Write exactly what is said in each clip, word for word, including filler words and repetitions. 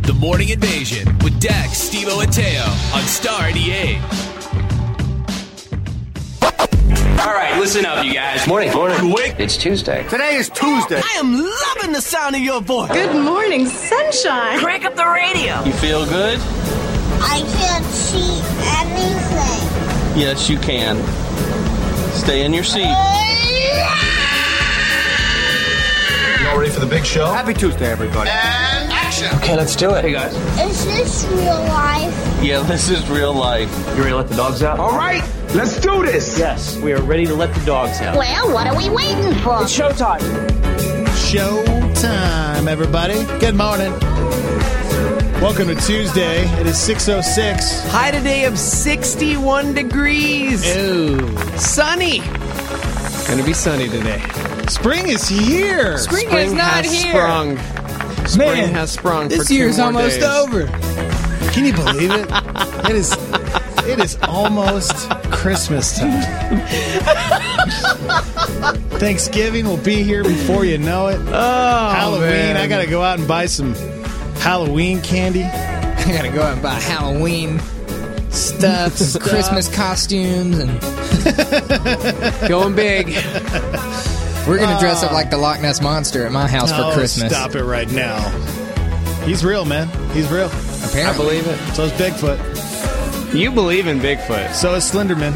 The Morning Invasion with Dex, Steve-O, and Teo on Star eighty-eight. All right, listen up, you guys. Morning. Morning. You awake? It's Tuesday. Today is Tuesday. I am loving the sound of your voice. Good morning, sunshine. Crank up the radio. You feel good? I can't see anything. Yes, you can. Stay in your seat. You all ready for the big show? Happy Tuesday, everybody. And action. Okay, let's do it. Hey, guys. Is this real life? Yeah, this is real life. You ready to let the dogs out? All right, let's do this. Yes, we are ready to let the dogs out. Well, what are we waiting for? It's showtime. Showtime, everybody. Good morning. Welcome to Tuesday. It is six oh six. High today of sixty-one degrees. Ooh. Sunny. Gonna be sunny today. Spring is here. Spring, is not has here. sprung. Spring Man, has sprung This for two year's more almost days. over. Can you believe it? It is it is almost Christmas time. Thanksgiving will be here before you know it. Oh, Halloween, man. I gotta go out and buy some Halloween candy. I gotta go out and buy Halloween stuff, Christmas costumes, and Going big. we're gonna dress up like the Loch Ness Monster at my house Oh, for Christmas. stop it right now. He's real, man. He's real. Apparently. I believe it. So is Bigfoot. You believe in Bigfoot. So is Slenderman.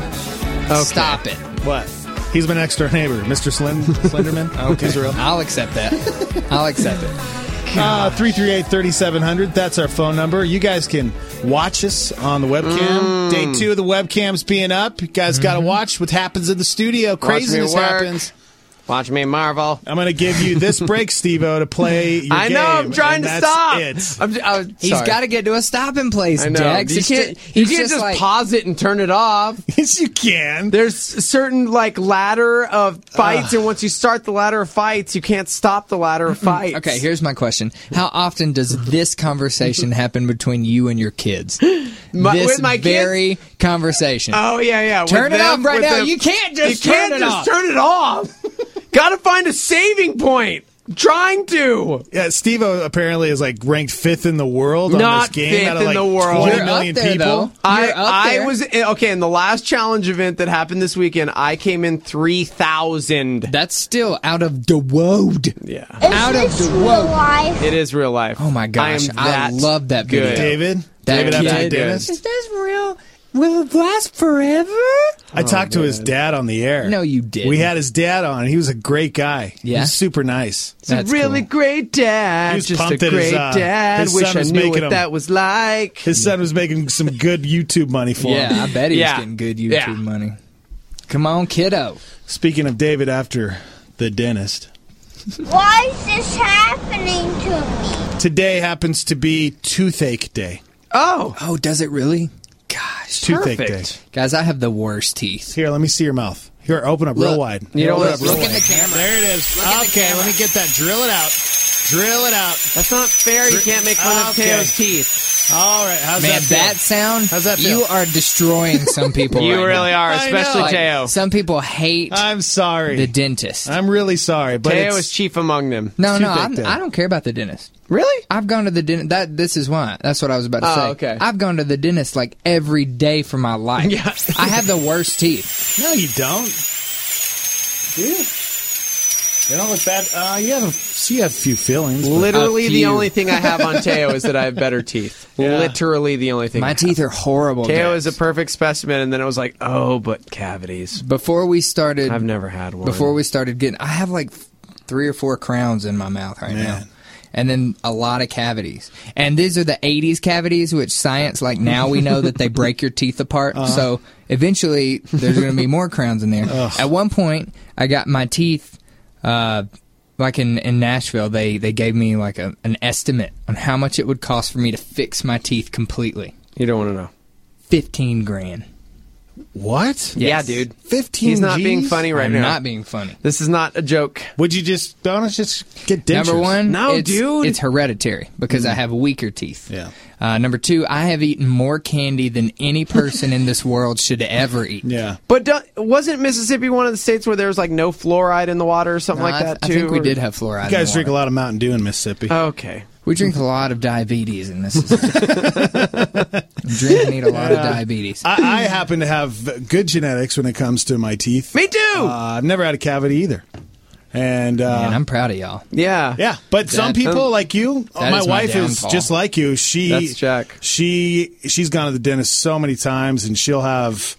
Stop it. What? He's my next door neighbor, Mister Slind- Slenderman. Okay. He's real. I'll accept that. I'll accept it. Uh, three three eight, three seven zero zero. That's our phone number. You guys can watch us on the webcam. Mm. Day two of the webcams being up. You guys got to watch what happens in the studio. Watch me Craziness work. happens. Watch me marvel. I'm going to give you this break, Steve-O, to play your I game. know. I'm trying and to that's stop. It. I'm, I'm He's sorry. got to get to a stopping place, I know. Dex. You He's can't, ju- you he's can't just like- pause it and turn it off. Yes, you can. There's a certain like ladder of fights, and once you start the ladder of fights, you can't stop the ladder of fights. Okay, here's my question. How often does this conversation happen between you and your kids? My- this with my kids? very conversation. Oh yeah, yeah. Turn With it them, off right with now. them. You can't just you can't turn it just off. turn it off. Got to find a saving point. Trying to. Yeah, Steve-O apparently is like ranked fifth in the world on Not this game fifth out of in like the world. twenty You're million up there, people. though. I You're up I there. was okay in the last challenge event that happened this weekend. I came in three thousand. That's still out of the world. Yeah, Is Out of this the real world. life? it is real life. Oh my gosh, I, am I that love that video. good. David? That David after kid- the dentist? Is this real? Will it last forever? I talked to his dad on the air. No, you didn't. We had his dad on. He was a great guy. He Yeah? was super nice. It's a That's really cool. great dad. He was Just a pumped that great his, uh, dad. his Wish son I was knew making what him- that was like. His son was making some good YouTube money for him. Yeah, I bet he's Yeah. getting good YouTube Yeah. money. Come on, kiddo. Speaking of David after the dentist, Why is this happening to me? today happens to be toothache day. Oh, Oh, does it really? Gosh. Toothache perfect. day. Guys, I have the worst teeth. Here, let me see your mouth. Here, open up real Look. wide. You Here, know open what? up real Look in wide. the camera. There it is. Look at the Okay, camera. let me get that. Drill it out. Drill it out. that's not fair. You can't make fun of Okay. Teo's teeth. All right, how's Man, that feel? that sound, How's that you feel? are destroying some people You right really now. are, I especially know. Like, Teo. some people hate I'm sorry. the dentist. I'm really sorry, but Teo it's, is chief among them. no, no, toothache I'm, day. I don't care about the dentist. Really? I've gone to the dentist. That this is why. That's what I was about to Oh, say. okay. I've gone to the dentist like every day for my life. Yeah. I have the worst teeth. no, you don't. Do you? They don't look bad. Uh, you have a, you have a few feelings. but- Literally, A the few. only thing I have on Teo is that I have better teeth. Yeah. Literally, the only thing. I My have. teeth are horrible. Teo Dex. is a perfect specimen, and then it was like, oh, but cavities. Before we started, I've never had one. before we started getting, I have like three or four crowns in my mouth right Man. now. And then a lot of cavities. And these are the eighties cavities, which science, like now we know that they break your teeth apart. Uh-huh. So eventually there's going to be more crowns in there. At one point, I got my teeth, uh, like in, in Nashville, they, they gave me like a, an estimate on how much it would cost for me to fix my teeth completely. You don't want to know. fifteen grand. What? Yeah, dude. fifteen He's not G's? being funny right I'm now. not being funny. This is not a joke. Would you just, don't just get dentures? Number one, No, it's, dude. it's hereditary because I have weaker teeth. Yeah. Uh, number two, I have eaten more candy than any person in this world should ever eat. Yeah. But do, wasn't Mississippi one of the states where there was like no fluoride in the water or something No, like I, that I too? think we Or- did have fluoride. You guys in the drink a water. lot of Mountain Dew in Mississippi. Okay. We drink a lot of diabetes in Mississippi. Drink and eat a lot of diabetes. I, I happen to have good genetics when it comes to my teeth. Me too. Uh, I've never had a cavity either. And uh, Man, I'm proud of y'all. Yeah, yeah. But That- some people like you, That my is my wife is downfall. just like you. She, That's Jack. She, she's gone to the dentist so many times, and she'll have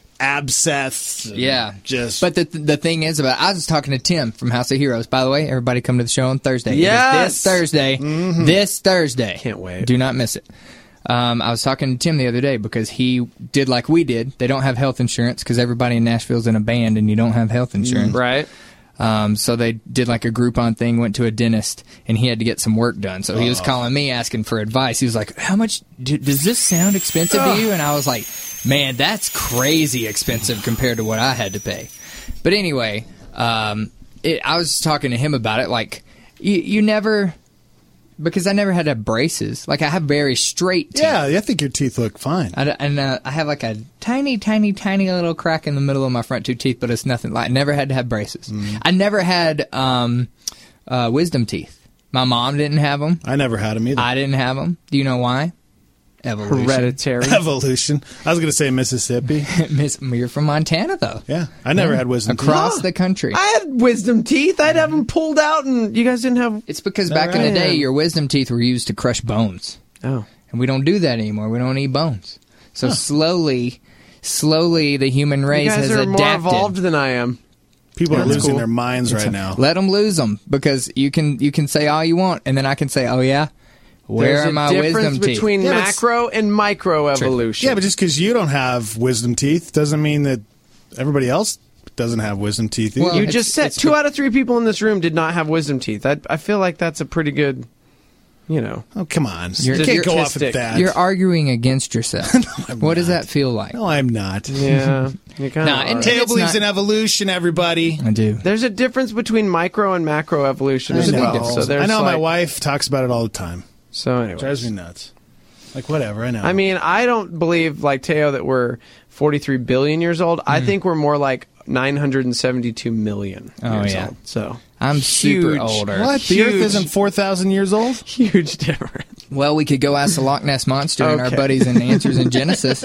abscess. and Yeah, just. But the the thing is about, I was talking to Tim from House of Heroes. By the way, everybody come to the show on Thursday. It is Yes! this Thursday. This Thursday. Can't wait. Do not miss it. Um, I was talking to Tim the other day because he did like we did. They don't have health insurance because everybody in Nashville's in a band, and you don't have health insurance. Right. Um, so they did like a Groupon thing, went to a dentist, and he had to get some work done. So he was calling me asking for advice. He was like, how much, do, does this sound expensive to you? And I was like, man, that's crazy expensive compared to what I had to pay. But anyway, um, it, I was talking to him about it. Like, you, you never, because I never had to have braces. Like, I have very straight teeth. yeah, I think your teeth look fine. I, and uh, I have like a tiny, tiny, tiny little crack in the middle of my front two teeth, but it's nothing like. I never had to have braces. Mm. I never had um, uh, wisdom teeth. My mom didn't have them. I never had them either. I didn't have them. Do you know why? Evolution. Hereditary. Evolution. I was going to say Mississippi. Miss, you're from Montana, though. Yeah, I never had wisdom teeth. Across Huh. the country. I had wisdom teeth. I'd have them pulled out, and you guys didn't have. It's because back in the day, your wisdom teeth were used to crush bones. Oh. And we don't do that anymore. We don't eat bones. So slowly, slowly, the human You race guys has are more adapted. evolved than I am. People are That's losing cool. their minds right now. Let them lose them, because you can you can say all you want, and then I can say, oh yeah, where There's are a my difference wisdom teeth? between Yeah, but it's- macro and micro evolution. Yeah, but just because you don't have wisdom teeth doesn't mean that everybody else doesn't have wisdom teeth either. Well, you it's- just said it's two be- out of three people in this room did not have wisdom teeth. I, I feel like that's a pretty good, you know. oh, come on. You're- you can't go off statistic. at that. You're arguing against yourself. What does that feel like? no, I'm not. Yeah, you kind of. Nah, and- Teo It's believes not- in evolution, everybody. I do. There's a difference between micro and macro evolution There's as a big well. difference. So there's I know my like- wife talks about it all the time. So anyway, Drives me nuts. Like, whatever, I know. I mean, I don't believe like Teo that we're forty-three billion years old. I think we're more like nine hundred seventy-two million Oh, years yeah. old. So I'm super Huge. older. what? The Earth huge- isn't four thousand years old? huge difference. Well, we could go ask the Loch Ness Monster and our Okay. buddies in Answers in Genesis.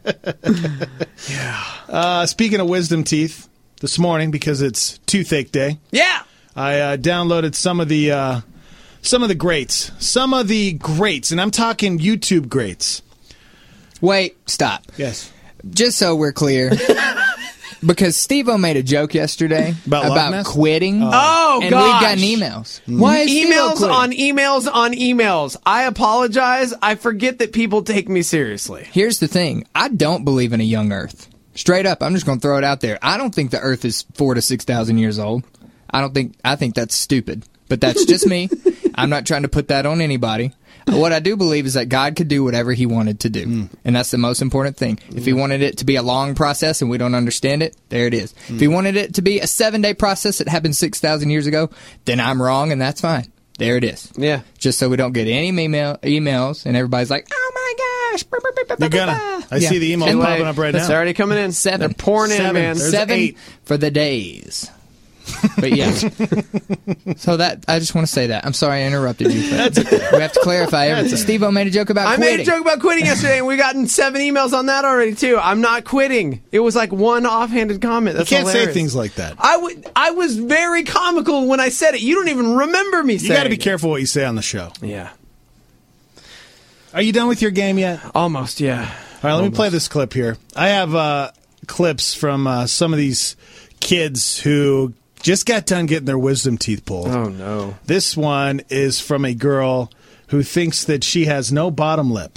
Uh, speaking of wisdom teeth, this morning, because it's Toothache Day, Yeah. I uh, downloaded some of the uh, some of the greats. Some of the greats, and I'm talking YouTube greats. Wait, stop. Yes. Just so we're clear, because Steve-O made a joke yesterday About Loch Ness? quitting. Oh, and gosh. we've gotten emails. Why is Steve-O Emails quitting? on emails on emails. I apologize. I forget that people take me seriously. Here's the thing. I don't believe in a young Earth. Straight up, I'm just going to throw it out there. I don't think the Earth is four to six thousand years old. I don't think. I think that's stupid. But that's just me. I'm not trying to put that on anybody. What I do believe is that God could do whatever He wanted to do, and that's the most important thing. If He wanted it to be a long process and we don't understand it, there it is. If He wanted it to be a seven-day process that happened six thousand years ago, then I'm wrong, and that's fine. There it is. Yeah. Just so we don't get any email emails, and everybody's like, "Oh my gosh!" You're gonna. I Yeah. see the email And popping up right It's now. already coming in. Seven. They're pouring in, Seven. man. There's Seven eight. for the days. But yeah. So that I just want to say that. I'm sorry I interrupted you. But we have to clarify everything. Steve-O made a joke about I quitting. made a joke about quitting yesterday, and we gotten seven emails on that already too. I'm not quitting. It was like one offhanded comment. You That's can't hilarious. say things like that. I would. I was very comical when I said it. You don't even remember me You saying. got to be it. careful what you say on the show. Yeah. Are you done with your game yet? Almost. Yeah. All right, let me play this clip here. I have uh, clips from uh, some of these kids who just got done getting their wisdom teeth pulled. Oh no. This one is from a girl who thinks that she has no bottom lip.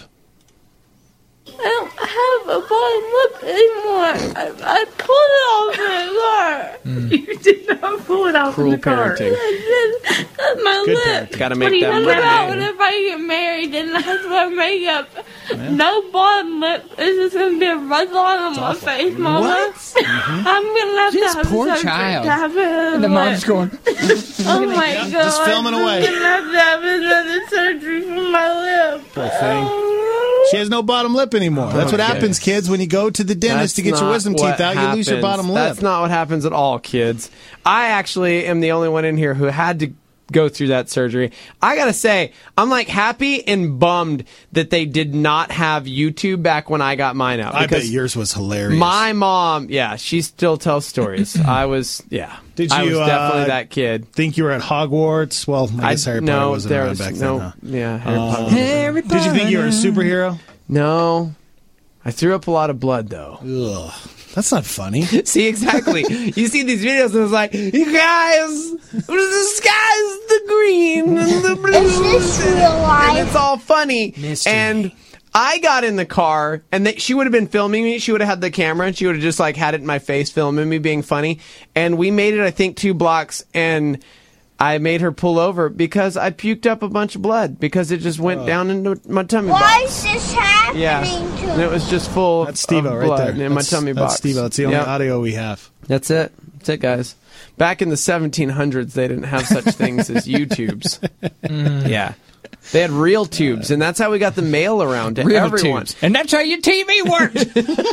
I don't have a bottom lip anymore. I, I pulled it off in the car. You did not pull it off Cruel in the car. parenting. I did. That's my Good lip. parenting. Gotta What make are you that talking lip about? name. Whenever I get married and I have to wear makeup, no bottom lip. It's just gonna be a red line on my face, Mama. What? I'm gonna have This to have poor surgery child. to have it. And the mom's going, Oh my god! just filming away. I'm gonna have to have another surgery for my lip. Poor thing. Oh, She has no bottom lip anymore. That's what Okay. happens, kids. When you go to the dentist That's to get your not wisdom what teeth out, you lose your happens. bottom lip. That's not what happens at all, kids. I actually am the only one in here who had to go through that surgery. I gotta say, I'm like happy and bummed that they did not have YouTube back when I got mine out. I bet yours was hilarious. My mom, yeah, she still tells stories. I was, yeah. Did I was you, definitely uh, that kid. Think you were at Hogwarts? Well, I guess I- Harry no, Potter wasn't there around was back no- then. Huh? yeah, Harry Uh, Potter. Harry Did you think you were a superhero? No. I threw up a lot of blood, though. Ugh, that's not funny. See, exactly. You see these videos, and it's like, you guys, the sky's the green and the blue. Is this real life? And it's all funny. Mystery. And I got in the car, and they, she would have been filming me. She would have had the camera, and she would have just like had it in my face, filming me being funny. And we made it, I think, two blocks, and I made her pull over because I puked up a bunch of blood because it just went down into my tummy Why box. is this happening Yeah, to and it was just full That's Steve-O of right blood there. in my That's- tummy box. That's Steve-O. That's the only Yep. audio we have. That's it. That's it, guys. Back in the seventeen hundreds, they didn't have such things as YouTubes. Yeah. They had real tubes, and that's how we got the mail around to Real everyone. tubes. And that's how your T V works.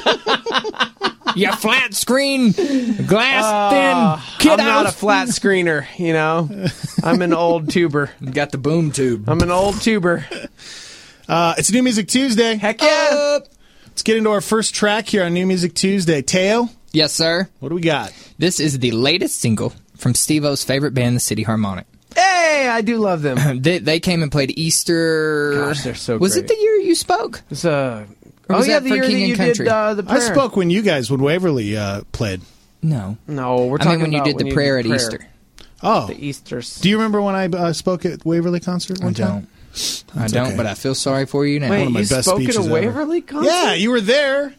You flat screen, glass Uh, thin kid I'm not a flat screener, you know. I'm an old tuber. Got the boom tube. I'm an old tuber. Uh, it's New Music Tuesday. Heck yeah. Let's get into our first track here on New Music Tuesday. Teo, Yes, sir. what do we got? This is the latest single from Steve-O's favorite band, the City Harmonic. Hey, I do love them. They, they came and played Easter. Gosh, they're so Was great. it the year you spoke? It's, uh, Or oh, was yeah, that the for year King that and you Country? did uh, the I prayer. spoke when you guys, when Waverly uh, played. No. No, we're I talking mean when you about did the when prayer did at prayer. Easter. Oh. The Easter. s- Do you remember when I uh, spoke at Waverly concert one I don't. time? I don't, okay. but I feel sorry for you now. Wait, one of my you best spoke at speeches a ever. Waverly concert? Yeah, you were there.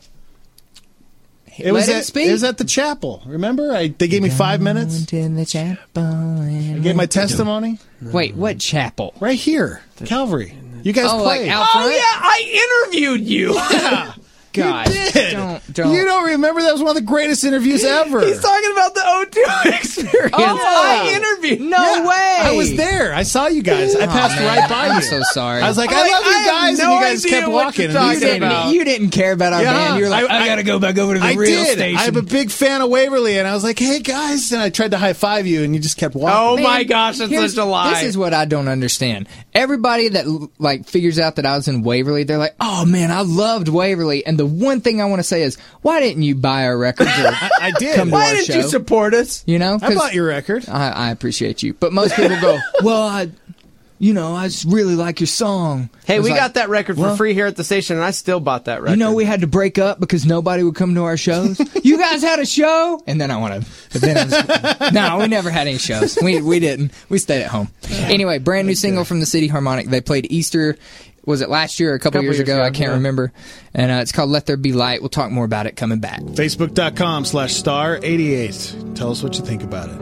It Let was him at, speak. It was at the chapel. Remember? I, they gave me five minutes. In the chapel I gave my testimony Wait, what chapel? right here, Calvary. You guys Oh, like played. out Oh, front? yeah, I interviewed you. Yeah. God, You did. don't, don't. You don't remember? That was one of the greatest interviews ever. He's talking about the O two experience. Oh. I interviewed. No Yeah, way. I was there. I saw you guys. I passed man, right by I'm you. so sorry. I was like, I, I- love I you have guys, no and you guys idea kept what walking. you're and you you said, didn't, about. you didn't care about our Yeah, band. You were like, I, I- gotta go back over to the I real did. station. I'm a big fan of Waverly, and I was like, hey guys, and I tried to high five you, and you just kept walking. Oh Man, my gosh, that's here's- such a lie. This is what I don't understand. Everybody that like figures out that I was in Waverly, they're like, "Oh man, I loved Waverly." And the one thing I want to say is, why didn't you buy our records? Or I, I did. Come to Why our didn't show? you support us? You know, I 'Cause bought your record. I, I appreciate you, but most people go, "Well, I, you know, I just really like your song." Hey, I was we like, got that record for well, free here at the station, and I still bought that record. You know, we had to break up because nobody would come to our shows. You guys had a show, and then I want to. No, we never had any shows. We we didn't. We stayed at home. Anyway, brand new single from the City Harmonic. They played Easter. Was it last year or a couple, Couple years, years ago? ago, I can't yeah. remember. And uh, it's called "Let There Be Light." We'll talk more about it coming back. Facebook.com slash star 88. Tell us what you think about it.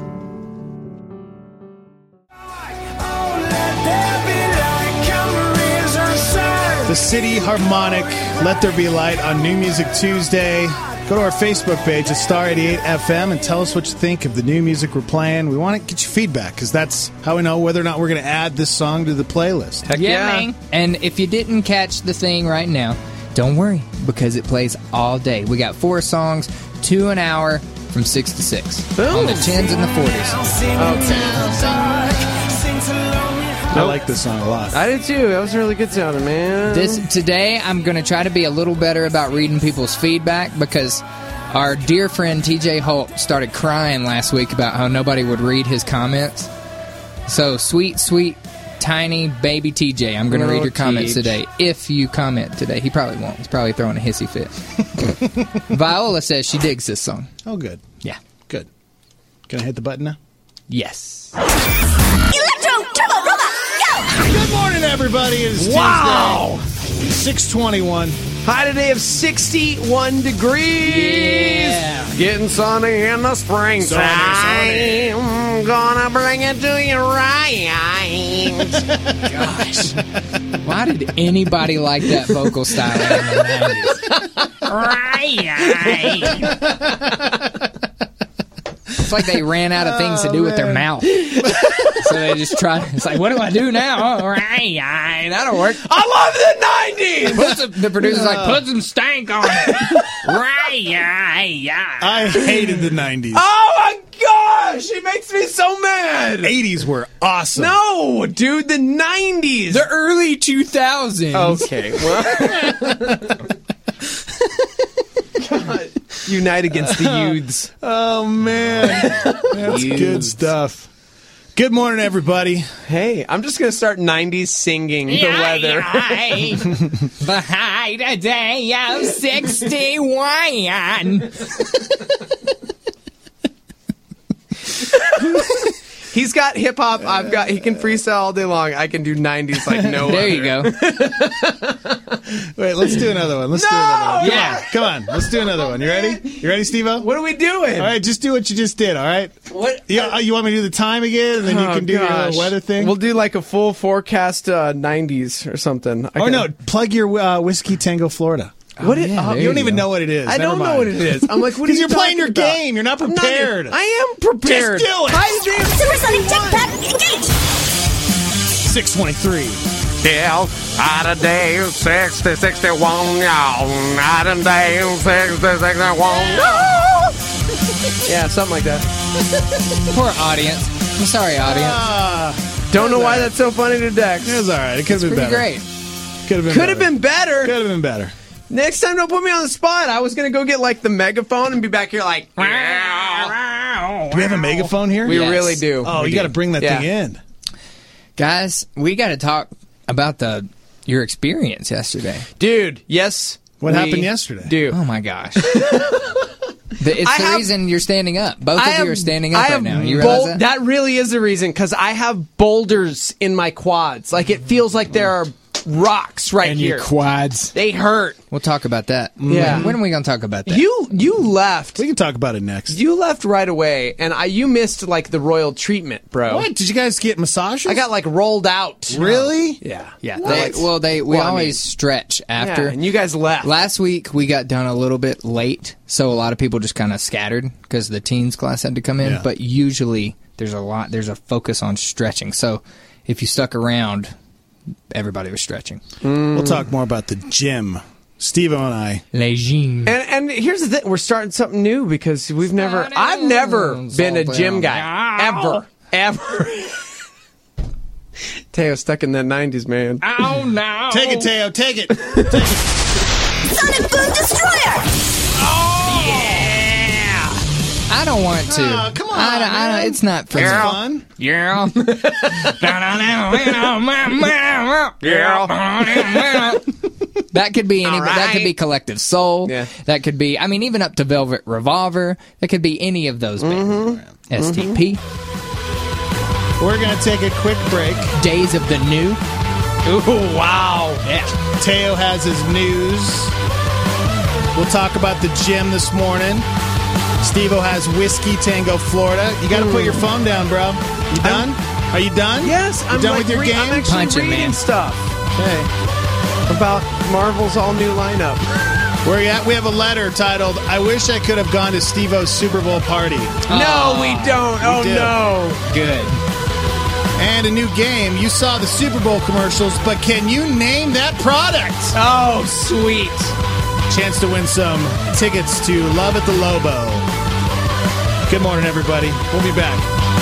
The City Harmonic, Let There Be Light on New Music Tuesday. Go to our Facebook page at Star eighty-eight F M and tell us what you think of the new music we're playing. We want to get your feedback because that's how we know whether or not we're going to add this song to the playlist. Heck yeah. man. And if you didn't catch the thing right now, don't worry because it plays all day. We got four songs, two an hour from six to six Boom. on the tens and the forties. I like this song a lot. I did too. That was really good sounding, man. This today, I'm going to try to be a little better about reading people's feedback because our dear friend T J Holt started crying last week about how nobody would read his comments. So, sweet, sweet, tiny baby T J, I'm going to Oh, read your comments Teej. today. If you comment today, he probably won't. He's probably throwing a hissy fit. Viola says she digs this song. Oh, good. Yeah. Good. Gonna hit the button now? Yes. Electro Turbo Robot, go! Good morning, everybody. It's Wow. Tuesday, six twenty-one. High today of sixty-one degrees. Yeah. Getting sunny in the springtime. Sunny, I'm gonna bring it to you right. Gosh. Why did anybody like that vocal style in the nineties? It's like they ran out of things to do with their mouth. So they just try. It's like, what do I do now? Oh, that'll work. I love the nineties. Put some, the producer's like, put some stank on it. I hated the nineties. Oh my god! Ah, she makes me so mad. eighties were awesome. No, dude, the nineties. The early two thousands. Okay, well. God. Unite against the youths. Oh, man. That's Youths. good stuff. Good morning, everybody. Hey, I'm just going to start nineties singing the weather. Behind a day of sixty-one. He's got hip hop. I've got. He can freestyle all day long. I can do nineties like no There other. you go. Wait, let's do another one. Let's No! do another one. Come Yeah. on. Come on. Let's do another one. You ready? You ready, Steve-O? What are we doing? All right, just do what you just did, all right? What? You, uh, you want me to do the time again, and then you Oh, can do your gosh. little weather thing? We'll do like a full forecast uh, nineties or something. I oh, can- no. Plug your uh, Whiskey Tango, Florida. What it, yeah, oh, there You don't you even go. know what it is. I Never don't know mind. what it is. I'm like, what are Because you you're playing your talking about? game. You're not I'm prepared. I am prepared. Just do it. Hi, Dave. Supersonic jetpack, engage! six twenty-three. Yeah, out of day sixty, sixty-one, yeah, out of day sixty, sixty-one. Yeah, something like that. Poor audience. I'm sorry, audience. Ah, Don't know why that's so funny to Dex. it was all right. It could have been Pretty better. great. Could have been Could have better. been better. Could have been better. Next time, don't put me on the spot. I was gonna go get like the megaphone and be back here like. Do we have a megaphone here? We Yes. really do. Oh, We you do. got to bring that Yeah. thing in. Guys, we got to talk about the your experience yesterday. dude. Yes. What we happened yesterday? Do. Oh, my gosh. The- it's I the have- reason you're standing up. Both I of have- you are standing up I right have now. You bol- realize that? that really is the reason because I have boulders in my quads. Like it feels like there are rocks right And here. your quads. They hurt. We'll talk about that. Yeah. When, when are we going to talk about that? You you left. We can talk about it next. You left right away, and I you missed like the royal treatment, bro. What? Did you guys get massages? I got like rolled out. Really? Yeah. Yeah. They, well, they we Well, I always mean- stretch after. Yeah, and you guys left. Last week we got done a little bit late, so a lot of people just kind of scattered because the teens class had to come in. Yeah. But usually there's a lot. There's a focus on stretching. So if you stuck around, everybody was stretching. We'll talk more about the gym. Steve and I. Legime. And and here's the thing: we're starting something new because we've never. I've never been a gym guy ever, ever. Teo stuck in the nineties, man. Oh no! Take it, Teo. Take it. Sonic Boom Destroyer! I don't want to. Oh, come on, I don't, I don't, man. it's not for It's me. fun. Yeah. That could be any. All That could right. be Collective Soul. Yeah. That could be. I mean, even up to Velvet Revolver. That could be any of those bands. S T P. We're going to take a quick break. Days of the New. Ooh, wow. Yeah. Teo has his news. We'll talk about the gym this morning. Steve-O has Whiskey Tango, Florida. You got to put your phone down, bro. You done? Are you done? Yes, You I'm done like with your re- game? I'm actually Punch it, reading man. stuff. Okay. About Marvel's all new lineup. Where you at? We have a letter titled, I wish I could have gone to Steve-O's Super Bowl party. No, we don't. Oh do. no. Good. And a new game. You saw the Super Bowl commercials, but can you name that product? Oh, sweet. Chance to win some tickets to Love at the Lobo. Good morning, everybody. We'll be back.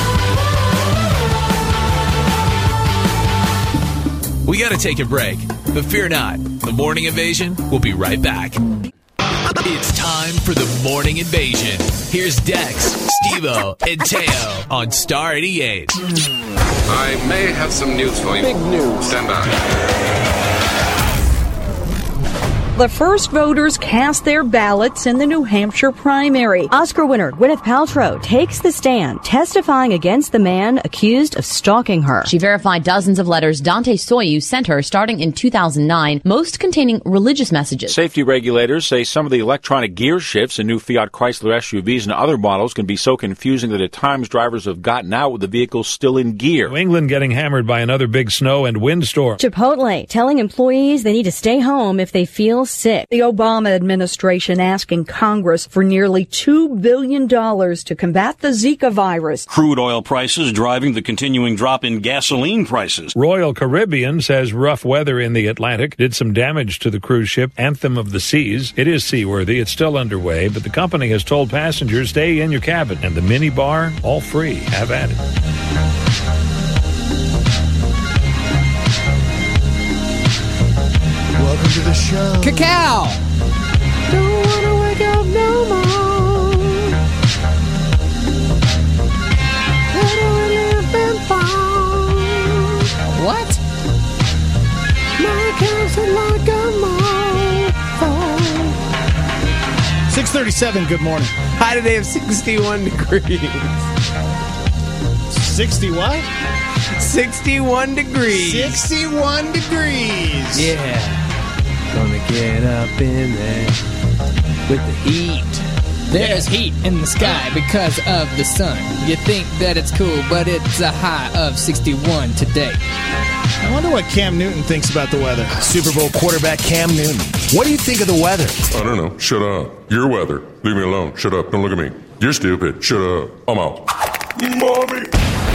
We got to take a break, but fear not. The Morning Invasion will be right back. It's time for the Morning Invasion. Here's Dex, Steve-O, and Teo on Star eighty-eight. I may have some news for you. Big news. Stand by. The first voters cast their ballots in the New Hampshire primary. Oscar winner Gwyneth Paltrow takes the stand, testifying against the man accused of stalking her. She verified dozens of letters Dante Soyu sent her starting in two thousand nine, most containing religious messages. Safety regulators say some of the electronic gear shifts in new Fiat Chrysler S U Vs and other models can be so confusing that at times drivers have gotten out with the vehicles still in gear. New England getting hammered by another big snow and windstorm. Chipotle telling employees they need to stay home if they feel sick. The Obama administration asking Congress for nearly two billion dollars to combat the Zika virus. Crude oil prices driving the continuing drop in gasoline prices. Royal Caribbean says rough weather in the Atlantic did some damage to the cruise ship Anthem of the Seas. It is seaworthy. It's still underway, but the company has told passengers stay in your cabin and the mini bar all free. Have at it. Welcome to the show. Cacao. Don't wanna wake up no more. I don't live and fall. What? My house is like a mall. six thirty-seven, good morning. High today of sixty-one degrees. sixty what? sixty-one degrees. sixty-one degrees. Yeah. Gonna get up in there with the heat. There's heat in the sky because of the sun. You think that it's cool, but it's a high of sixty-one today. I wonder what Cam Newton thinks about the weather. Super Bowl quarterback Cam Newton. What do you think of the weather? I don't know. Shut up. Your weather. Leave me alone. Shut up. Don't look at me. You're stupid. Shut up. I'm out. Mommy.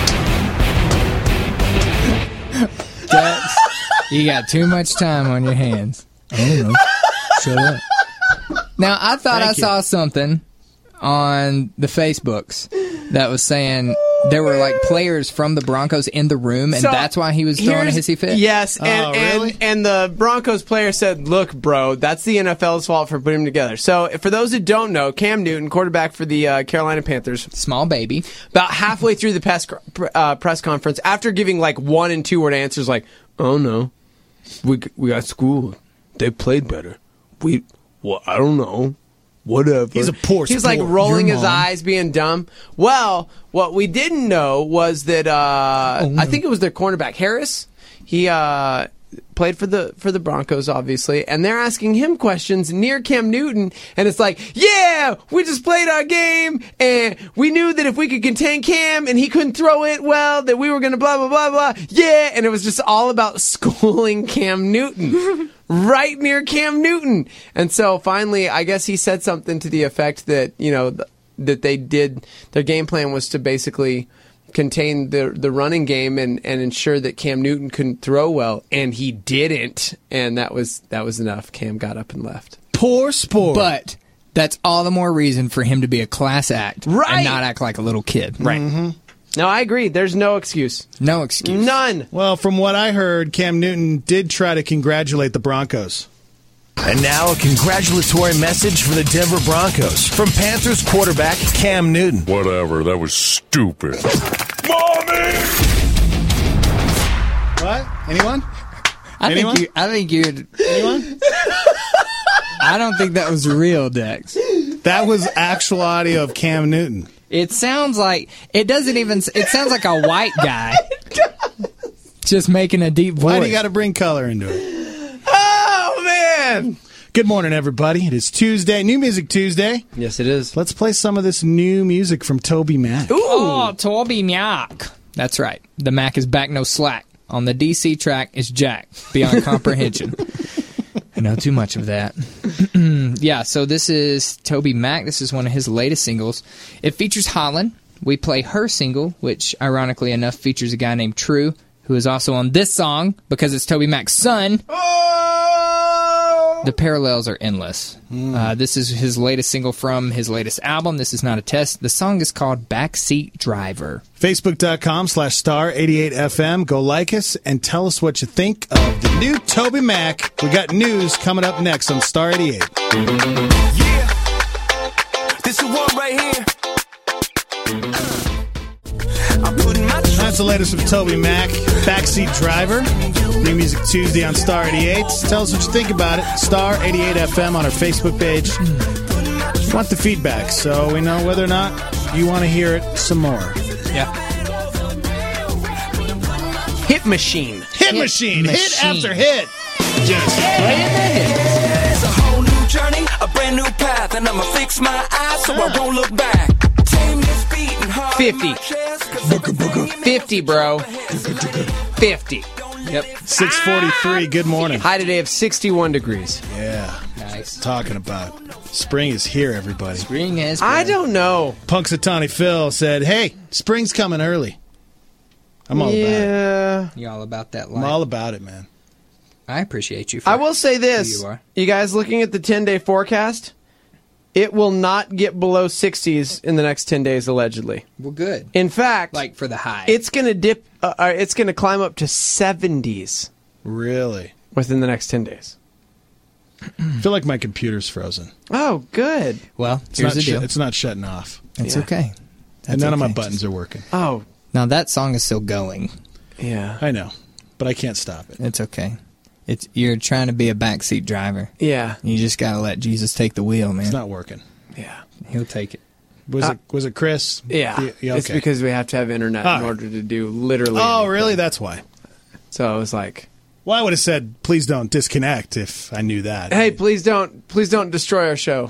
Dex, you got too much time on your hands. I don't know. Shut up. Now, I thought Thank I you. saw something on the Facebooks that was saying there were like players from the Broncos in the room, and so that's why he was throwing a hissy fit? Yes, and, oh, really? and, and the Broncos player said, look, bro, that's the N F L's fault for putting them together. So for those who don't know, Cam Newton, quarterback for the uh, Carolina Panthers. Small baby. About halfway through the press, uh, press conference, after giving like one and two word answers like, oh no, we, we got schooled. They played better. We, well, I don't know. Whatever. He's a poor He's sport. like rolling Your his mom. eyes, being dumb. Well, what we didn't know was that uh, oh, no. I think it was their cornerback Harris. He uh, played for the for the Broncos, obviously, and they're asking him questions near Cam Newton, and it's like, yeah, we just played our game, and we knew that if we could contain Cam and he couldn't throw it well, that we were going to blah blah blah blah. Yeah, and it was just all about schooling Cam Newton. Right near Cam Newton. And so finally, I guess he said something to the effect that, you know, th- that they did, their game plan was to basically contain the the running game and, and ensure that Cam Newton couldn't throw well, and he didn't. And that was that was enough. Cam got up and left. Poor sport. But that's all the more reason for him to be a class act. Right. And not act like a little kid. Right. Mm-hmm. No, I agree. There's no excuse. No excuse. None. Well, from what I heard, Cam Newton did try to congratulate the Broncos. And now a congratulatory message for the Denver Broncos from Panthers quarterback Cam Newton. Whatever. That was stupid. Mommy! What? Anyone? I Anyone? think you. I think you. Anyone? I don't think that was real, Dex. That was actual audio of Cam Newton. It sounds like it doesn't even. It sounds like a white guy just making a deep voice. Why do you got to bring color into it? Oh man! Good morning, everybody. It is Tuesday, New Music Tuesday. Yes, it is. Let's play some of this new music from Toby Mac. Ooh. Oh, Toby Mac. That's right. The Mac is back, no slack. On the D C track is Jack, beyond comprehension. I know too much of that. Yeah, so this is Toby Mac. This is one of his latest singles. It features Holland. We play her single, which, ironically enough, features a guy named True, who is also on this song because it's Toby Mac's son. Oh! The parallels are endless. Mm. Uh, this is his latest single from his latest album. This is not a test. The song is called Backseat Driver. Facebook.com slash star 88 FM. Go like us and tell us what you think of the new Toby Mac. We got news coming up next on Star eighty-eight. Yeah, this is one right here. That's the latest from Toby Mac, Backseat Driver. New Music Tuesday on Star eighty-eight. Tell us what you think about it. Star eighty-eight F M on our Facebook page. We want the feedback so we know whether or not you want to hear it some more. Yeah. Hit machine. Hit, hit machine. machine. Hit after hit. Just play it. It's a whole new journey, a brand new path, and I'ma fix my eyes so I won't look back. fifty. fifty, bro. fifty. Yep. six forty-three, good morning. High today of sixty-one degrees. Yeah. Nice. Talking about spring is here, everybody. Spring is I don't know. Punxsutawney Phil said, hey, spring's coming early. I'm all yeah. about it. You all about that I'm life? all about it, man. I appreciate you. For I will say this. who you are. You guys looking at the ten-day forecast, it will not get below sixties in the next ten days, allegedly. Well, good. In fact, Like for the high. it's going to dip, uh, uh, it's going to climb up to seventies Really? within the next ten days. I feel like my computer's frozen. Oh, good. Well, It's here's not the sh- deal. it's not shutting off. It's Yeah. okay. and That's none of my okay. buttons are working. Oh, Now that song is still going. yeah. I know, but I can't stop it. It's okay. It's you're trying to be a backseat driver. Yeah. You just gotta let Jesus take the wheel, man. It's not working. Yeah. He'll take it. Was Uh, it was it Chris? Yeah. yeah It's okay. because we have to have internet All in right. order to do literally Oh, anything. really? That's why. So I was like, Well, I would have said, please don't disconnect if I knew that. hey, please don't, please don't destroy our show.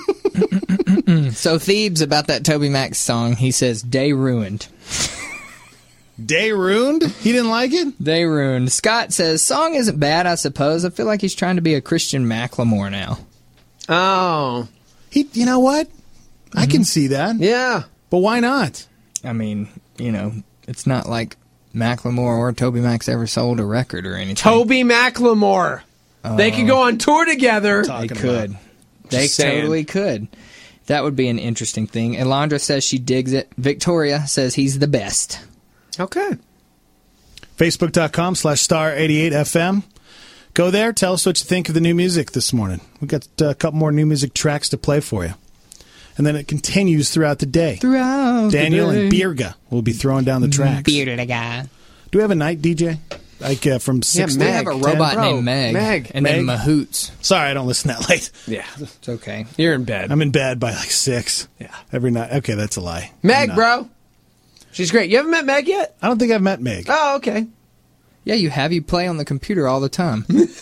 So Thebes, about that Toby Mac song, he says, "Day ruined." Day ruined? He didn't like it? Day ruined. Scott says, "Song isn't bad, I suppose. I feel like he's trying to be a Christian Macklemore now." Oh. He, you know what? I can see that. Yeah. But why not? I mean, you know, it's not like Macklemore or Toby Mac's ever sold a record or anything. Toby Macklemore. They could go on tour together. They Talking could. about. They Just saying. totally could. That would be an interesting thing. Elandra says she digs it. Victoria says he's the best. Okay. Facebook.com slash star 88 FM. Go there. Tell us what you think of the new music this morning. We've got uh, a couple more new music tracks to play for you. And then it continues throughout the day. Throughout Daniel the day. and Birga will be throwing down the tracks. Bearded guy. Do we have a night D J? Like uh, from six Yeah, to We have a Meg, robot Bro, named Meg. Meg. And then Meg. Mahoots. Sorry, I don't listen that late. Yeah. It's okay. You're in bed. I'm in bed by like six. Yeah. Every night. Okay, that's a lie. Meg, I'm not. bro. She's great. You haven't met Meg yet? I don't think I've met Meg. Oh, okay. Yeah, you have. You play on the computer all the time.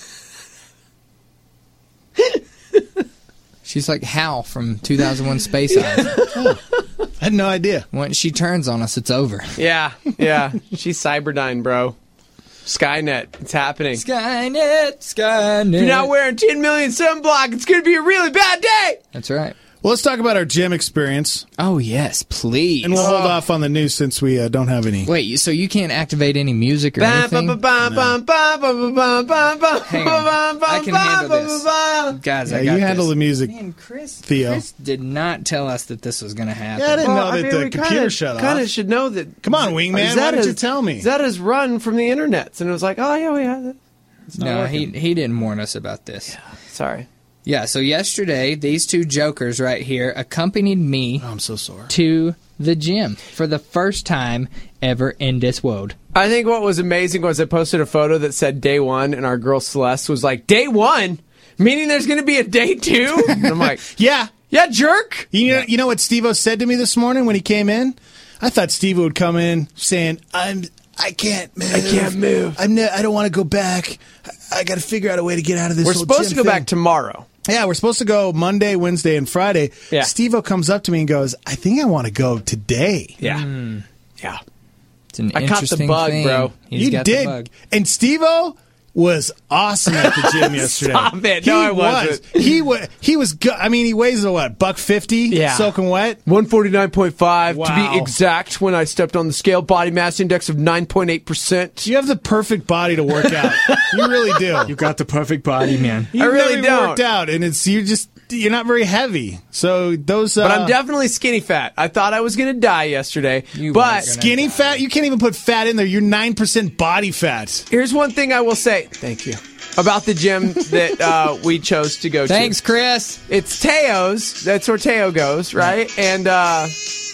She's like Hal from two thousand one Space Odyssey. I had no idea. Once she turns on us, it's over. Yeah. Yeah. She's Cyberdyne, bro. Skynet. It's happening. Skynet, Skynet. If you're not wearing ten million sunblock, it's going to be a really bad day. That's right. Well, let's talk about our gym experience. Oh, yes, please. And we'll hold off on the news since we uh, don't have any. Wait, so you can't activate any music or Bum, anything? bum, bum, bum, bum, bum, bum, bum, bum, Hang on. bum, bum, I can bum, handle bum, this. bum. Guys, Yeah, I got you handle this. the music, Man, Chris, Theo. Chris did not tell us that this was going to happen. Yeah, I didn't Well, know I that mean, the we computer kinda, shut Kind off. of should know that. Come on, wingman, Is why that didn't you his- tell me? Is that his run from the internet? And it was like, oh, yeah, we have it. It's not No, working. he he didn't warn us about this. Sorry. Yeah, so yesterday, these two jokers right here accompanied me Oh, I'm so sore. to the gym for the first time ever in this world. I think what was amazing was I posted a photo that said day one, and our girl Celeste was like, day one? Meaning there's going to be a day two? And I'm like, Yeah. yeah, jerk. You know, you know what Steve-O said to me this morning when he came in? I thought Steve would come in saying, I'm, I can't move. I can't move. I'm ne- I don't want to go back. I, I got to figure out a way to get out of this We're whole supposed to gym go thing." back tomorrow. Yeah, we're supposed to go Monday, Wednesday, and Friday. Yeah. Steve-O comes up to me and goes, I think I want to go today. Yeah. Yeah. It's an I caught the interesting bug, thing. bro. He's you got did. the bug. And Steve-O was awesome at the gym yesterday. Stop it. He No, I was. wasn't. He was. He was. Go- I mean, he weighs a what? Buck fifty. Yeah. Soaking wet. one forty-nine point five to Wow. be exact when I stepped on the scale. Body mass index of nine point eight percent. You have the perfect body to work out. You really do. You got the perfect body, man. You've I really never don't. worked out, and it's you just you're not very heavy. So those. Uh, But I'm definitely skinny fat. I thought I was going to die yesterday. You but weren't gonna skinny fat. You can't even put fat in there. You're nine percent body fat. here's one thing I will say. Thank you. About the gym that uh, we chose to go Thanks, to. Chris. It's Teo's. That's where Teo goes, right? And uh,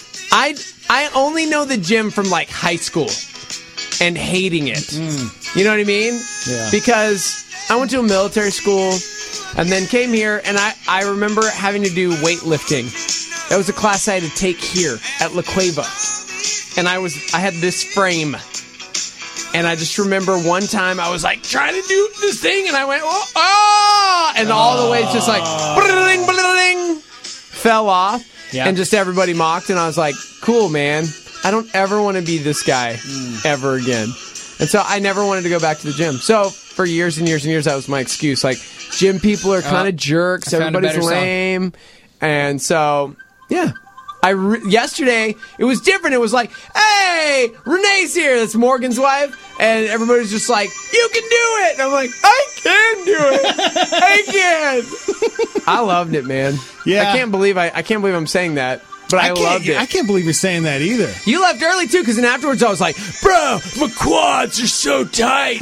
I I only know the gym from like high school and hating it. You know what I mean? Yeah. Because I went to a military school and then came here, and I, I remember having to do weightlifting. That was a class I had to take here at La Cueva. And I was I had this frame. And I just remember one time I was like trying to do this thing, and I went, oh, oh! And all the way it's just like, bling, bling, fell off. Yeah. And just everybody mocked, and I was like, cool, man. I don't ever want to be this guy ever again. And so I never wanted to go back to the gym. So for years and years and years, that was my excuse. Like, gym people are kind of Oh, jerks. I found a Everybody's better song. lame. And so, yeah. I re- yesterday, it was different. It was like, hey, Renee's here. That's Morgan's wife. And everybody's just like, you can do it. And I'm like, I can do it. I can. I loved it, man. Yeah. I can't believe I, I can't believe I'm saying that. But I, can't- loved it. I can't believe you're saying that either. You left early, too, because then afterwards I was like, bro, my quads are so tight.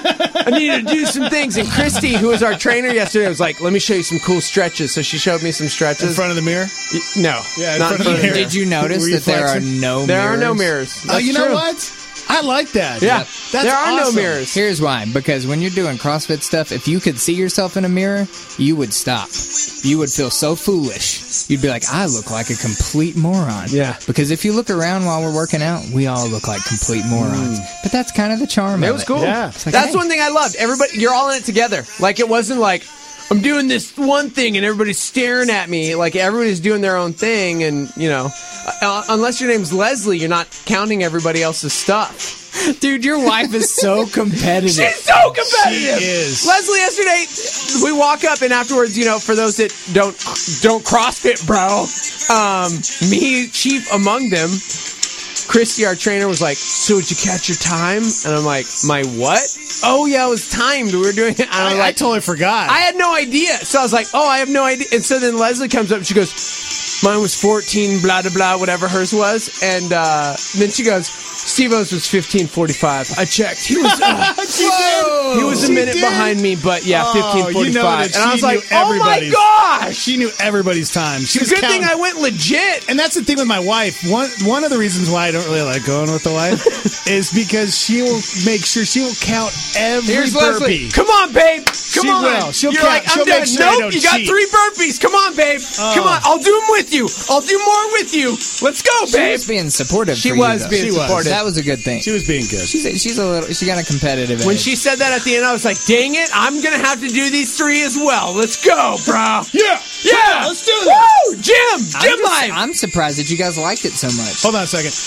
I need to do some things. And Christy, who was our trainer yesterday, was like, let me show you some cool stretches. So she showed me some stretches. In front of the mirror? Y- No. Yeah, in not front of the mirror. Did you notice Were you that there are flexing? no There mirrors? are no mirrors. Oh, That's you know true. what? I like that. Yeah. That's there are awesome. no mirrors. Here's why. Because when you're doing CrossFit stuff, if you could see yourself in a mirror, you would stop. You would feel so foolish. You'd be like, I look like a complete moron. Yeah. Because if you look around while we're working out, we all look like complete morons. But that's kind of the charm It of was it. cool. Yeah. It's like, That's hey. one thing I loved. Everybody, you're all in it together. Like, it wasn't like, I'm doing this one thing and everybody's staring at me. Like, everybody's doing their own thing. And, you know, uh, unless your name's Leslie, you're not counting everybody else's stuff. Dude, your wife is so competitive. She's so competitive. She is. Leslie, yesterday, we walk up and afterwards, you know, for those that don't don't CrossFit, bro, um, me, chief among them, Christy, our trainer, was like, so did you catch your time? And I'm like, my what? Oh, yeah, it was timed. We were doing it. And I was I, I like, totally forgot. I had no idea. So I was like, oh, I have no idea. And so then Leslie comes up and she goes, mine was fourteen, blah, blah, blah, whatever hers was. And uh, then she goes, Steve-O's was fifteen forty-five. I checked. He was, uh, Whoa. he was a She minute did? behind me, but yeah, Oh, fifteen forty-five. you know that and I she was like, knew oh my everybody's- gosh. She knew everybody's time. She was Good counting. thing I went legit. And that's the thing with my wife. One one of the reasons why I don't really like going with the wife is because she will make sure she will count every Here's burpee. Leslie. Come on, babe. Come She on. will. She'll You're count- like, I'm she'll done. make sure I Nope, don't you got cheat. three burpees. Come on, babe. Come Oh. on. I'll do them with you. I'll do more with you. Let's go, She babe. was being supportive. She for was you, though. being She was. supportive. That was a good thing. She was being good. She's a, she's a little. She got a competitive. When edge. she said that at the end, I was like, dang it, I'm going to have to do these three as well. Let's go, bro. Yeah. Yeah. Let's do this. Woo! Jim. I'm, Jim just- life. I'm surprised that you guys liked it so much. Hold on a second.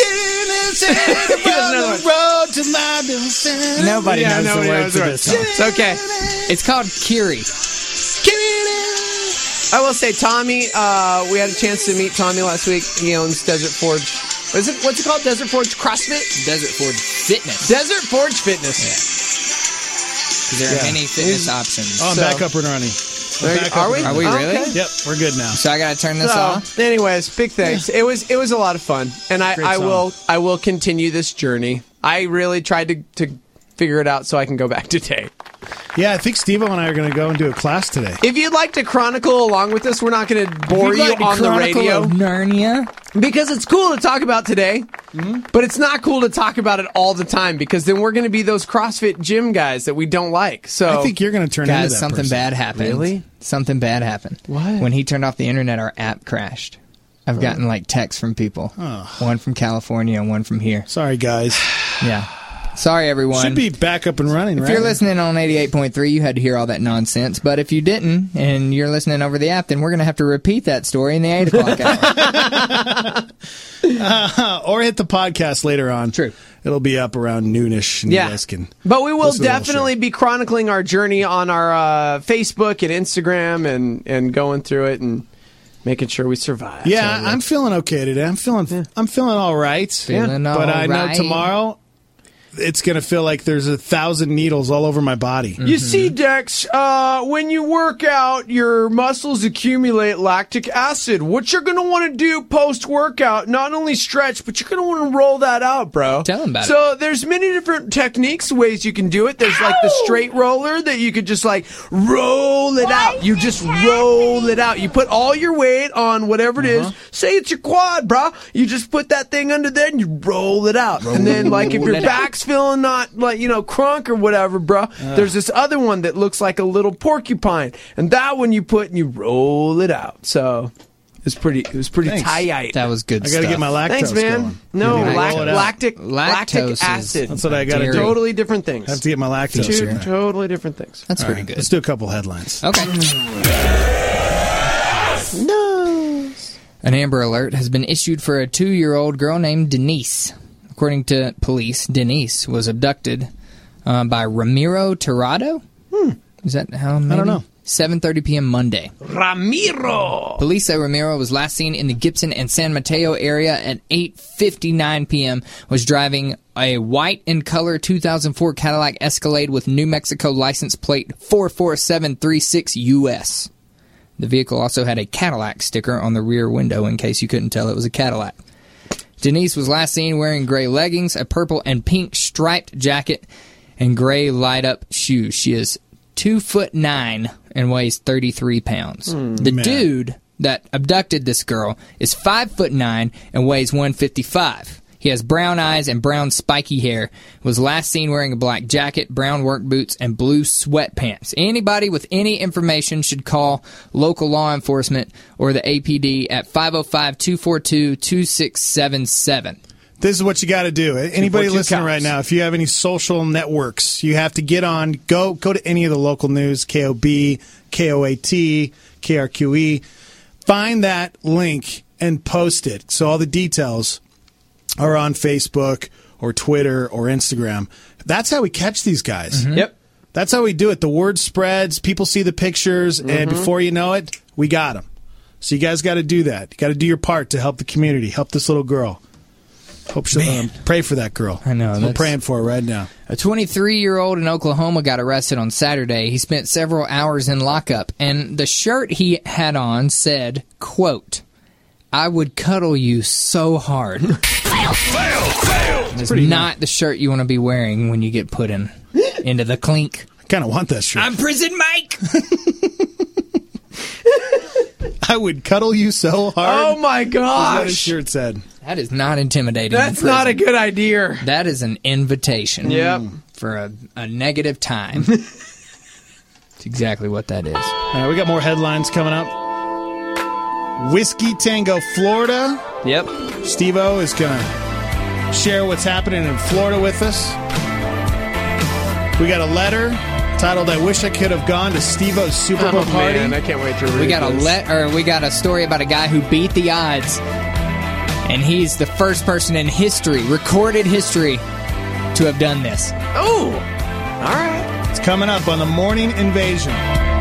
road to my destination. Nobody Yeah, knows nobody the knows words the of words. this song. It's okay. It's called Kiri. I will say, Tommy, uh, we had a chance to meet Tommy last week. He owns Desert Forge. What is it? What's it called? Desert Forge CrossFit? Desert Forge Fitness. Desert Forge Fitness. Because there are Yeah. many fitness options. Oh, I'm So- back up and running. There you- Back are up we? and Are we running. really? Okay. Yep, we're good now. So I got to turn this So, off. anyways, big thanks. It was it was a lot of fun, and I, Great I song. will I will continue this journey. I really tried to to figure it out so I can go back today. Yeah, I think Steve and I are going to go and do a class today. If you'd like to chronicle along with us, we're not going to bore If you'd you like to on the Chronicle radio of Narnia. because it's cool to talk about today, but it's not cool to talk about it all the time because then we're going to be those CrossFit gym guys that we don't like. So I think you're going to turn into Guys, that something person. bad happened. Really? Something bad happened. What? When he turned off the internet, our app crashed. I've gotten like texts from people. Oh. One from California and one from here. Sorry, guys. Yeah. Sorry, everyone. Should be back up and running, If right? you're listening on eighty-eight point three, you had to hear all that nonsense. But if you didn't, and you're listening over the app, then we're going to have to repeat that story in the eight o'clock hour. Uh, or hit the podcast later on. True. It'll be up around noonish, and Yeah. you guys can. But we will listen to the whole definitely show. be chronicling our journey on our uh, Facebook and Instagram and, and going through it and making sure we survive. Yeah, So, I'm feeling okay today. I'm feeling, I'm feeling all right. Feeling but all I know right. tomorrow it's going to feel like there's a thousand needles all over my body. You see, Dex, uh, when you work out, your muscles accumulate lactic acid. What you're going to want to do post-workout, not only stretch, but you're going to want to roll that out, bro. Tell 'em about it. So there's many different techniques, ways you can do it. There's like the straight roller that you could just like roll it out. You just roll it out. You put all your weight on whatever it is. Say it's your quad, bro. You just put that thing under there and you roll it out. And then like if Roll your it out. back's feeling not like, you know, crunk or whatever, bro, there's this other one that looks like a little porcupine. And that one you put and you roll it out. So it's pretty, it was pretty Thanks. tight. That was good I got stuff. to get my lactose Thanks, man. going. No, You need to lac- roll it out. lactic, Lactose lactic is- acid. That's what I got to Dairy. do. Totally different things. I have to get my lactose. Two in there. totally different things. That's All pretty right, good. Let's do a couple headlines. Okay. No. An Amber Alert has been issued for a two-year-old girl named Denise. According to police, Denise was abducted uh, by Ramiro Tirado. Hmm. Is that how? Maybe? I don't know. seven thirty p.m. Monday. Ramiro! Police say Ramiro was last seen in the Gibson and San Mateo area at eight fifty-nine p.m., was driving a white in color two thousand four Cadillac Escalade with New Mexico license plate four four seven three six U S. The vehicle also had a Cadillac sticker on the rear window in case you couldn't tell it was a Cadillac. Denise was last seen wearing gray leggings, a purple and pink striped jacket, and gray light-up shoes. She is two foot nine and weighs thirty-three pounds. Mm, the man. dude that abducted this girl is five foot nine and weighs one fifty-five. He has brown eyes and brown spiky hair. Was last seen wearing a black jacket, brown work boots, and blue sweatpants. Anybody with any information should call local law enforcement or the A P D at five oh five, two four two, two six seven seven. This is what you got to do. Anybody listening right now, if you have any social networks, you have to get on, go go to any of the local news, K O B, K O A T, K R Q E. Find that link and post it. So all the details are on Facebook or Twitter or Instagram. That's how we catch these guys. Mm-hmm. Yep. That's how we do it. The word spreads, people see the pictures, mm-hmm. and before you know it, we got them. So you guys got to do that. You got to do your part to help the community, help this little girl. Hope she'll um, pray for that girl. I know. I'm praying for her right now. A twenty-three-year-old in Oklahoma got arrested on Saturday. He spent several hours in lockup, and the shirt he had on said, quote, "I would cuddle you so hard." Fail, fail, fail. It's not the shirt you want to be wearing when you get put in into the clink. I kind of want that shirt. I'm Prison Mike. I would cuddle you so hard. Oh, my gosh. Is what his shirt said. That is not intimidating. That's not a good idea. That is an invitation. Yep. For a, a negative time. That's exactly what that is. All right, we got more headlines coming up. Whiskey Tango, Florida. Yep. Steve-O is going to share what's happening in Florida with us. We got a letter titled, "I wish I could have gone to Steve-O's Super Bowl oh, party." Man, I can't wait to read We got a this. let, or we got a story about a guy who beat the odds, and he's the first person in history, recorded history, to have done this. Oh, all right. It's coming up on the Morning Invasion.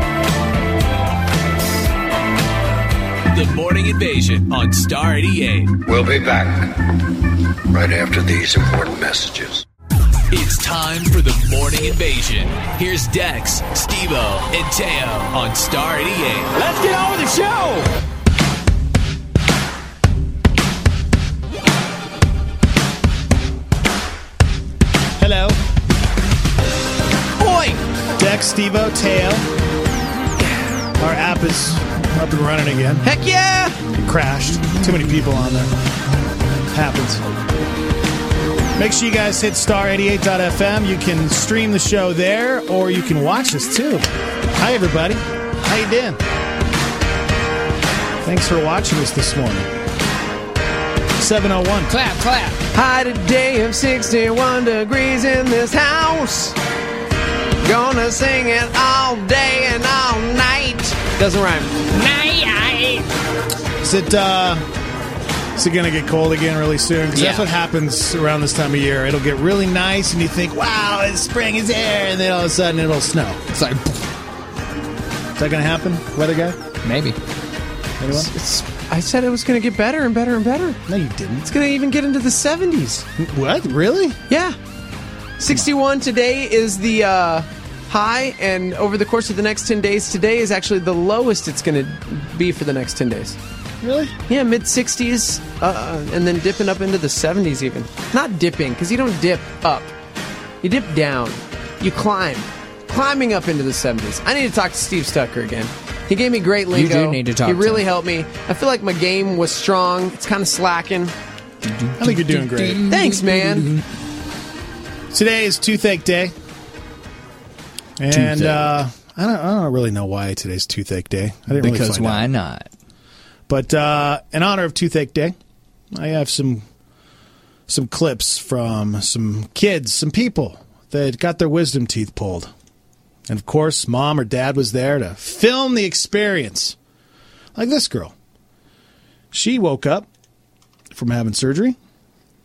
The Morning Invasion on Star eighty-eight. We'll be back right after these important messages. It's time for the Morning Invasion. Here's Dex, Steve-O, and Teo on Star eighty-eight. Let's get on with the show. Hello. Boy. Dex, Steve-O, Teo. Our app is up and running again. Heck yeah. It crashed. Too many people on there. Happens. Make sure you guys hit star eighty-eight dot f m. You can stream the show there, or you can watch us, too. Hi, everybody. How you doing? Thanks for watching us this morning. seven oh one. Clap, clap. High today of sixty-one degrees in this house. Gonna sing it all day and all night. Doesn't rhyme. Night. Is it, uh... Is it going to get cold again really soon? Because Yeah. that's what happens around this time of year. It'll get really nice, and you think, wow, it's spring is here, and then all of a sudden it'll snow. It's like, Is that going to happen, weather guy? maybe. Anyone? It's, it's, I said it was going to get better and better and better. No, you didn't. It's going to even get into the seventies. What? Really? Yeah. sixty-one today is the uh, high, and over the course of the next ten days, today is actually the lowest it's going to be for the next ten days. Really? Yeah, mid-sixties, uh, and then dipping up into the seventies even. Not dipping, because you don't dip up. You dip down. You climb. Climbing up into the seventies. I need to talk to Steve Stucker again. He gave me great lingo. You do need to talk He to really him. helped me. I feel like my game was strong. It's kind of slacking. I think you're doing great. Thanks, man. Today is Toothache Day. And Toothache. uh, I, don't, I don't really know why today's Toothache Day. I didn't really Because find why out. not? But uh, in honor of Toothache Day, I have some some clips from some kids, some people that got their wisdom teeth pulled. And, of course, mom or dad was there to film the experience. Like this girl. She woke up from having surgery,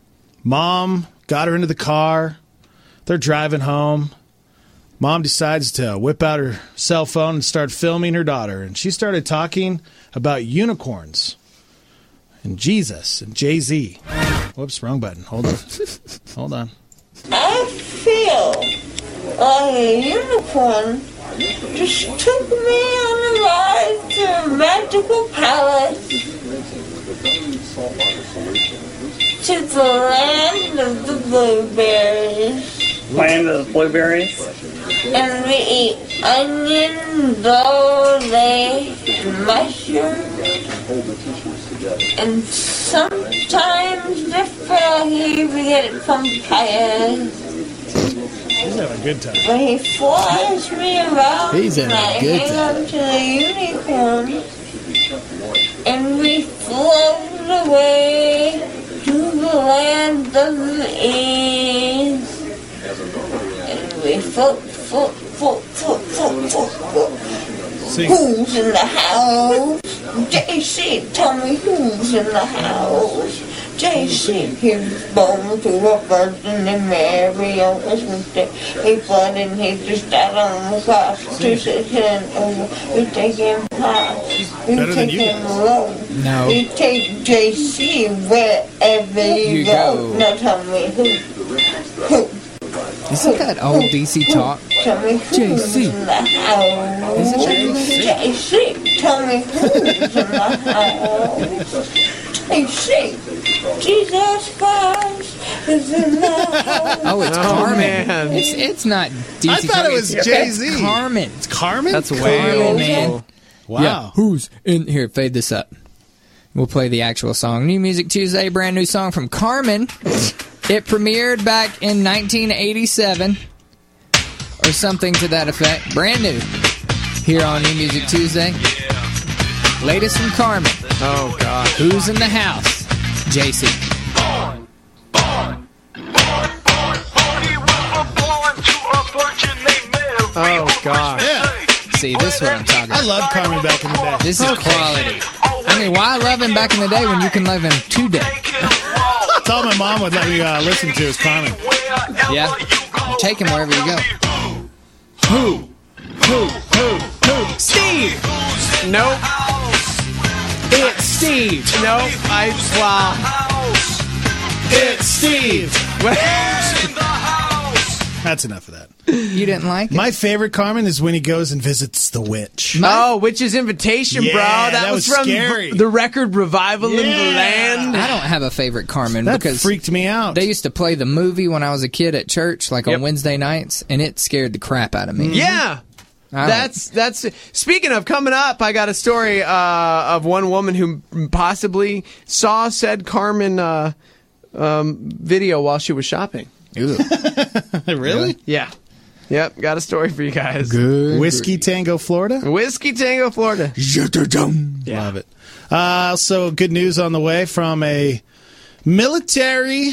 Mom got her into the car. They're driving home. Mom decides to whip out her cell phone and start filming her daughter. And she started talking about unicorns and Jesus and Jay-Z. Whoops, wrong button. Hold on. Hold on. I feel like a unicorn just took me on a ride to a magical palace, to the land of the blueberries. Land of the blueberries? And we eat onions all day, and mushrooms, and sometimes the froggy we get it from papayas. He's having a good time. But he flies me around. He's having a good and I time. hang on to the unicorn, and we float away to the land of the ease. And we float, float, float, float, float, float, float. Sing. Who's in the house? J C, tell me who's in the house. J C, here's bone to a virgin and Mary on Christmas Day. He bled and he just died on the cross. To sit him over, we take him high, we Better than take you him guys. low. No. We take J C wherever you, You go. go. Now tell me who, who. Isn't that old D C talk? Tell me who's J C. in the house. Isn't that J C, tell me who's in the house. J C, Jesus Christ is in the house. Oh, it's Oh, Carmen. man. It's it's not D C. I thought it was It's- Jay-Z. It's Carmen. It's Carmen? That's way Carmen, old man. school. Wow. Yeah, who's in here? Fade this up. We'll play the actual song. New Music Tuesday, brand new song from Carmen. It premiered back in nineteen eighty-seven, or something to that effect. Brand new here on New Music Tuesday. Latest from Carmen. Oh, God. Who's in the house? J C. Oh, God. Yeah. See, this is what I'm talking I about. loved Carmen back in the day. This is quality. I mean, why love him back in the day when you can love him today? That's all my mom would let me uh, listen to is Carmen. Yeah. Take him wherever you go. Who? Who? Who? Who? Steve! Nope. It's Steve. Nope. I, wow. It's Steve. That's enough of that. You didn't like it? My favorite Carmen is when he goes and visits the witch. Oh, Witch's Invitation, Yeah, bro. That, that was, was from scary. the record Revival in the Yeah. Land. I don't have a favorite Carmen That because freaked me out. they used to play the movie when I was a kid at church, like Yep. on Wednesday nights, and it scared the crap out of me. Yeah. I That's that's. Speaking of coming up, I got a story uh, of one woman who possibly saw said Carmen uh, um, video while she was shopping. Ooh. Really? Yeah. Yep. Got a story for you guys. Good. Whiskey Tango, Florida? Whiskey Tango, Florida. Yeah. Love it. Uh, also, good news on the way from a military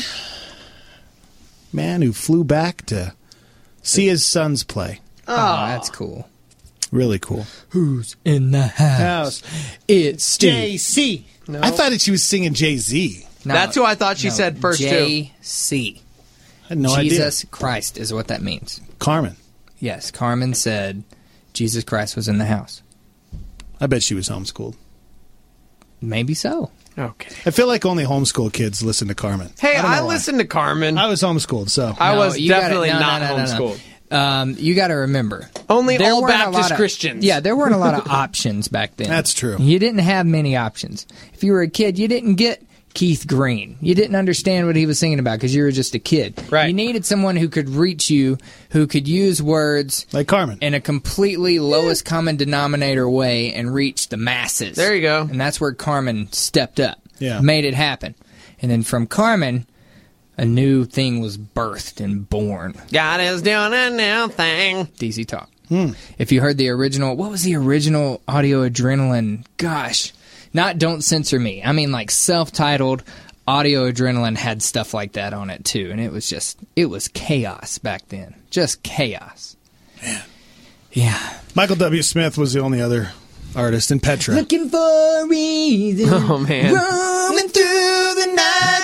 man who flew back to see his sons play. Oh, that's cool. Really cool. Who's in the house? It's Steve. J C. No. I thought that she was singing Jay-Z. No, That's who I thought she no, said first, too. J C. I had no Jesus idea. Christ is what that means. Carmen. Yes, Carmen said Jesus Christ was in the house. I bet she was homeschooled. Maybe so. Okay. I feel like only homeschool kids listen to Carmen. Hey, I, don't know I why. listened to Carmen. I was homeschooled, so. I No, was you gotta- definitely no, no, not no, no, no. homeschooled. Um, you got to remember. Only there all weren't a Baptist lot of- Christians. Yeah, there weren't a lot of options back then. That's true. You didn't have many options. If you were a kid, you didn't get Keith Green. You didn't understand what he was singing about because you were just a kid. Right. You needed someone who could reach you, who could use words like Carmen in a completely lowest common denominator way and reach the masses. There you go. And that's where Carmen stepped up. Yeah. Made it happen. And then from Carmen, a new thing was birthed and born. God is doing a new thing. D C Talk. Hmm. If you heard the original, what was the original Audio Adrenaline? Gosh, not Don't Censor Me. I mean, like self-titled Audio Adrenaline had stuff like that on it too, and it was just, it was chaos back then. Just chaos. Man. Yeah. Michael W. Smith was the only other artist, and Petra. Looking for a reason. Oh, man. Roaming through the night to find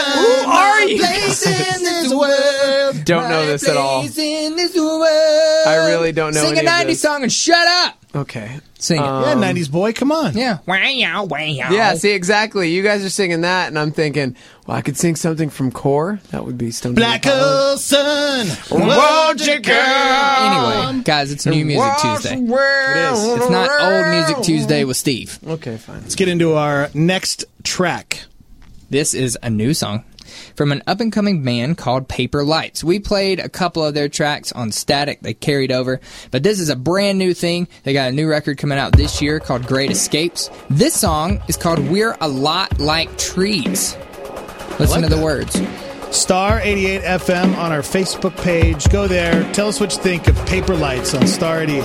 Who are you? Place in this world. Don't know this at all. Place in this world. I really don't know Sing any a of nineties this. song and shut up. Okay. Sing it. Um, Yeah, nineties boy, come on. Yeah. Wow, wow. Yeah, see, exactly. You guys are singing that, and I'm thinking, well, I could sing something from Core. That would be Stone Black Temple Pilots. hole sun, Won't you come? Anyway, guys, it's New Music Tuesday. It is. It's not Old Music Tuesday with Steve. Okay, fine. Let's get into our next track. This is a new song from an up-and-coming band called Paper Lights. We played a couple of their tracks on Static. They carried over. But this is a brand new thing. They got a new record coming out this year called Great Escapes. This song is called We're a Lot Like Trees. Listen like to the that. words. Star eighty-eight F M on our Facebook page. Go there. Tell us what you think of Paper Lights on Star eighty-eight.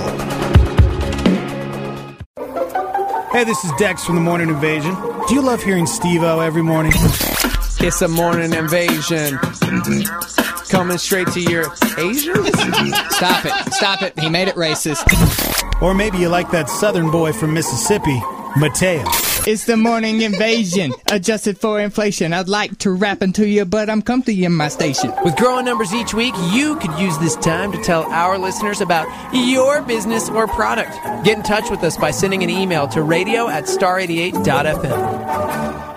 Hey, this is Dex from the Morning Invasion. Do you love hearing Steve-O every morning? It's a morning invasion. Coming straight to your Asians? Stop it. Stop it. He made it racist. Or maybe you like that southern boy from Mississippi, Mateo. It's the morning invasion, adjusted for inflation. I'd like to rap into you, but I'm comfy in my station. With growing numbers each week, you could use this time to tell our listeners about your business or product. Get in touch with us by sending an email to radio at star eighty-eight dot f m.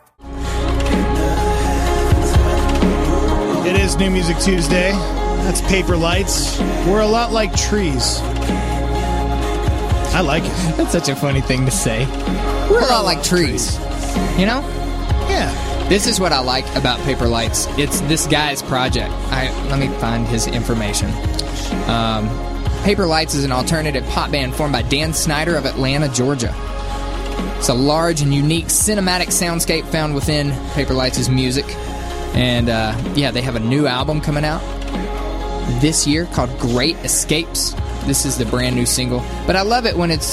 It is New Music Tuesday. That's Paper Lights. We're a lot like trees. I like it. That's such a funny thing to say. We're a lot like trees. You know? Yeah. This is what I like about Paper Lights. It's this guy's project. I let me find his information. Um, Paper Lights is an alternative pop band formed by Dan Snyder of Atlanta, Georgia. It's a large and unique cinematic soundscape found within Paper Lights' music. And, uh, yeah, they have a new album coming out this year called Great Escapes. This is the brand new single. But I love it when it's...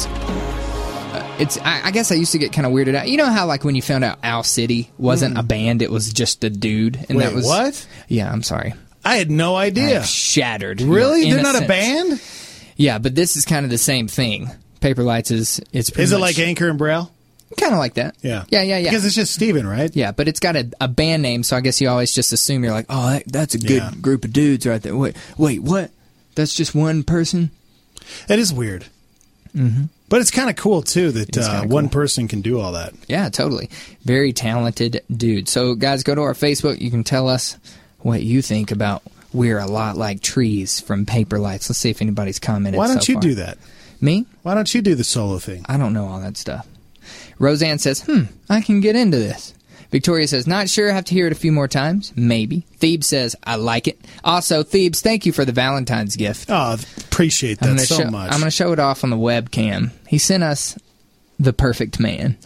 Uh, it's. I, I guess I used to get kind of weirded out. You know how, like, when you found out Owl City wasn't Mm. a band, it was just a dude? And Wait, that was, what? Yeah, I'm sorry. I had no idea. I'm shattered. Really? your They're not a innocence. band? Yeah, but this is kind of the same thing. Paper Lights is... It's Is it like Anchor and Braille? Kind of like that. Yeah. Yeah, yeah, yeah. Because it's just Steven, right? Yeah, but it's got a, a band name, so I guess you always just assume you're like, oh, that, that's a good Yeah. group of dudes right there. Wait, wait, what? That's just one person? That is weird. Mm-hmm. But it's kind of cool, too, that It is uh, kinda one cool. person can do all that. Yeah, totally. Very talented dude. So, guys, go to our Facebook. You can tell us what you think about We're a Lot Like Trees from Paper Lights. Let's see if anybody's commented. Why don't so you far. do that? Me? Why don't you do the solo thing? I don't know all that stuff. Roseanne says, hmm, I can get into this. Victoria says, not sure, have to hear it a few more times. Maybe. Thebes says, I like it. Also, Thebes, thank you for the Valentine's gift. Oh, appreciate that I'm gonna so show, much. I'm going to show it off on the webcam. He sent us the perfect man.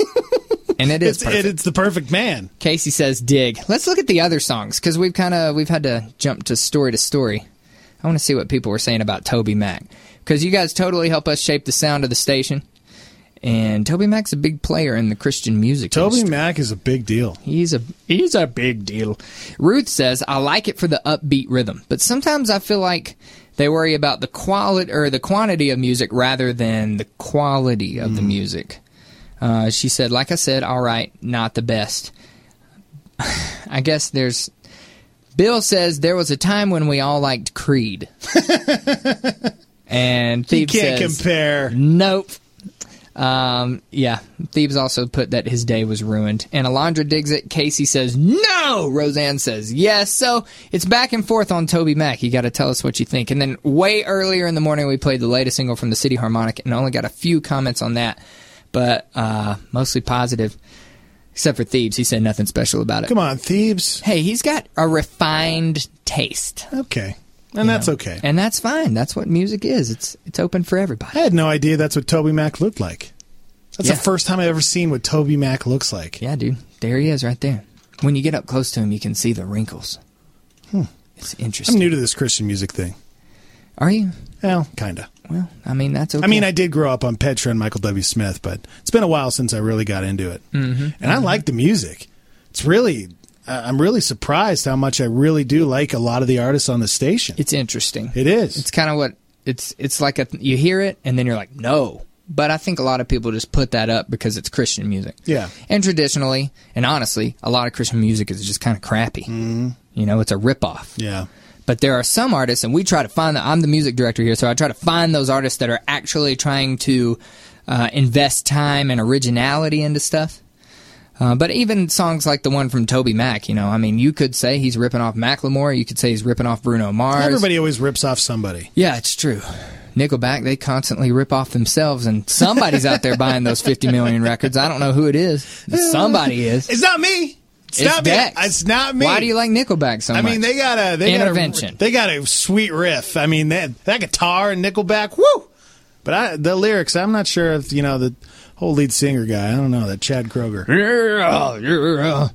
And it is it's, perfect. it, it's the perfect man. Casey says, dig. Let's look at the other songs, because we've kind of, we've had to jump to story to story. I want to see what people were saying about Toby Mac. Because you guys totally help us shape the sound of the station. And Toby Mac's a big player in the Christian music Toby industry. Mac is a big deal. He's a he's a big deal. Ruth says, I like it for the upbeat rhythm, but sometimes I feel like they worry about the quality or the quantity of music rather than the quality of mm. the music. Uh, she said, like I said, all right, not the best. I guess there's... Bill says, there was a time when we all liked Creed. And Thebes You can't says, compare. Nope. Um, yeah, Thebes also put that his day was ruined. And Alondra digs it. Casey says, no! Roseanne says, yes. So it's back and forth on Toby Mac. You got to tell us what you think. And then way earlier in the morning, we played the latest single from the City Harmonic and only got a few comments on that, but uh, mostly positive. Except for Thebes. He said nothing special about it. Come on, Thebes. Hey, he's got a refined taste. Okay. And that's know? okay. And that's fine. That's what music is. It's it's open for everybody. I had no idea that's what Toby Mac looked like. That's Yeah. the first time I've ever seen what Toby Mac looks like. Yeah, dude. There he is right there. When you get up close to him, you can see the wrinkles. Hmm. It's interesting. I'm new to this Christian music thing. Are you? Well, kind of. Well, I mean, that's okay. I mean, I did grow up on Petra and Michael W. Smith, but it's been a while since I really got into it. Mm-hmm. And I like the music. It's really... Uh, I'm really surprised how much I really do like a lot of the artists on the station. It's interesting. It is. It's kind of what... It's it's like a, you hear it, and then you're like, no. but I think a lot of people just put that up because it's Christian music. Yeah. And traditionally, and honestly, a lot of Christian music is just kind of crappy. Mm-hmm. You know, it's a ripoff. Yeah. But there are some artists, and we try to find, the, I'm the music director here, so I try to find those artists that are actually trying to uh, invest time and originality into stuff. Uh, but even songs like the one from Toby Mac, you know, I mean, you could say he's ripping off Macklemore, you could say he's ripping off Bruno Mars. Everybody always rips off somebody. Yeah, it's true. Nickelback, they constantly rip off themselves, and somebody's out there buying those fifty million records. I don't know who it is. Somebody is. It's not me. It's, It's not Dex. me. It's not me. Why do you like Nickelback so I much? mean, they got a they Intervention. Got a, they got a sweet riff. I mean, that that guitar and Nickelback, woo! But I, the lyrics, I'm not sure if you know the whole lead singer guy. I don't know that Chad Kroger. Yeah, yeah.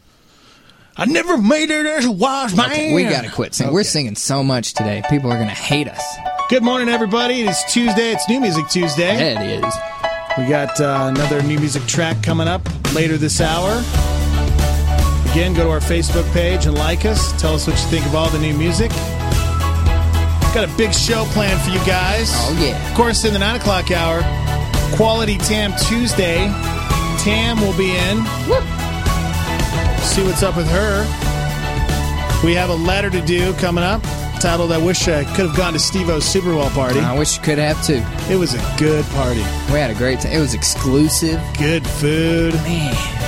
I never made it as a wise man. Okay, we gotta quit singing. Okay. We're singing so much today. People are gonna hate us. Good morning, everybody. It is Tuesday. It's New Music Tuesday. Yeah, it is. We got uh, another new music track coming up later this hour. Again, go to our Facebook page and like us. Tell us what you think of all the new music. Got a big show planned for you guys. Oh, yeah. Of course, in the nine o'clock hour, Quality Tam Tuesday. Tam will be in. Woo. See what's up with her. We have a letter to do coming up titled, I Wish I Could Have Gone to Steve-O's Super Bowl Party. I wish you could have, too. It was a good party. We had a great time. It was exclusive. Good food. Man.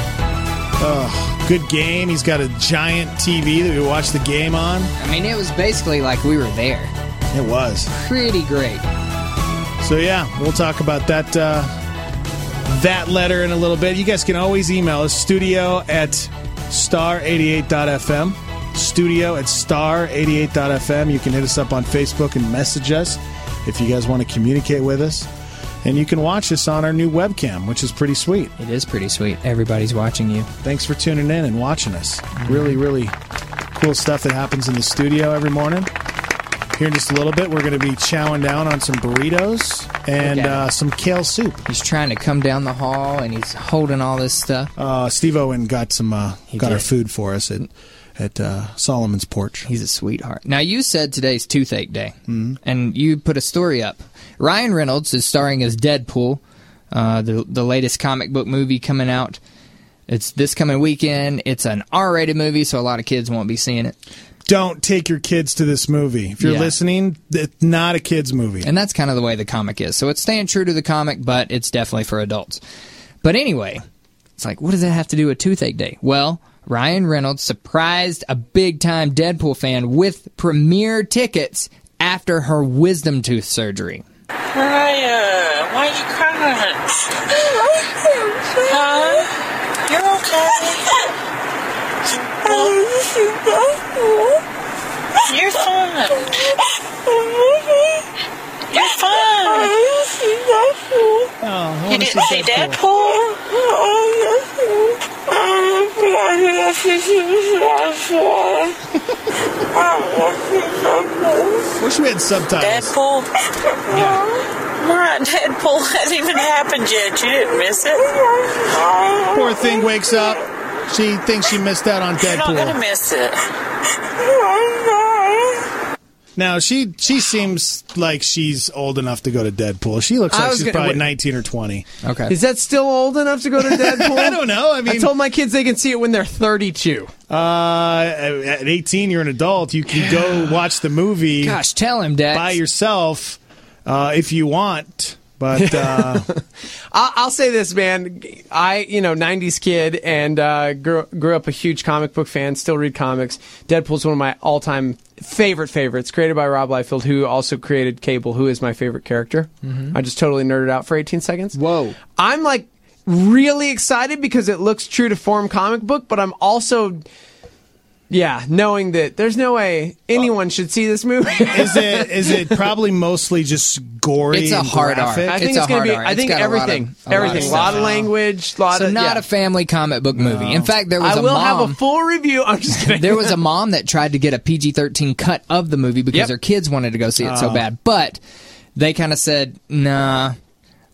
Oh, good game. He's got a giant T V that we watched the game on. I mean, it was basically like we were there. It was. Pretty great. So, yeah, we'll talk about that uh, that letter in a little bit. You guys can always email us, studio at star eighty-eight dot f m. Studio at star eighty-eight dot f m. You can hit us up on Facebook and message us if you guys want to communicate with us. And you can watch us on our new webcam, which is pretty sweet. It is pretty sweet. Everybody's watching you. Thanks for tuning in and watching us. Really, really cool stuff that happens in the studio every morning. Here in just a little bit, we're going to be chowing down on some burritos and uh, some kale soup. He's trying to come down the hall, and he's holding all this stuff. Uh, Steve Owen got some uh, He got did. our food for us at at uh, Solomon's porch. He's a sweetheart. Now, you said today's toothache day, mm-hmm. and you put a story up. Ryan Reynolds is starring as Deadpool, uh, the the latest comic book movie coming out. It's this coming weekend. It's an R-rated movie, so a lot of kids won't be seeing it. Don't take your kids to this movie. If you're Yeah. listening, it's not a kid's movie. And that's kind of the way the comic is. So it's staying true to the comic, but it's definitely for adults. But anyway, it's like, what does that have to do with Toothache Day? Well, Ryan Reynolds surprised a big-time Deadpool fan with premiere tickets after her wisdom tooth surgery. Mariah, why are you crying? Huh? You're okay. You're fine. You're fine. Oh, You didn't see Deadpool? Wish we had subtitles. Deadpool? Right, Deadpool hasn't even happened yet. You didn't miss it. Poor thing wakes up. She thinks she missed out on You're not going to Deadpool. miss it. Now, she she seems like she's old enough to go to Deadpool. She looks I like was she's gonna- probably wait. nineteen or twenty. Okay. Is that still old enough to go to Deadpool? I don't know. I mean, I told my kids they can see it when they're thirty-two. Uh, at eighteen, you're an adult. You can go watch the movie. Gosh, tell him, Dex. by yourself uh, if you want. But uh, I'll, I'll say this, man. I, you know, nineties kid and uh, grew, grew up a huge comic book fan, still read comics. Deadpool's one of my all-time favorite favorites, created by Rob Liefeld, who also created Cable, who is my favorite character. Mhm. I just totally nerded out for eighteen seconds. Whoa. I'm, like, really excited because it looks true to form comic book, but I'm also... Yeah, knowing that there's no way anyone should see this movie. is it is it probably mostly just gory? It's a and hard R. graphic? I think It's it's, a going to hard be. R. I It's think got a lot of- everything, a lot of everything, a stuff lot of in it. language, lot So of. not yeah. a family comic book movie. In fact, there was I a will mom. have a full review. I'm just kidding. There was a mom that tried to get a P G thirteen cut of the movie because Yep. her kids wanted to go see it so Oh. bad. But they kind of said, nah,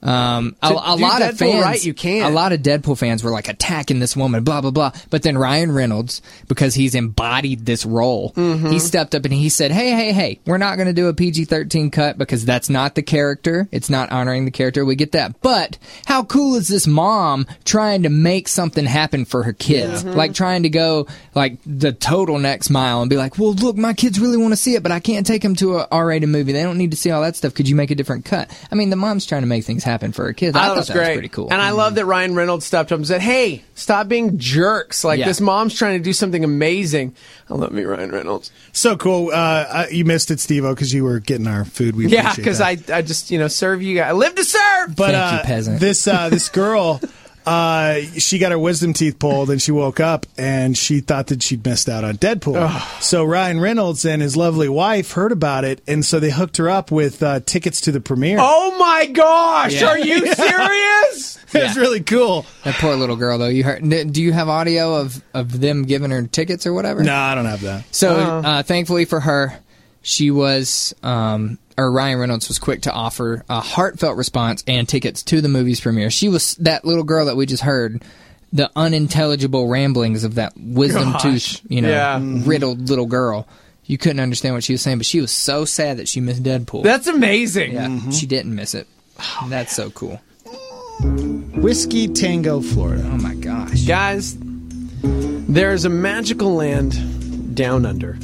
Um, a, To a do lot of Deadpool fans, right, you can't. a lot of Deadpool fans were like attacking this woman, blah blah blah. But then Ryan Reynolds, because he's embodied this role, Mhm. he stepped up and he said, "Hey, hey, hey, we're not going to do a P G thirteen cut because that's not the character. It's not honoring the character. We get that. But how cool is this mom trying to make something happen for her kids? Yeah. Like trying to go like the total next mile and be like, well, look, my kids really want to see it, but I can't take them to a R-rated movie. They don't need to see all that stuff. Could you make a different cut?" I mean, the mom's trying to make things happen for her kids. I, I thought thought it was that great. was pretty cool. And I love that Ryan Reynolds stepped up and said, "Hey, stop being jerks. Like, Yeah. this mom's trying to do something amazing." I love me, Ryan Reynolds. So cool. Uh, I- you missed it, Steve-O, because you were getting our food. We Yeah, appreciate because that. I, I just, you know, serve you guys. I live to serve! But uh, this uh, this girl, uh, she got her wisdom teeth pulled, and she woke up, and she thought that she'd missed out on Deadpool. So Ryan Reynolds and his lovely wife heard about it, and so they hooked her up with uh, tickets to the premiere. Oh my gosh! Yeah. Are you serious? It was really cool. That poor little girl, though. You heard? n- Do you have audio of, of them giving her tickets or whatever? No, I don't have that. So, Uh. uh, thankfully for her, she was, um, or Ryan Reynolds was quick to offer a heartfelt response and tickets to the movie's premiere. She was that little girl that we just heard, the unintelligible ramblings of that wisdom Gosh. tooth, you know, Yeah. riddled little girl. You couldn't understand what she was saying, but she was so sad that she missed Deadpool. That's amazing. Yeah, she didn't miss it. That's so cool. Whiskey Tango, Florida. Oh my gosh. Guys, there's a magical land down under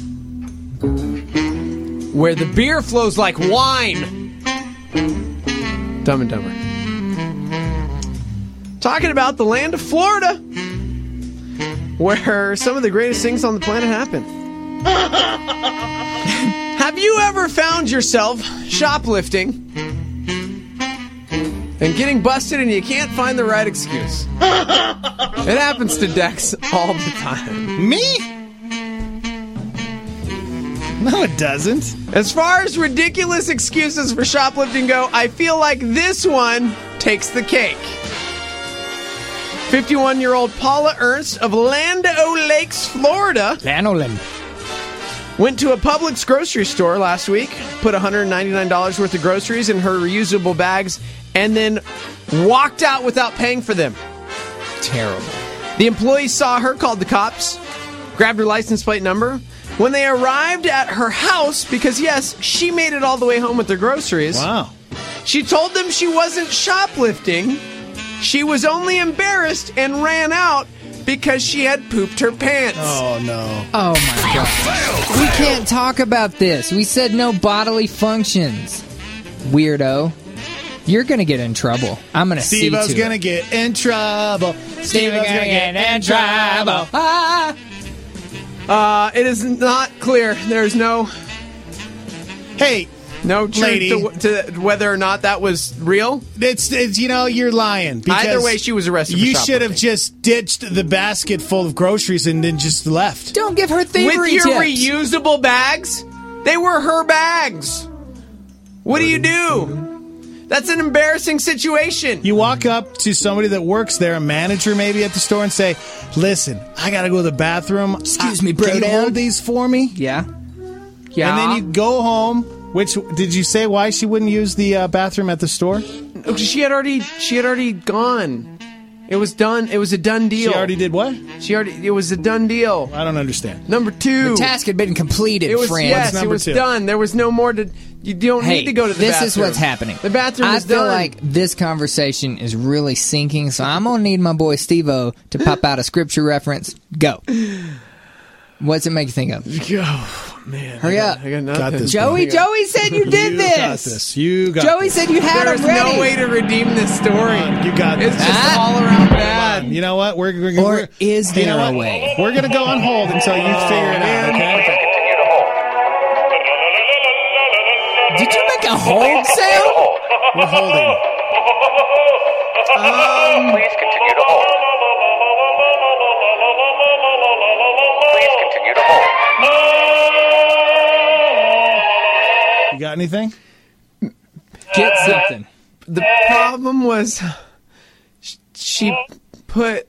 where the beer flows like wine. Dumb and Dumber. Talking about the land of Florida, where some of the greatest things on the planet happen. Have you ever found yourself shoplifting and getting busted and you can't find the right excuse? It happens to Dex all the time. Me? No, it doesn't. As far as ridiculous excuses for shoplifting go, I feel like this one takes the cake. fifty-one-year-old Paula Ernst of Land O' Lakes, Florida, Lanoland, went to a Publix grocery store last week, put one hundred ninety-nine dollars worth of groceries in her reusable bags, and then walked out without paying for them. Terrible. The employees saw her, called the cops, grabbed her license plate number. When they arrived at her house, because yes, she made it all the way home with their groceries. Wow. She told them she wasn't shoplifting. She was only embarrassed and ran out because she had pooped her pants. Oh, no. Oh my god. We can't talk about this. We said no bodily functions. Weirdo. You're gonna get in trouble. I'm gonna see to Steve-O's gonna it. get in trouble. Steve-O's gonna get in trouble. Ah! Uh, it is not clear. There's no... Hey, no truth lady. to, to whether or not that was real. It's, it's you know, you're lying. Because Either way, she was arrested for You should have shoplifting. just ditched the basket full of groceries and then just left. Don't give her thievery With your tips. reusable bags? They were her bags. What do you do? That's an embarrassing situation. You walk up to somebody that works there, a manager maybe at the store, and say, "Listen, I gotta go to the bathroom. Excuse me, Can you bro-down?" hold these for me?" Yeah. Yeah. And then you go home. Which did you say why she wouldn't use the uh, bathroom at the store? She had already. She had already gone. It was done. It was a done deal. She already did what? She already. It was a done deal. I don't understand. Number two. The task had been completed, It was friend. yes. It number was two? done. There was no more to. You don't Hey, need to go to the this bathroom. is what's happening. The bathroom I is feel done. like this conversation is really sinking, so I'm gonna need my boy Steve-O to pop out a scripture reference. Go. What's it make you think of? Oh, man. Hurry I got, up. I got nothing. Got this, Joey, bro. Joey said you did You this. got this. You got Joey this. said you had There's him ready. no way to redeem this story. You got It's this. just Ah. all around bad. You know what? We're, we're, Or we're is you know there a what? way? We're gonna go on hold until you figure it out. Okay? Did you make a hold sound? We're holding. Um, Please continue to hold. Please continue to hold. You got anything? Get something. the problem was sh- she put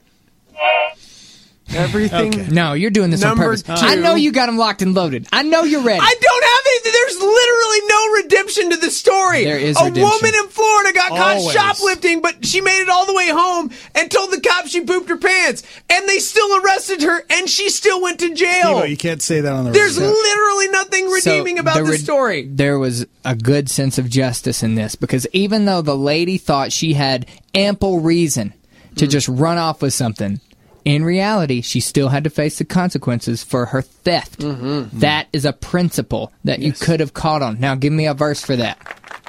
everything. Okay. No, you're doing this Number on purpose. two. I know you got them locked and loaded. I know you're ready. I don't have there's literally no redemption to the story. There is a redemption. woman in Florida got Always. caught shoplifting, but she made it all the way home and told the cops she pooped her pants, and they still arrested her, and she still went to jail. Steve-O, you can't say that on the There's radio. literally nothing redeeming So about the the re- story. There was a good sense of justice in this, because even though the lady thought she had ample reason to Mm. just run off with something, in reality, she still had to face the consequences for her theft. Mm-hmm. That is a principle that you could have caught on. Now, give me a verse for that.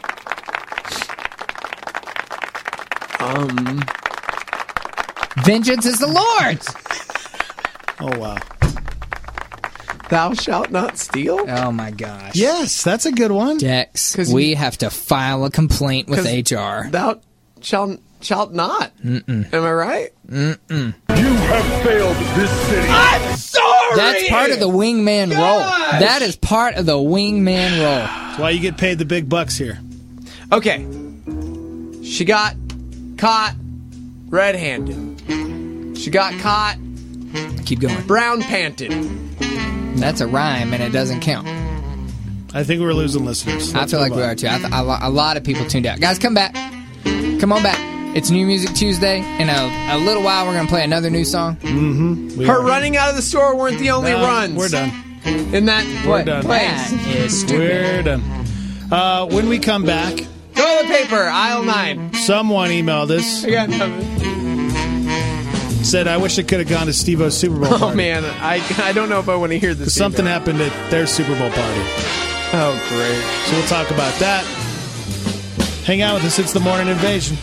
Um, Vengeance is the Lord's. Oh, wow. Thou shalt not steal? Oh, my gosh. Yes, that's a good one. Dex, 'Cause we you- have to file a complaint with 'Cause H R. Thou shalt, shalt not. Mm-mm. Am I right? Mm-mm. You have failed this city. I'm sorry! That's part of the wingman role. That is part of the wingman role. That's why you get paid the big bucks here. Okay. She got caught red-handed. She got caught Keep going. brown-panted. That's a rhyme, and it doesn't count. I think we're losing listeners. I Let's feel like move we on. are, too. I th- a, lo- a lot of people tuned out. Guys, come back. Come on back. It's New Music Tuesday. In a, a little while, we're going to play another new song. Mm-hmm. Her running out of the store weren't the only No, runs. We're done. In that We're pla- done. place. That is stupid. We're done. Uh, when we come back, Toilet paper, aisle nine. someone emailed us, I got nothing. said, I wish I could have gone to Steve-O's Super Bowl party. Oh, man. I, I don't know if I want to hear this. 'Cause something email. happened at their Super Bowl party. Oh, great. So we'll talk about that. Hang out with us. It's the Morning Invasion.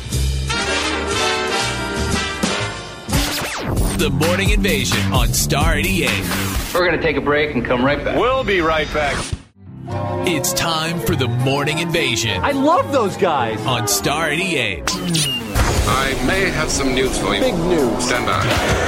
The Morning Invasion on Star eighty-eight. We're going to take a break and come right back. We'll be right back. It's time for the Morning Invasion I love those guys. on Star eighty-eight. I may have some news for you. Big news. Stand by.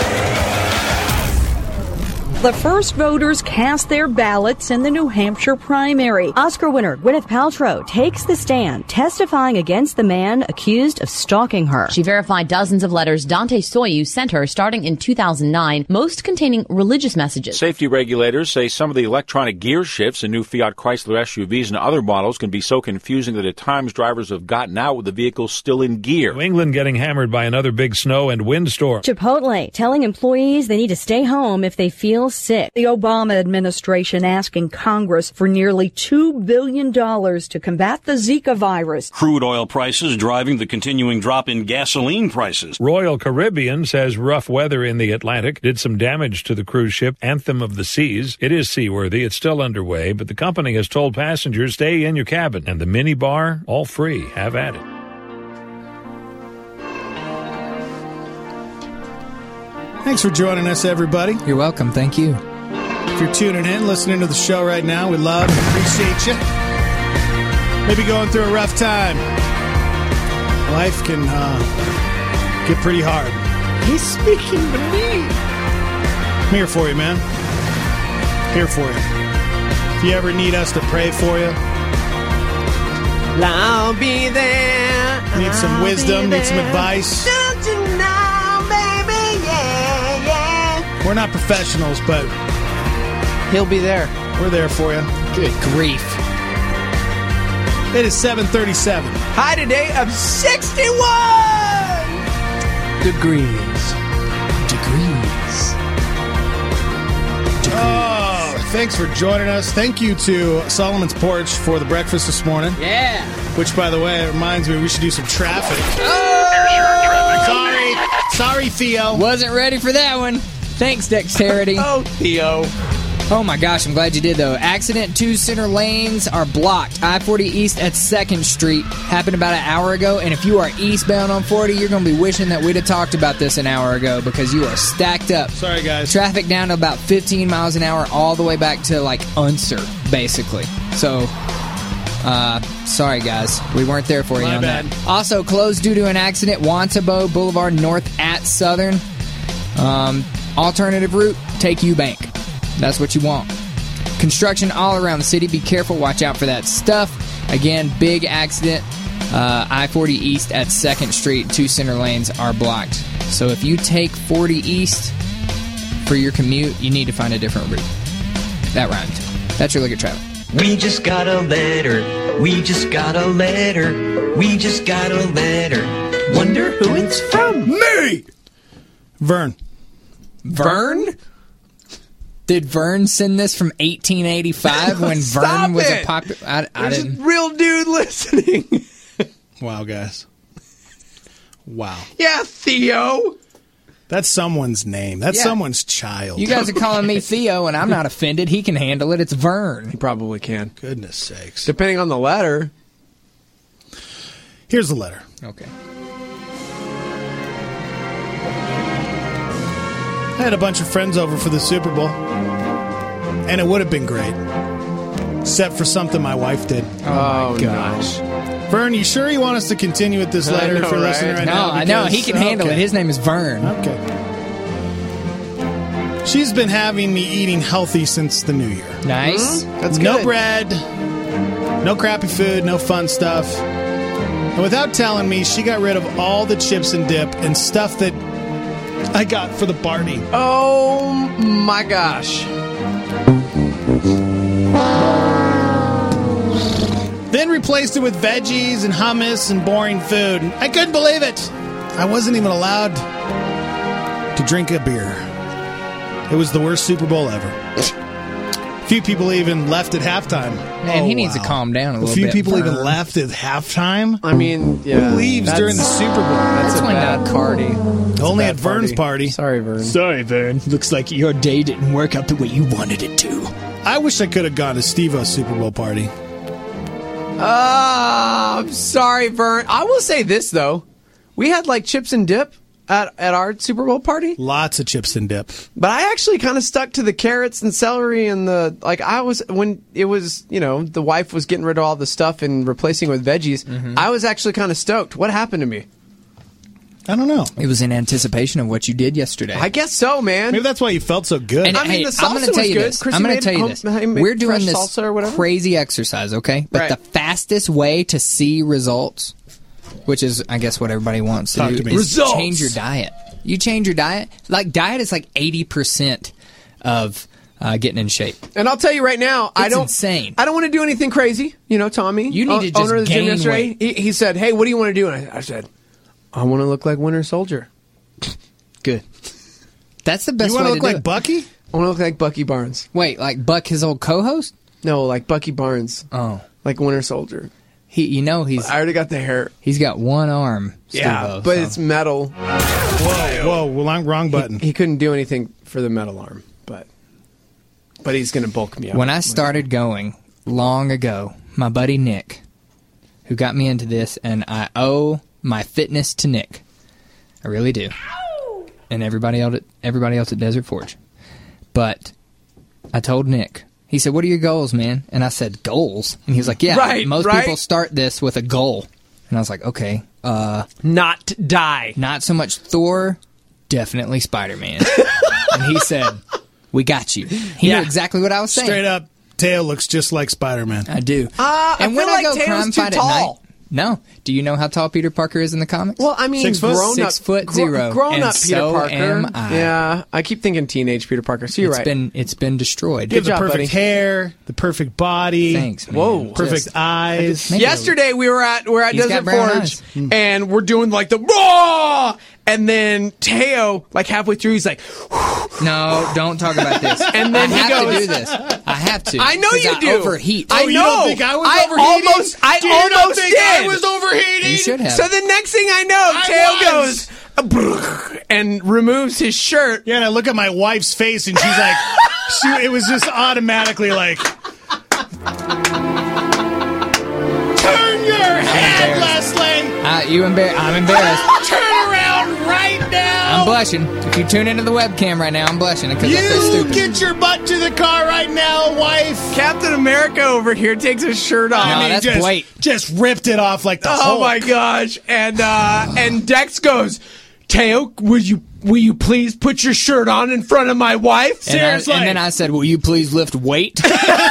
The first voters cast their ballots in the New Hampshire primary. Oscar winner Gwyneth Paltrow takes the stand, testifying against the man accused of stalking her. She verified dozens of letters Dante Soyu sent her starting in two thousand nine, most containing religious messages. Safety regulators say some of the electronic gear shifts in new Fiat Chrysler S U Vs and other models can be so confusing that at times drivers have gotten out with the vehicle still in gear. New England getting hammered by another big snow and windstorm. Chipotle telling employees they need to stay home if they feel sick. The Obama administration asking Congress for nearly two billion dollars to combat the Zika virus. Crude oil prices driving the continuing drop in gasoline prices. Royal Caribbean says rough weather in the Atlantic did some damage to the cruise ship Anthem of the Seas. It is seaworthy. It's still underway, but the company has told passengers stay in your cabin. And the mini bar, all free. Have at it. Thanks for joining us, everybody. You're welcome. Thank you. If you're tuning in, listening to the show right now, we love and appreciate you. Maybe going through a rough time. Life can uh, get pretty hard. He's speaking to me. I'm here for you, man. Here for you. If you ever need us to pray for you, I'll be there. need some I'll wisdom, be need some there. advice. Don't you know, baby? Yeah, yeah. We're not professionals, but He'll be there. we're there for you. Good grief. It is seven thirty-seven. High today of sixty-one degrees. Degrees. Oh, thanks for joining us. Thank you to Solomon's Porch for the breakfast this morning. Yeah. Which, by the way, it reminds me we should do some traffic. Sorry. Sorry, Theo. Wasn't ready for that one. Thanks, Dexterity. Oh, Theo. Oh my gosh, I'm glad you did though. Accident, two center lanes are blocked. I forty East at second Street happened about an hour ago, and if you are eastbound on forty, you're going to be wishing that we'd have talked about this an hour ago because you are stacked up. Sorry, guys. Traffic down to about fifteen miles an hour all the way back to like Unser, basically. So, uh, sorry guys, we weren't there for you My on bad. that. Also closed due to an accident, Wantabo Boulevard North at Southern. Um, alternative route, take Eubank. That's what you want. Construction all around the city. Be careful. Watch out for that stuff. Again, big accident. Uh, I forty East at second Street. Two center lanes are blocked. So if you take forty East for your commute, you need to find a different route. That rhymed. That's your look at traffic. We just got a letter. We just got a letter. We just got a letter. Wonder who it's from. Me! Vern. Vern? Did Vern send this from eighteen eighty-five when Stop Vern was it. a popular... I, I There's didn't... a real dude listening. Wow, guys. Wow. Yeah, Theo. That's someone's name. That's Yeah. someone's child. You guys are calling me Theo, and I'm not offended. He can handle it. It's Vern. He probably can. Goodness sakes. Depending on the letter. Here's the letter. Okay. I had a bunch of friends over for the Super Bowl, and it would have been great, except for something my wife did. Oh, my gosh. Vern, you sure you want us to continue with this letter I know, if you're right? listening right no, now? I know. He Because- can handle okay. it. His name is Vern. Okay. She's been having me eating healthy since the new year. Nice. Mm-hmm. That's No good. bread, no crappy food, no fun stuff. And without telling me, she got rid of all the chips and dip and stuff that I got for the party. Oh, my gosh. Then replaced it with veggies and hummus and boring food. I couldn't believe it. I wasn't even allowed to drink a beer. It was the worst Super Bowl ever. A few people even left at halftime. Man, Oh, he needs wow. to calm down a A little few bit. people even Vern. left at halftime. I mean, yeah. Who leaves that's- during the Super Bowl? That's, That's a when, bad uh, party. That's a Only bad at Vern's party. Sorry, Vern. Sorry, Vern. Looks like your day didn't work out the way you wanted it to. I wish I could have gone to Steve-O's Super Bowl party. Oh, I'm sorry, Vern. I will say this, though. We had, like, chips and dip at, at our Super Bowl party. Lots of chips and dip. But I actually kind of stuck to the carrots and celery and the, like, I was, when it was, you know, the wife was getting rid of all the stuff and replacing it with veggies, Mm-hmm. I was actually kind of stoked. What happened to me? I don't know. It was in anticipation of what you did yesterday. I guess so, man. Maybe that's why you felt so good. And I mean, hey, the I'm going salsa to tell was you good. this. Chrissy I'm going made to tell you home- this. made We're doing fresh this salsa or whatever. crazy exercise, okay? But Right. the fastest way to see results, which is, I guess, what everybody wants to Talk do, to me. is Results. change your diet. You change your diet. Like, diet is like eighty percent of uh, getting in shape. And I'll tell you right now, I It's don't. insane. I don't want to do anything crazy. You know, Tommy. You need o- to just owner of the gym gain yesterday, weight. He, he said, "Hey, what do you want to do?" And I, I said, "I want to look like Winter Soldier." Good. That's the best You want way to to look do like it. Bucky? I want to look like Bucky Barnes. Wait, like Buck, his old co-host? No, like Bucky Barnes, Oh, like Winter Soldier. he. You know he's I already got the hair. he's got one arm. Yeah, Steve-O, but so. it's metal. Whoa, whoa, well, I'm wrong button. He couldn't do anything for the metal arm, but but he's gonna bulk me up. When I started going long ago, my buddy Nick, who got me into this, and I owe my fitness to Nick. I really do. And everybody else at, everybody else at Desert Forge. But I told Nick, he said, "What are your goals, man?" And I said, "Goals?" And he was like, "Yeah, Right, most right. people start this with a goal." And I was like, "Okay, uh, not die. not so much Thor, definitely Spider-Man." And he said, "We got you." He Yeah. knew exactly what I was saying. Straight up, Teo looks just like Spider-Man. I do. Uh, and I when feel I like go Teo's crime too fight tall. at night, no. Do you know how tall Peter Parker is in the comics? Well, I mean, Six foot? grown Six up, foot gr- zero, grown and up Peter so Parker. am I. Yeah, I keep thinking teenage Peter Parker. So you're it's right. been it's been destroyed. You have Good the job, perfect buddy. hair, the perfect body. Thanks, man. Whoa. Perfect Just- eyes. Maybe Yesterday we were at we're at He's Desert got brown Forge eyes. and we're doing like the raw, and then Teo like halfway through he's like, No, don't talk about this. And then I he have goes- to do this. I have to. I know 'cause you I do. Overheat. I Oh, you know. don't think I was I overheating? almost I Do you almost not think did. I was overheating? You should have. So the next thing I know, I Teo was. goes and removes his shirt. Yeah, and I look at my wife's face, and she's like, she, it was just automatically like, turn your head, Leslie. Uh, you embar- I'm embarrassed. Turn around right now. I'm blushing. If you tune into the webcam right now, I'm blushing because I feel You stupid. get your butt to the car right now, wife. Captain America over here takes his shirt off. No, I mean, that's just, Blake. just ripped it off like the Oh Hulk. my gosh! And uh, and Dex goes, Teo, would you will you please put your shirt on in front of my wife? And, I, Seriously. and then I said, "Will you please lift weight?"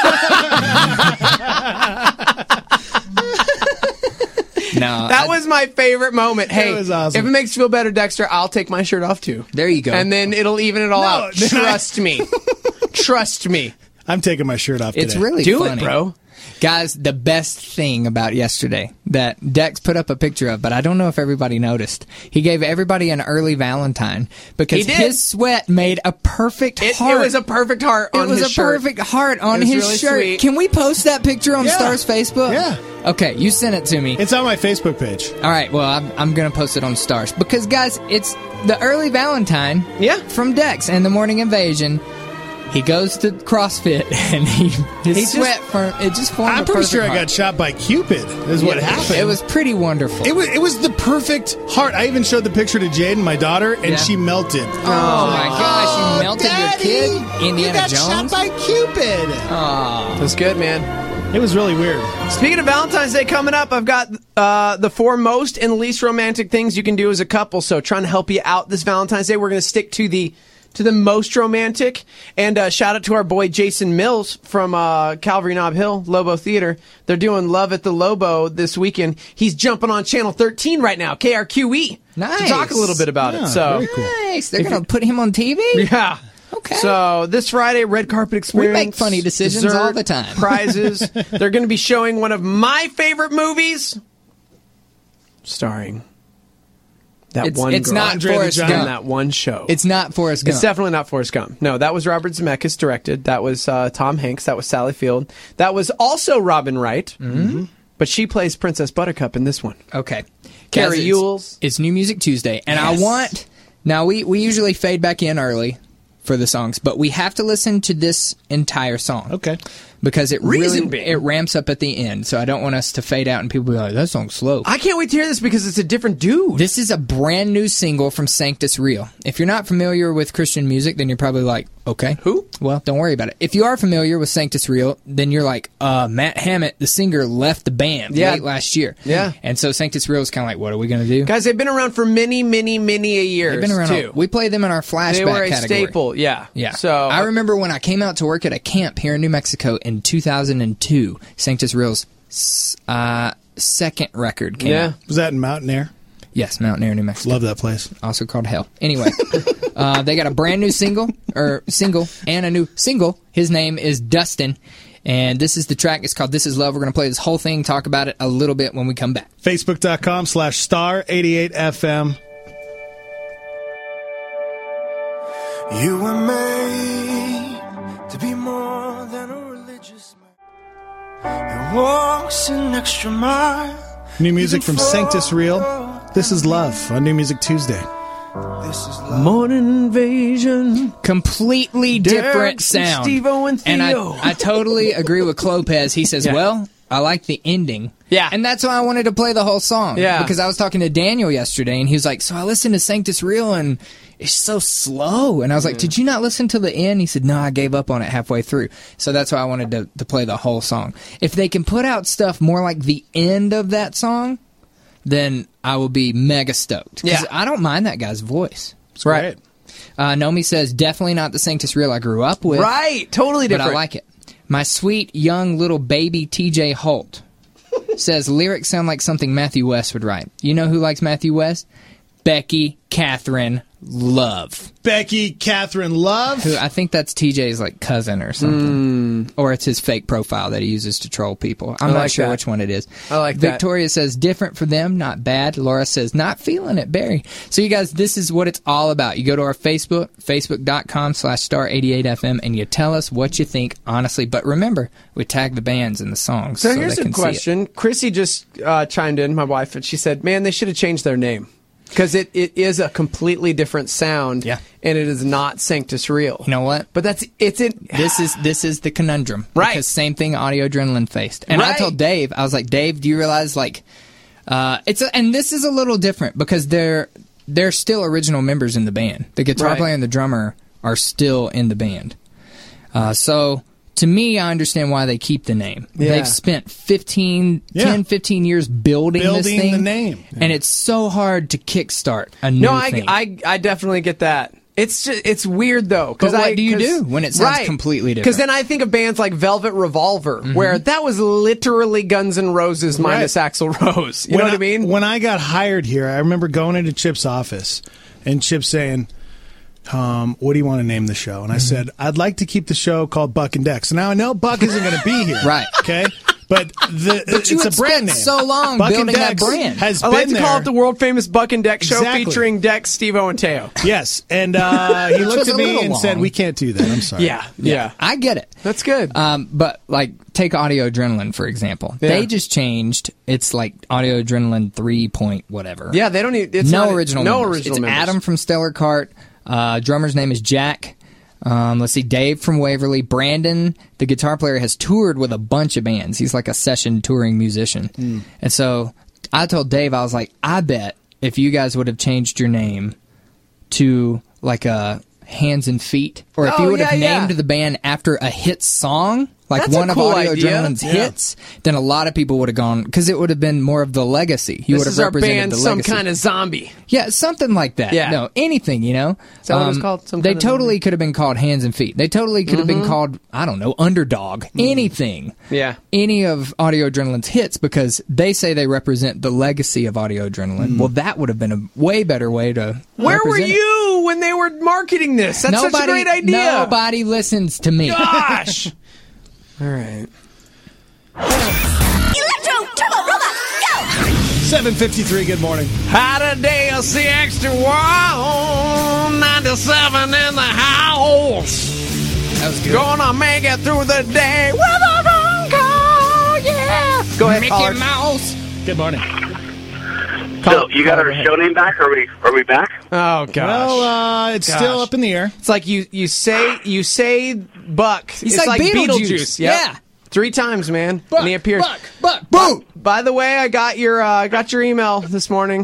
No, That I- was my favorite moment. Hey, was awesome. if it makes you feel better, Dexter, I'll take my shirt off too. There you go. And then it'll even it all No, out. then I- Trust me. Trust me. I'm taking my shirt off It's today. really Do funny. it, bro. Guys, the best thing about yesterday that Dex put up a picture of, but I don't know if everybody noticed. He gave everybody an early Valentine because He did. his sweat made a perfect It, heart. it was a perfect heart on It was his a shirt. perfect heart on It was his really shirt. sweet. Can we post that picture on Yeah. Star's Facebook? Yeah. Okay, you sent it to me. It's on my Facebook page. All right, well, I'm, I'm going to post it on Stars. Because, guys, it's the early Valentine Yeah. from Dex and the Morning Invasion. He goes to CrossFit, and he his He sweat, for, it just formed I'm a pretty perfect sure I heart. got shot by Cupid, is what Yeah, happened. It was pretty wonderful. It was, it was the perfect heart. I even showed the picture to Jaden, my daughter, and Yeah. she melted. Oh, my gosh, you melted Daddy, your kid? Indiana you got Jones? shot by Cupid. Aw. That's good, man. It was really weird. Speaking of Valentine's Day coming up, I've got uh, the four most and least romantic things you can do as a couple. So trying to help you out this Valentine's Day, we're going to stick to the to the most romantic. And uh, shout out to our boy Jason Mills from uh, Calvary Knob Hill, Lobo Theater. They're doing Love at the Lobo this weekend. He's jumping on Channel thirteen right now, K R Q E. Nice. To talk a little bit about Yeah, it. So very cool. Nice. They're If going to put him on T V? yeah. Okay. So this Friday, red carpet experience. We make funny decisions dessert, all the time. Prizes. They're going to be showing one of my favorite movies, starring that It's- one. it's girl not Andre the Forrest Giant. in Gump. that one show. It's not Forrest Gump. It's definitely not Forrest Gump. No, that was Robert Zemeckis directed. That was uh, Tom Hanks. That was Sally Field. That was also Robin Wright. Mm-hmm. But she plays Princess Buttercup in this one. Okay. Carrie Guys, Ewells. It's, it's New Music Tuesday, and Yes. I want... Now, we, we usually fade back in early for the songs, but we have to listen to this entire song. Okay. Because it Reason really being. it ramps up at the end, so I don't want us to fade out and people be like, that song's slow. I can't wait to hear this because it's a different dude. This is a brand new single from Sanctus Real. If you're not familiar with Christian music, then you're probably like, okay. Who? Well, don't worry about it. If you are familiar with Sanctus Real, then you're like, uh, Matt Hammett, the singer, left the band Yeah. late last year. Yeah. And so Sanctus Real is kind of like, what are we going to do? Guys, they've been around for many, many, many a years, They've been around. too. all- we play them in our flashback They were a category. staple, yeah. Yeah. So I remember when I came out to work at a camp here in New Mexico in two thousand two, Sanctus Real's uh, second record came Yeah. out. Was that in Mountain Air? Yes, Mountain Air, New Mexico. Love that place. Also called Hell. Anyway, uh, they got a brand new single, or single, and a new single. His name is Dustin, and this is the track. It's called This Is Love. We're going to play this whole thing, talk about it a little bit when we come back. Facebook.com slash star 88 FM. You were made to be more than a religious man. It walks an extra mile. New music from Sanctus Real. This is Love on New Music Tuesday. This is love. Morning Invasion. Completely Derek different and sound. Steve-O and And Theo. I, I totally agree with Lopez. He says, Yeah. well, I like the ending. Yeah. And that's why I wanted to play the whole song. Yeah. Because I was talking to Daniel yesterday, and he was like, so I listened to Sanctus Real, and it's so slow. And I was like, did you not listen to the end? He said, no, I gave up on it halfway through. So that's why I wanted to, to play the whole song. If they can put out stuff more like the end of that song, then I will be mega stoked. 'Cause Yeah. I don't mind that guy's voice. It's right. Uh, Nomi says, definitely not the Sanctus Real I grew up with. Right, totally But different. I like it. My sweet young little baby T J Holt says, lyrics sound like something Matthew West would write. You know who likes Matthew West? Becky Catherine Love. Becky Catherine Love. Who I think that's T J's like cousin or something. Or it's his fake profile that he uses to troll people. I'm I not like sure that. which one it is. I like that. Victoria says, different for them, not bad. Laura says, not feeling it, Barry. So you guys, this is what it's all about. You go to our Facebook, facebook.com slash star 88FM, and you tell us what you think, honestly. But remember, we tag the bands in the songs so, So here's they a can see it. question. Chrissy just uh, chimed in, my wife, and she said, man, they should have changed their name. Because it, it is a completely different sound, Yeah. and it is not Sanctus Real. You know what? But that's it's in. This is this is the conundrum, Right. Because same thing, Audio Adrenaline faced, and I Right. told Dave, I was like, Dave, do you realize like, uh, it's a, and this is a little different because they're they're still original members in the band. The guitar Right. player and the drummer are still in the band. Uh, so to me, I understand why they keep the name. Yeah. They've spent fifteen, Yeah. ten, fifteen years building, this Building thing, the name. and it's so hard to kickstart a new No, I, thing. I I definitely get that. It's just, it's weird though. But what I, do you 'cause- do when it sounds right. completely different? Because then I think of bands like Velvet Revolver, where that was literally Guns N' Roses minus Axl Rose. You know what I mean? When I got hired here, I remember going into Chip's office and Chip saying, Um, what do you want to name the show? And I said, I'd like to keep the show called Buck and Dex. Now, I know Buck isn't going to be here. Right. Okay? But, the, but it's you a had brand name. spent so long Buck building and Dex that brand. Has I been like to there. call it the world famous Buck and Dex show Exactly. featuring Dex, Steve-O, and Teo. Yes. And uh, he Which looked was at a me little and long. said, we can't do that. I'm sorry. Yeah, yeah. I get it. That's good. Um, but, like, take Audio Adrenaline, for example. Yeah. They just changed. It's like Audio Adrenaline three point whatever. Yeah, they don't need... It's no not, original No members. original It's members. Adam from Stellar Cart. Uh, drummer's name is Jack. Um, let's see, Dave from Waverly. Brandon, the guitar player, has toured with a bunch of bands. He's like a session touring musician. Mm. And so I told Dave, I was like, I bet if you guys would have changed your name to like a Hands and Feet, or if Oh, you would have yeah, named yeah. the band after a hit song, like That's a one cool of Audio idea. Adrenaline's Yeah. hits, then a lot of people would have gone, because it would have been more of the legacy. You This would have is our represented band, the Some legacy. Kind of Zombie. Yeah, something like that. Yeah. No, anything, you know? Is that what it was called? Some they Kind of totally Zombie? could have been called Hands and Feet. They totally could have been Mhm. called, I don't know, Underdog. Anything. Yeah. Any of Audio Adrenaline's hits, because they say they represent the legacy of Audio Adrenaline. Well, that would have been a way better way to Where were represent it. you when they were marketing this? That's nobody, such a great idea. Nobody listens to me. Gosh! All right. Electro Turbo Robot, go! seven fifty-three, good morning. How today I see extra one ninety-seven in the house. That was good. Gonna make it through the day with a Bronco, yeah. Go ahead, Mickey caller. Mouse. Good morning. So, you got our show name back? Are we are we back? Oh gosh. Well, uh, it's Gosh. still up in the air. It's like you you say you say Buck. He's it's like like, Beetlejuice. Beetlejuice. Yep. Yeah. Three times, man. Buck, and he appears. Buck, Buck, Boom. By the way, I got your uh, got your email this morning.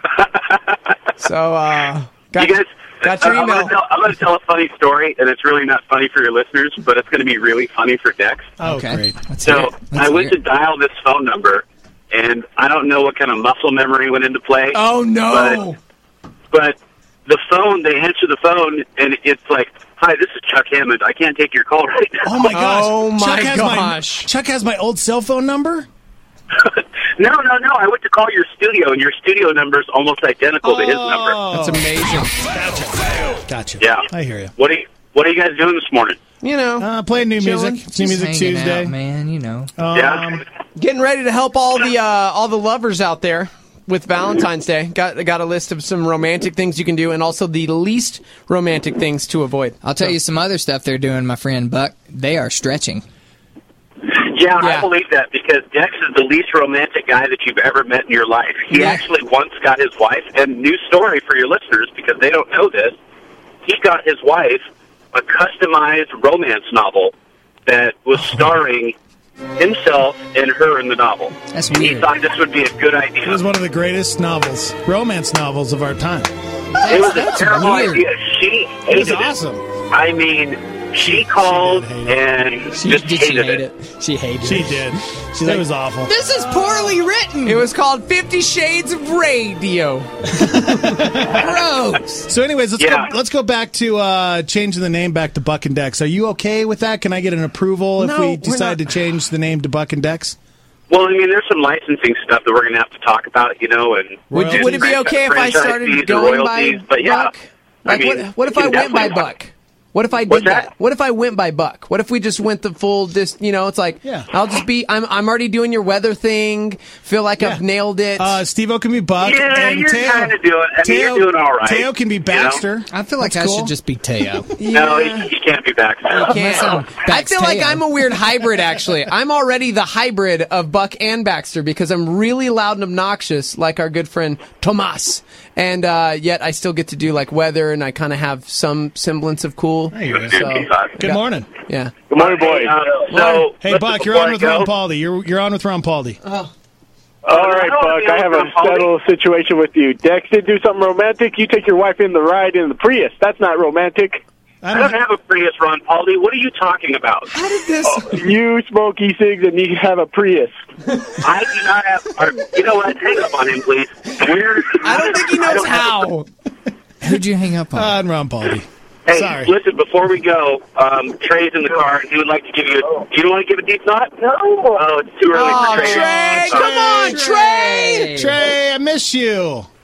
so uh, got, you guys, got your uh, I'm email. gonna tell, I'm going to tell a funny story, and it's really not funny for your listeners, but it's going to be really funny for Dex. Oh, Okay. great. Let's hear So it. Let's I went hear to dial this phone number, and I don't know what kind of muscle memory went into play. Oh no! But, but the phone, they answer the phone, and it's like, "Hi, this is Chuck Hammond. I can't take your call right now." Oh, my gosh. Oh, my Chuck has gosh. My, Chuck has my old cell phone number? no, no, no. I went to call your studio, and your studio number is almost identical to his number. That's amazing. Gotcha. Gotcha. Yeah. I hear you. What are you, what are you guys doing this morning? You know, Uh, playing new Chilling. music. It's New Just Music hanging Tuesday. out, man, you know. Um, Yeah. getting ready to help all the uh, all the lovers out there with Valentine's Day. Got got a list of some romantic things you can do, and also the least romantic things to avoid. I'll tell So- you some other stuff they're doing, my friend Buck. They are stretching. Yeah, Yeah. I believe that because Dex is the least romantic guy that you've ever met in your life. He Yeah. actually once got his wife, and new story for your listeners because they don't know this, he got his wife a customized romance novel that was starring himself and her in the novel. That's And he weird. thought this would be a good It idea. was one of the greatest novels, romance novels of our time. It was a That's terrible weird. idea. She It was hated it. awesome. I mean, she called hate it. and She, just did she hated hate it. it? She hated She it. did. She's It like, was awful. This is poorly written. It was called Fifty Shades of Radio. gross. So, anyways, let's Yeah. go. Let's go back to uh, changing the name back to Buck and Dex. Are you okay with that? Can I get an approval if No, we we're decide not. to change the name to Buck and Dex? Well, I mean, there's some licensing stuff that we're going to have to talk about, you know, and Would, Royalties. would it be okay if I franchise started fees and going by royalties, but yeah, Buck? I Like, mean, what, what if you I can went by definitely- Buck? What if I did What's that? that? What if I went by Buck? What if we just went the full dis you know, it's like Yeah. I'll just be I'm I'm already doing your weather thing. Feel like I've nailed it. Uh, Steve-O can be Buck. Yeah, and you're Teo, kinda doing- I mean, Teo, you're doing all right, Teo can be you know? Baxter. I feel like That's I cool. should just be Teo. No, he, he can't be back. Can't. sound I Bax feel like Teo. I'm a weird hybrid, actually. I'm already the hybrid of Buck and Baxter because I'm really loud and obnoxious, like our good friend Tomas. And uh, yet I still get to do like weather, and I kind of have some semblance of cool. There you go. So, Good yeah. morning. Yeah. Good morning, boys. Uh, so, Hey, listen, Buck, you're before on I with go- Ron Paldy. You're you're on with Ron Paldy. Oh. All right, Buck, I have a settle situation with you. Dex did do something romantic. You take your wife in the ride in the Prius. That's not romantic. I don't have a Prius, Ron Paldy. What are you talking about? How did this? Oh, you smoke e-cigs and you have a Prius. I do not have. Or, you know what? Hang up on him, please. Where? I don't think he I knows don't have a- how. Who'd you hang up on? On Ron Paldy. Hey, Sorry. listen, before we go, um, Trey's in the car, and he would like to give you a... You don't want to give a deep knot? No. Oh, it's too early Oh, for Trey. Trey, come on, Trey! Trey, I miss you.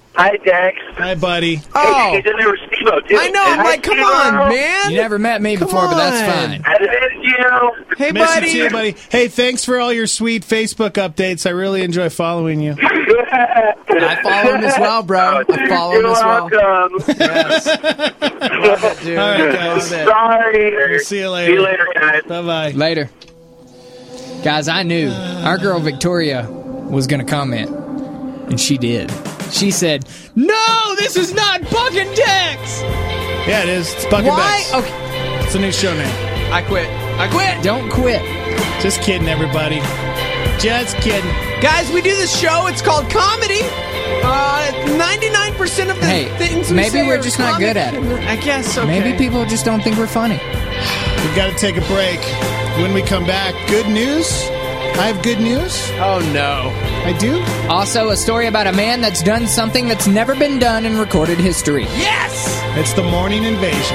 Hi, Dex. Hi, buddy. Oh. Hey, he's in there with Steve-O, too. I know. I'm Hi, like, come Steve-O. on, man. You never met me Come before, but that's on. fine. I miss you. Hey, Miss buddy. you too, buddy. Hey, thanks for all your sweet Facebook updates. I really enjoy following you. I follow him as well, bro. I follow him You're as well. welcome. Yes. Love it, dude. All right, guys. Love it. Sorry. We'll see you later. See you later, guys. Bye-bye. Later. Guys, I knew our girl Victoria was going to comment, and she did. She said, "No, this is not Buck and Dex." Yeah, it is. It's Buck and Why? Dex. Okay. It's a new show name. I quit. I quit. Don't quit. Just kidding, everybody. Just kidding. Guys, we do this show. It's called comedy. Uh, ninety-nine percent of the Hey, things we maybe say we're are just not comic. good at it. I guess, okay. Maybe people just don't think we're funny. We've got to take a break. When we come back, good news. I have good news. Oh, no. I do? Also, a story about a man that's done something that's never been done in recorded history. Yes! It's the Morning Invasion.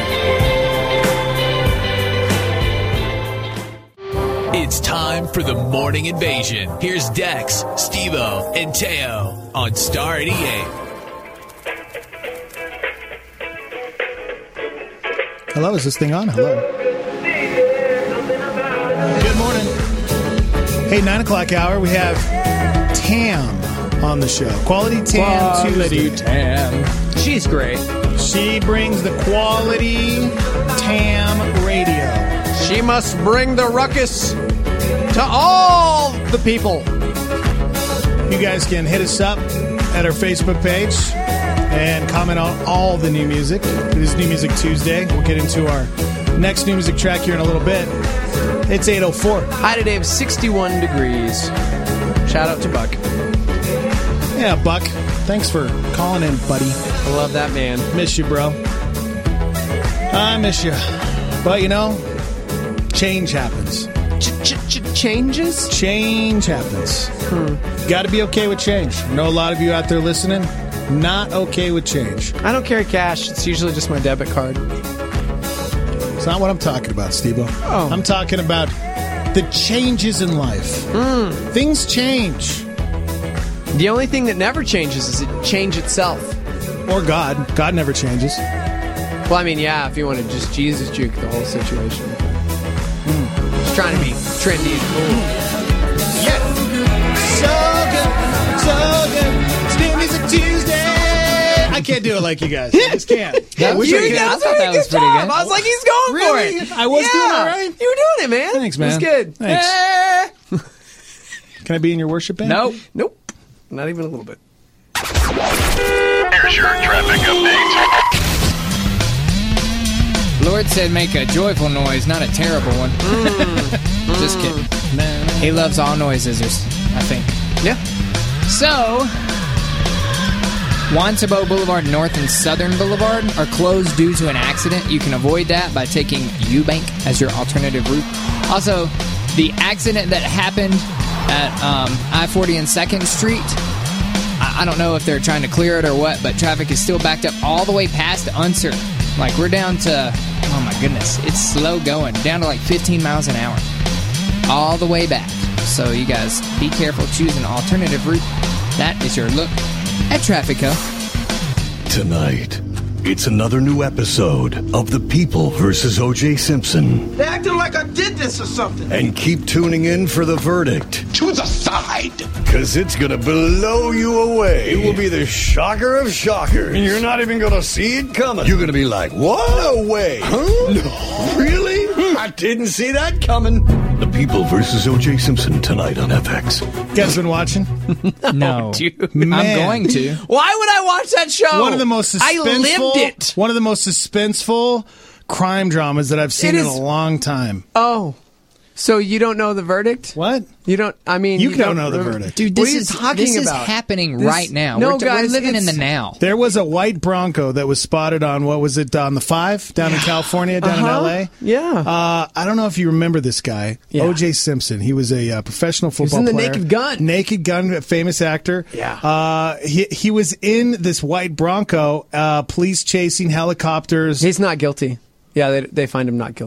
It's time for the Morning Invasion. Here's Dex, Steve-O, and Teo on Star eighty-eight. Hello, is this thing on? Hello. Good morning. Hey, nine o'clock hour, we have Tam on the show. Quality Tam Quality Tuesday. Tam. She's great. She brings the Quality Tam radio. She must bring the ruckus to all the people. You guys can hit us up at our Facebook page and comment on all the new music. It is New Music Tuesday. We'll get into our next new music track here in a little bit. It's eight oh four. High today of sixty-one degrees. Shout out to Buck. Yeah, Buck. Thanks for calling in, buddy. I love that man. Miss you, bro. I miss you. But, you know, change happens. Changes? Change happens. Hmm. Got to be okay with change. I know a lot of you out there listening, not okay with change. I don't carry cash. It's usually just my debit card. It's not what I'm talking about, Steve-O. Oh. I'm talking about the changes in life. Mm. Things change. The only thing that never changes is it change itself. Or God. God never changes. Well, I mean, yeah, if you want to just Jesus juke the whole situation. Mm. Just trying to be trendy and cool. Yeah. So good. So good. It's New Music Tuesday. I can't do it like you guys. I just can't. That I was wish I pretty could. good. I thought that was pretty job. good. I was like, he's going Really? for it. I was yeah. doing all right? You were doing it, man. Thanks, man. It was good. Thanks. Eh. Can I be in your worship band? Nope. Nope. Not even a little bit. Here's your traffic update. Lord said make a joyful noise, not a terrible one. Mm. Just kidding. He loves all noises, I think. Yeah. So, Wansabo Boulevard North and Southern Boulevard are closed due to an accident. You can avoid that by taking Eubank as your alternative route. Also, the accident that happened at um, I forty and second Street, I, I don't know if they're trying to clear it or what, but traffic is still backed up all the way past Unser. Like, we're down to, oh my goodness, it's slow going, down to like fifteen miles an hour. All the way back. So you guys, be careful, choose an alternative route. That is your look at Traffico. Tonight, it's another new episode of The People versus O J Simpson. They acting like I did this or something. And keep tuning in for the verdict. To the side. Because it's going to blow you away. It will be the shocker of shockers. And you're not even going to see it coming. You're going to be like, what? No way. Huh? No. Really? I didn't see that coming. The People versus O J Simpson tonight on F X. You guys been watching? No. Man. I'm going to. Why would I watch that show? One of the most suspenseful, I lived it. One of the most suspenseful crime dramas that I've seen It in is- a long time. Oh. So you don't know the verdict? What? You don't, I mean... You you don't know the verdict. Dude, What this are you is talking this is about? happening This- right now. No, we're, t- guys, we're living in it's- the now. There was a white Bronco that was spotted on, what was it, on the five down in California, down Uh-huh. in L A? Yeah. Uh, I don't know if you remember this guy, Yeah. O J Simpson. He was a uh, professional football in the player. Naked Gun. Naked Gun, a famous actor. Yeah. Uh, he, he was in this white Bronco, uh, police chasing helicopters. He's not guilty. Yeah, they, they find him not guilty.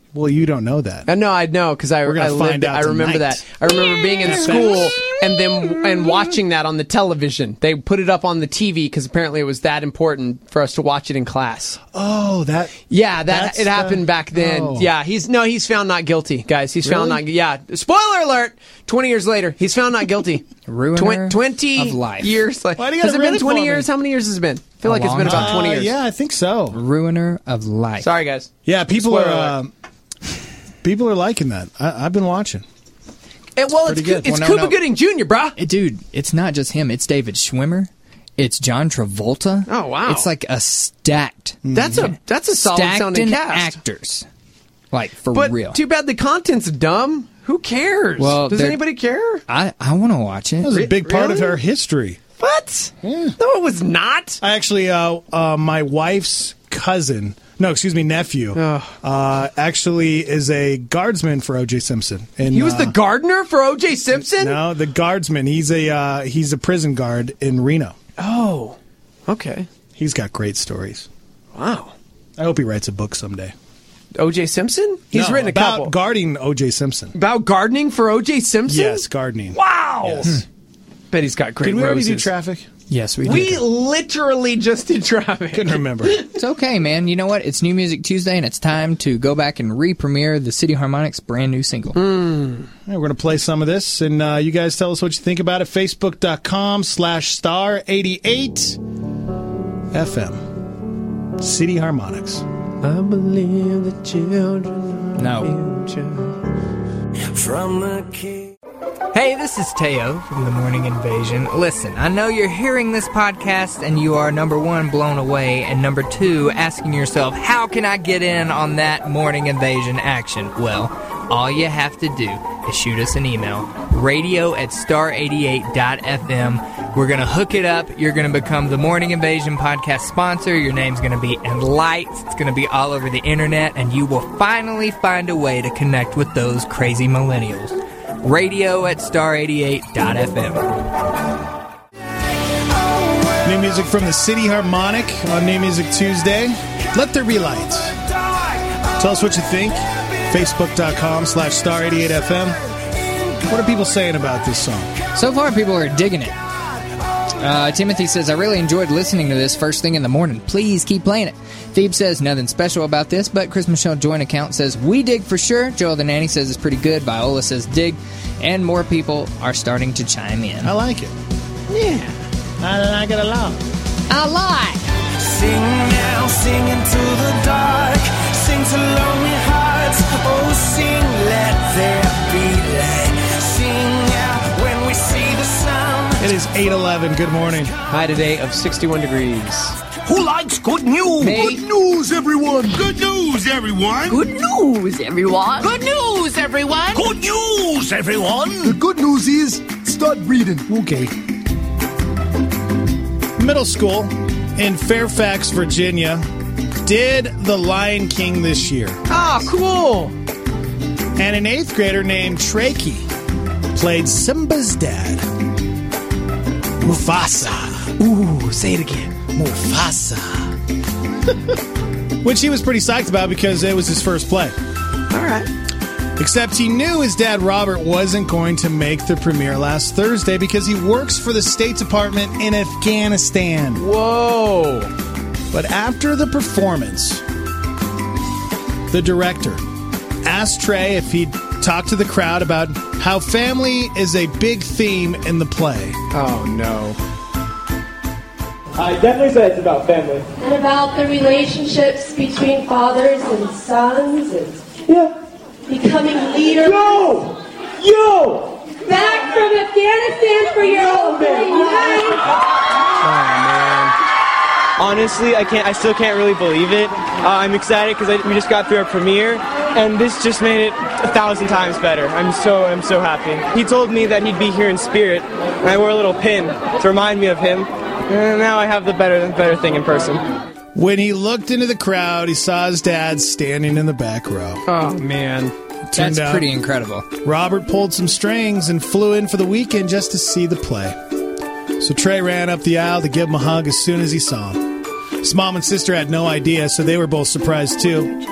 Well, you don't know that. Uh, no, I know because I, We're gonna I lived find it. out I remember tonight. that. I remember being in school and then and watching that on the television. They put it up on the T V because apparently it was that important for us to watch it in class. Oh, that. Yeah, that That's it happened the- back then. oh. Yeah, he's no, he's found not guilty, guys. He's found Really? not. Yeah, spoiler alert. Twenty years later, he's found not guilty. Ruiner Twen- Twenty of life. years. Like, Why do you has gotta it been ruin it twenty for me? years? How many years has it been? I feel A like it's long been about time. twenty Uh, years. yeah, I think so. Ruiner of life. Sorry, guys. Yeah, people Spoiler are. Um, people are liking that. I, I've been watching. It, well, it's pretty Cu- good. it's Well, no, Cuba no. Gooding Junior, brah. Eh, Dude, it's not just him. It's David Schwimmer. It's John Travolta. Oh, wow. It's like a stacked, That's a that's a solid stacked sounding in cast. actors. Like, for But real. too bad the content's dumb. Who cares? Well, Does they're- anybody care? I, I want to watch it. That was a big part of Really? her history. What? Yeah. No, it was not. I actually, uh, uh, my wife's cousin, no, excuse me, nephew, uh, actually is a guardsman for O J Simpson. And, He was uh, the gardener for O J Simpson? No, the guardsman. He's a uh, he's a prison guard in Reno. Oh, okay. He's got great stories. Wow. I hope he writes a book someday. O J Simpson? He's No, written a about couple. guarding O J Simpson. About gardening for O J Simpson? Yes, gardening. Wow. Yes. Bet he's got great Did we already do roses. traffic? Yes, we We did. literally just did traffic. Couldn't remember. It's okay, man. You know what? It's New Music Tuesday, and it's time to go back and re-premiere the City Harmonics' brand new single. Yeah, we're going to play some of this, and uh, you guys tell us what you think about it. Facebook.com slash star 88 F M. City Harmonics. I believe the children No. future. From the king. Hey, this is Teo from The Morning Invasion. Listen, I know you're hearing this podcast and you are, number one, blown away, and number two, asking yourself, how can I get in on that Morning Invasion action? Well, all you have to do is shoot us an email, radio at star eighty-eight dot f m. We're going to hook it up. You're going to become the Morning Invasion podcast sponsor. Your name's going to be in lights. It's going to be all over the internet, and you will finally find a way to connect with those crazy millennials. Radio at star eighty-eight dot f m. New music from the City Harmonic on New Music Tuesday. Let There Be Light. Tell us what you think. Facebook.com slash star 88 FM. What are people saying about this song? So far, people are digging it. Uh, Timothy says, I really enjoyed listening to this first thing in the morning. Please keep playing it. Phoebe says, nothing special about this, but Chris Michelle Joint Account says, we dig for sure. Joel the Nanny says it's pretty good. Viola says, dig. And more people are starting to chime in. I like it. Yeah. I like it a lot. I like. Sing now, sing into the dark. Sing to lonely hearts. Oh, sing, let there be light. Sing out when we see the sun. It is eight eleven. Good morning. High today of sixty-one degrees. Who likes good news? Me. Good news, everyone. Good news, everyone. Good news, everyone. Good news, everyone. Good news, everyone. The good news is start breathing. Okay. Middle school in Fairfax, Virginia, did The Lion King this year. Ah, cool. And an eighth grader named Trakey played Simba's dad, Mufasa. Ooh, say it again. Mufasa. Which he was pretty psyched about because it was his first play. All right. Except he knew his dad, Robert, wasn't going to make the premiere last Thursday because he works for the State Department in Afghanistan. Whoa. But after the performance, the director asked Trey if he'd talk to the crowd about how family is a big theme in the play. Oh, no. I definitely say it's about family. And about the relationships between fathers and sons and yeah. becoming leaders. Yo! Yo! Back from Afghanistan for your opening night. Oh, man. Honestly, I can't. I still can't really believe it. Uh, I'm excited because we just got through our premiere, and this just made it a thousand times better. I'm so I'm so happy. He told me that he'd be here in spirit, and I wore a little pin to remind me of him. And now I have the better better thing in person. When he looked into the crowd, he saw his dad standing in the back row. Oh, man. That's pretty incredible. Robert pulled some strings and flew in for the weekend just to see the play. So Trey ran up the aisle to give him a hug as soon as he saw him. His mom and sister had no idea, so they were both surprised too.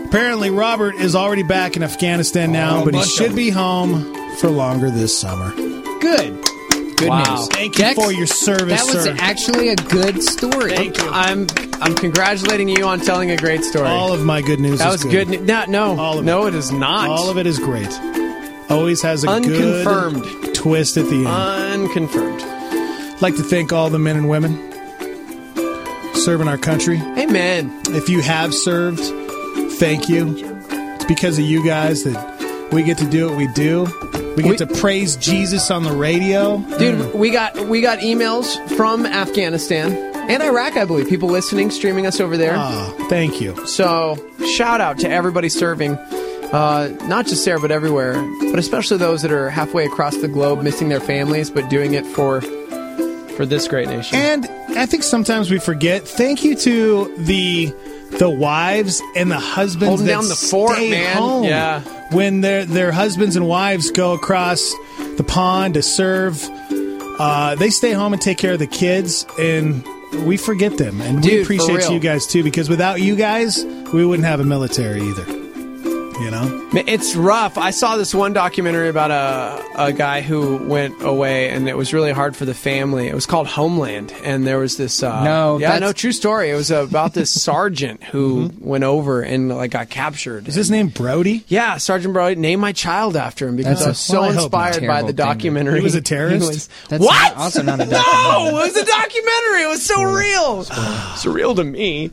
Apparently, Robert is already back in Afghanistan now, Oh, but he bunch should of- be home for longer this summer. Good. Good Wow. news. Thank you Dex, for your service, That was sir. actually a good story. Thank you. I'm I'm congratulating you on telling a great story. All of my good news that is was good. ne- No, no, All of no, it. it is not. All of it is great. Always has a Unconfirmed. good twist at the end. Unconfirmed. I'd like to thank all the men and women serving our country. Amen. If you have served, thank you. It's because of you guys that we get to do what we do. We get We- to praise Jesus on the radio. Dude, we got we got emails from Afghanistan and Iraq, I believe. People listening, streaming us over there. Ah, thank you. So, shout out to everybody serving. Uh, not just there, but everywhere. But especially those that are halfway across the globe, missing their families, but doing it for for this great nation. And I think sometimes we forget. Thank you to the the wives and the husbands Holding that down the fort, stay man. home. Yeah. When their their husbands and wives go across the pond to serve, uh, they stay home and take care of the kids, and we forget them. And we Dude, for appreciate real. you guys too, because without you guys, we wouldn't have a military either. You know? It's rough. I saw this one documentary about a, a guy who went away, and it was really hard for the family. It was called Homeland, and there was this. Uh, No, yeah, that's- no, true story. It was about this sergeant who went over and like got captured. Is his name Brody? Yeah, Sergeant Brody. Named my child after him because That's I a- was so well, I hope inspired not. by the Terrible thing to- documentary. He was a terrorist? He was- That's what? not- also not a No, documentary. it was a documentary. It was so real. Surreal to me.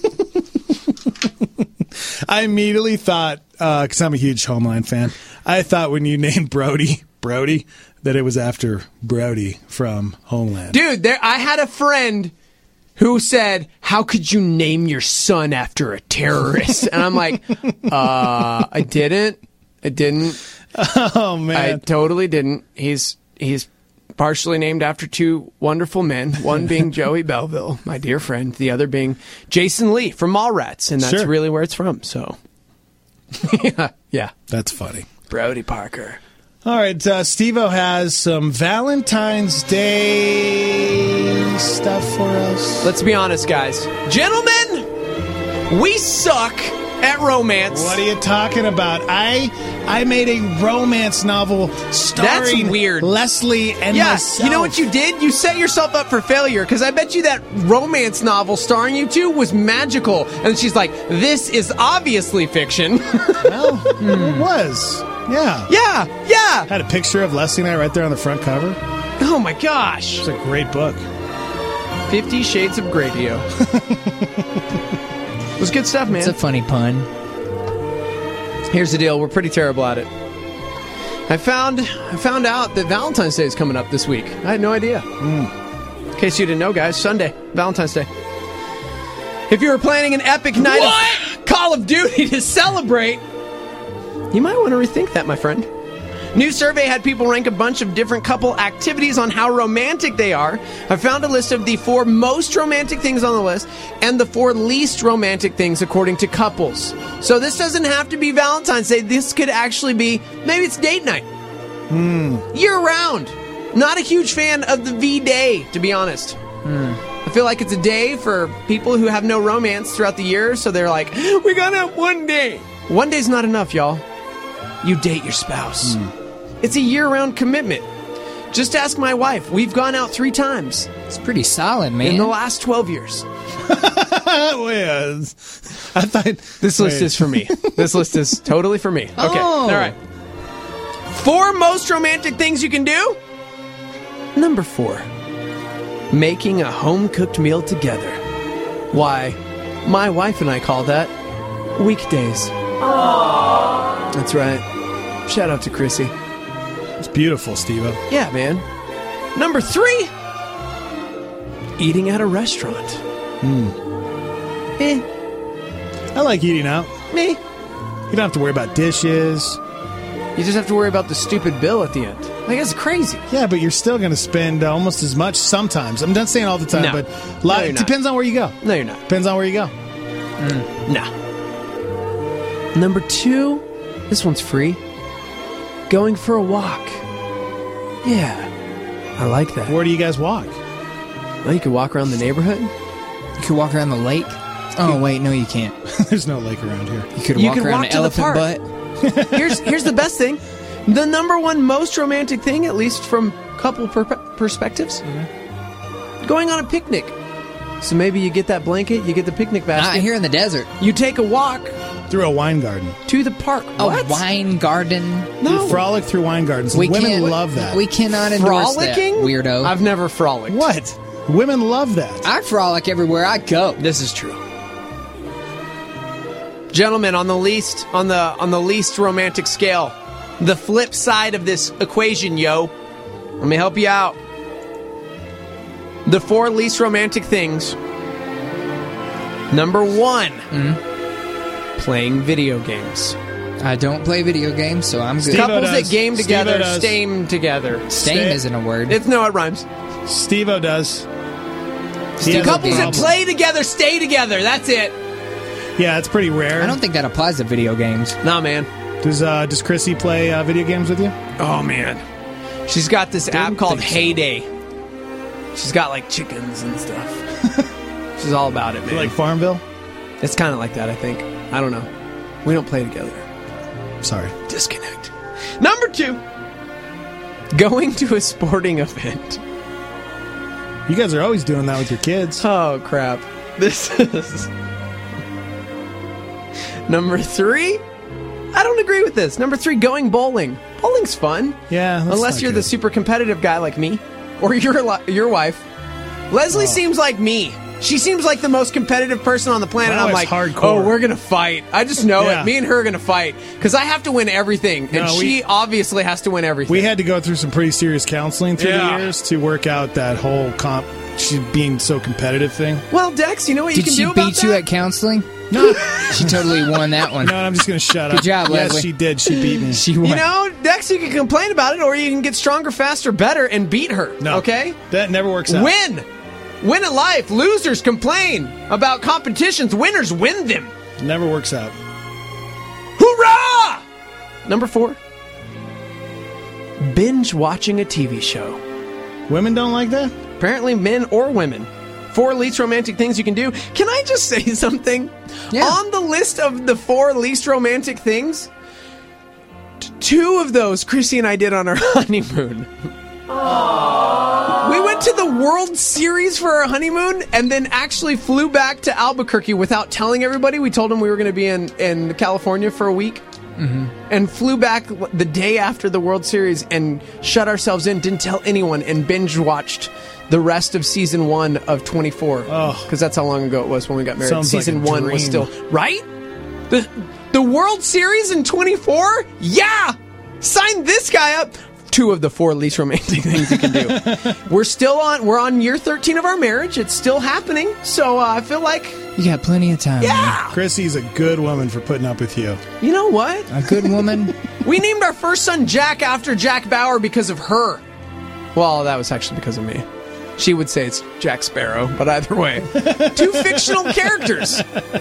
I immediately thought, because I'm a huge Homeland fan, I thought when you named Brody Brody that it was after Brody from Homeland. Dude, there. I had a friend who said, "How could you name your son after a terrorist?" And I'm like, uh, I didn't. I didn't. Oh man, I totally didn't. He's he's partially named after two wonderful men. One being Joey Belleville, my dear friend. The other being Jason Lee from Mallrats, and that's Sure. really where it's from. So, yeah, yeah. That's funny. Brody Parker. All right, uh, Steve-O has some Valentine's Day stuff for us. Let's be honest, guys. Gentlemen, we suck at romance. What are you talking about? I I made a romance novel starring That's weird. Leslie and Yeah, myself. you know what you did? You set yourself up for failure, because I bet you that romance novel starring you two was magical. And she's like, this is obviously fiction. Well, it was. Yeah. Yeah, yeah. Had a picture of Leslie and I right there on the front cover. Oh my gosh. It's a great book. Fifty Shades of Grey-dio. It was good stuff, man. It's a funny pun. Here's the deal. We're pretty terrible at it. I found I found out that Valentine's Day is coming up this week. I had no idea. Mm. In case you didn't know, guys, Sunday, Valentine's Day. If you were planning an epic night of Call of Duty to celebrate, you might want to rethink that, my friend. New survey had people rank a bunch of different couple activities on how romantic they are. I found a list of the four most romantic things on the list and the four least romantic things according to couples. So this doesn't have to be Valentine's Day. This could actually be, maybe it's date night. Hmm. Year round. Not a huge fan of the V-Day, to be honest. I feel like it's a day for people who have no romance throughout the year, so they're like, we're gonna have one day. One day's not enough, y'all. You date your spouse. It's a year-round commitment. Just ask my wife. We've gone out three times. It's pretty solid, man. In the last twelve years. Wait, uh, I thought This list wait. is for me. This list is totally for me. Okay, Oh. all right. Four most romantic things you can do? Number four. Making a home-cooked meal together. Why, my wife and I call that weekdays. Aww. That's right. Shout out to Chrissy. It's beautiful, Steve-O. Yeah, man. Number three. Eating at a restaurant. Hmm. Eh, I like eating out. me. You don't have to worry about dishes. You just have to worry about the stupid bill at the end. Like, it's crazy. Yeah, but you're still going to spend uh, almost as much sometimes. I'm not saying all the time, No. but No, lot, you're it not. depends on where you go. No, you're not. Depends on where you go. Nah. Number two, this one's free. Going for a walk. Yeah, I like that. Where do you guys walk? Well, you can walk around the neighborhood. You could walk around the lake. Oh, wait, no, you can't. There's no lake around here. You could You walk could around walk an to the elephant park. butt. here's here's the best thing. The number one most romantic thing, at least from couple per- perspectives, mm-hmm. going on a picnic. So maybe you get that blanket, you get the picnic basket. Not here in the desert. You take a walk through a wine garden to the park. A What? wine garden. No. You frolic through wine gardens. We Women can't- love that. We cannot endorse Frolicking? that, weirdo. I've never frolicked. What? Women love that. I frolic everywhere I go. This is true. Gentlemen, on the least on the on the least romantic scale, the flip side of this equation, yo. Let me help you out. The four least romantic things. Number one, Mm-hmm. playing video games. I don't play video games, so I'm good. Couples does. that game Steve-O together, does. stame together. Stame Stay- isn't a word. It's no, it rhymes. Steve-O does. He has a Couples that problem. play together, stay together. That's it. Yeah, it's pretty rare. I don't think that applies to video games. Nah, man. Does uh, does Chrissy play uh, video games with you? Oh, man. She's got this app Didn't called think so. Heyday. She's got, like, chickens and stuff. She's all about it, man. Like Farmville? It's kind of like that, I think. I don't know. We don't play together. Sorry. Disconnect. Number two, going to a sporting event. You guys are always doing that with your kids. Oh, crap. This is... Number three, I don't agree with this. Number three, going bowling. Bowling's fun. Yeah, that's Unless not you're good. the super competitive guy like me or your li- your wife. Leslie Oh. seems like me. She seems like the most competitive person on the planet. My I'm wife's like, hardcore. oh, we're going to fight. I just know Yeah. it. Me and her are going to fight because I have to win everything. And No, we- she obviously has to win everything. We had to go through some pretty serious counseling through Yeah. the years to work out that whole comp, she being so competitive thing. Well, Dex, you know what Did you can she do about beat you that? at counseling? No, She totally won that one. no, I'm just going to shut up. Good job, Yes, Leslie. she did. She beat me. She won. You know, Dex, you can complain about it, or you can get stronger, faster, better, and beat her. No. Okay? That never works out. Win! Win at life. Losers complain about competitions. Winners win them. Never works out. Hoorah! Number four. Binge watching a T V show. Women don't like that? Apparently, men or women. Four least romantic things you can do. Can I just say something? Yeah. On the list of the four least romantic things, t- two of those Chrissy and I did on our honeymoon. We went to the World Series for our honeymoon and then actually flew back to Albuquerque without telling everybody. We told them we were going to be in, in California for a week. Mm-hmm. And flew back the day after the World Series and shut ourselves in, didn't tell anyone, and binge watched the rest of season one of twenty-four. Oh. Because that's how long ago it was when we got married. Sounds like season a one was dream. still. Right? The, the World Series in twenty-four? Yeah! Sign this guy up! Two of the four least romantic things you can do. We're still on, we're on year thirteen of our marriage. It's still happening. So uh, I feel like, You got plenty of time. yeah! Chrissy's a good woman for putting up with you. You know what? Man. A good woman. We named our first son Jack after Jack Bauer because of her. Well, that was actually because of me. She would say it's Jack Sparrow, but either way. Two fictional characters.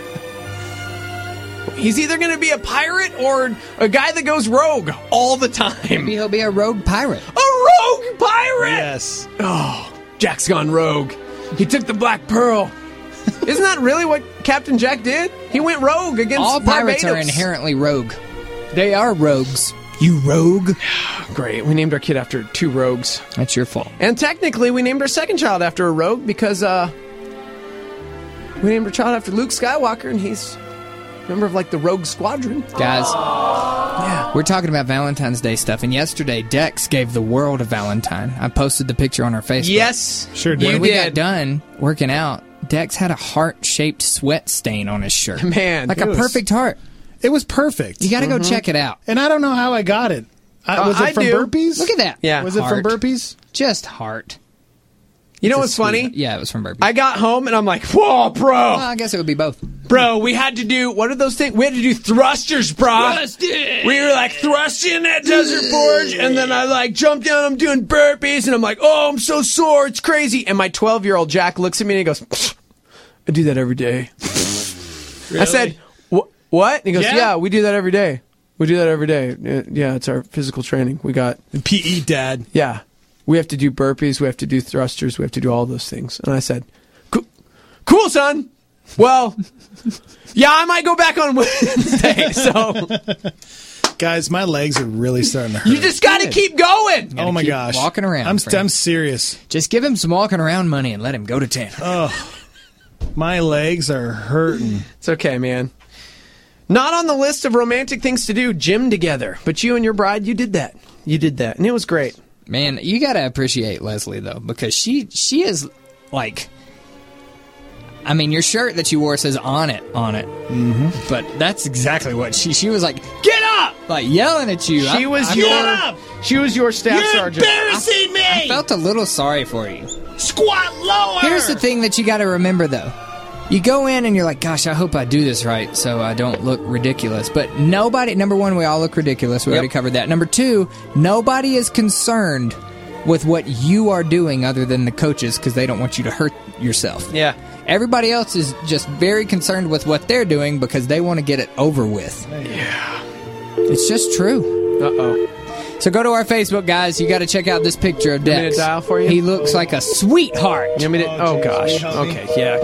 He's either going to be a pirate or a guy that goes rogue all the time. Maybe he'll be a rogue pirate. A rogue pirate! Yes. Oh, Jack's gone rogue. He took the Black Pearl. Isn't that really what Captain Jack did? He went rogue against All pirates Barbados. are inherently rogue. They are rogues. You rogue. Great. We named our kid after two rogues. That's your fault. And technically, we named our second child after a rogue because uh, we named our child after Luke Skywalker, and he's a member of, like, the Rogue Squadron. Guys, Yeah. we're talking about Valentine's Day stuff, and yesterday Dex gave the world a Valentine. I posted the picture on our Facebook. Yes. Sure When did. we did. got done working out, Dex had a heart-shaped sweat stain on his shirt. Man. Like it a was- perfect heart. It was perfect. You got to go check it out. And I don't know how I got it. I, Uh, was it I from do. burpees? Look at that. Yeah. Was it from Heart. burpees? Just heart. You know It's a what's funny? sweet- Yeah, it was from burpees. I got home, and I'm like, whoa, bro. Well, I guess it would be both. Bro, we had to do, what are those things? We had to do thrusters, bro. Thrusters! We were like thrusting in that desert forge, and then I like jumped down, I'm doing burpees, and I'm like, oh, I'm so sore, it's crazy. And my twelve-year-old Jack looks at me and he goes, I do that every day. I said, "Wh- what? And he goes, Yeah? yeah, we do that every day. We do that every day. Uh, Yeah, it's our physical training. We got, P E dad. yeah, we have to do burpees, we have to do thrusters, we have to do all those things. And I said, cool, cool son. Well, yeah, I might go back on Wednesday, so... Guys, my legs are really starting to hurt. You just got to keep going. Oh, my keep gosh. walking around, I'm, friend. I'm serious. Just give him some walking around money and let him go to town. Oh, my legs are hurting. It's okay, man. Not on the list of romantic things to do, gym together. But you and your bride, you did that. You did that, and it was great. Man, you got to appreciate Leslie, though, because she she is, like... I mean, your shirt that you wore says "on it" on it, mm-hmm. but that's exactly what she she was like. Get up! Like yelling at you. She I, was I, your Get up! She was your staff You're sergeant. embarrassing me! I felt a little sorry for you. Squat lower! Here's the thing that you got to remember, though. You go in and you're like, gosh, I hope I do this right so I don't look ridiculous. But nobody, number one, we all look ridiculous. We Yep. already covered that. Number two, nobody is concerned with what you are doing other than the coaches because they don't want you to hurt yourself. Yeah. Everybody else is just very concerned with what they're doing because they want to get it over with. Yeah. It's just true. Uh-oh. So go to our Facebook, guys. You got to check out this picture of You want me Dex. to dial for you? He looks like a sweetheart. You want me to, oh, gosh. Okay, yeah.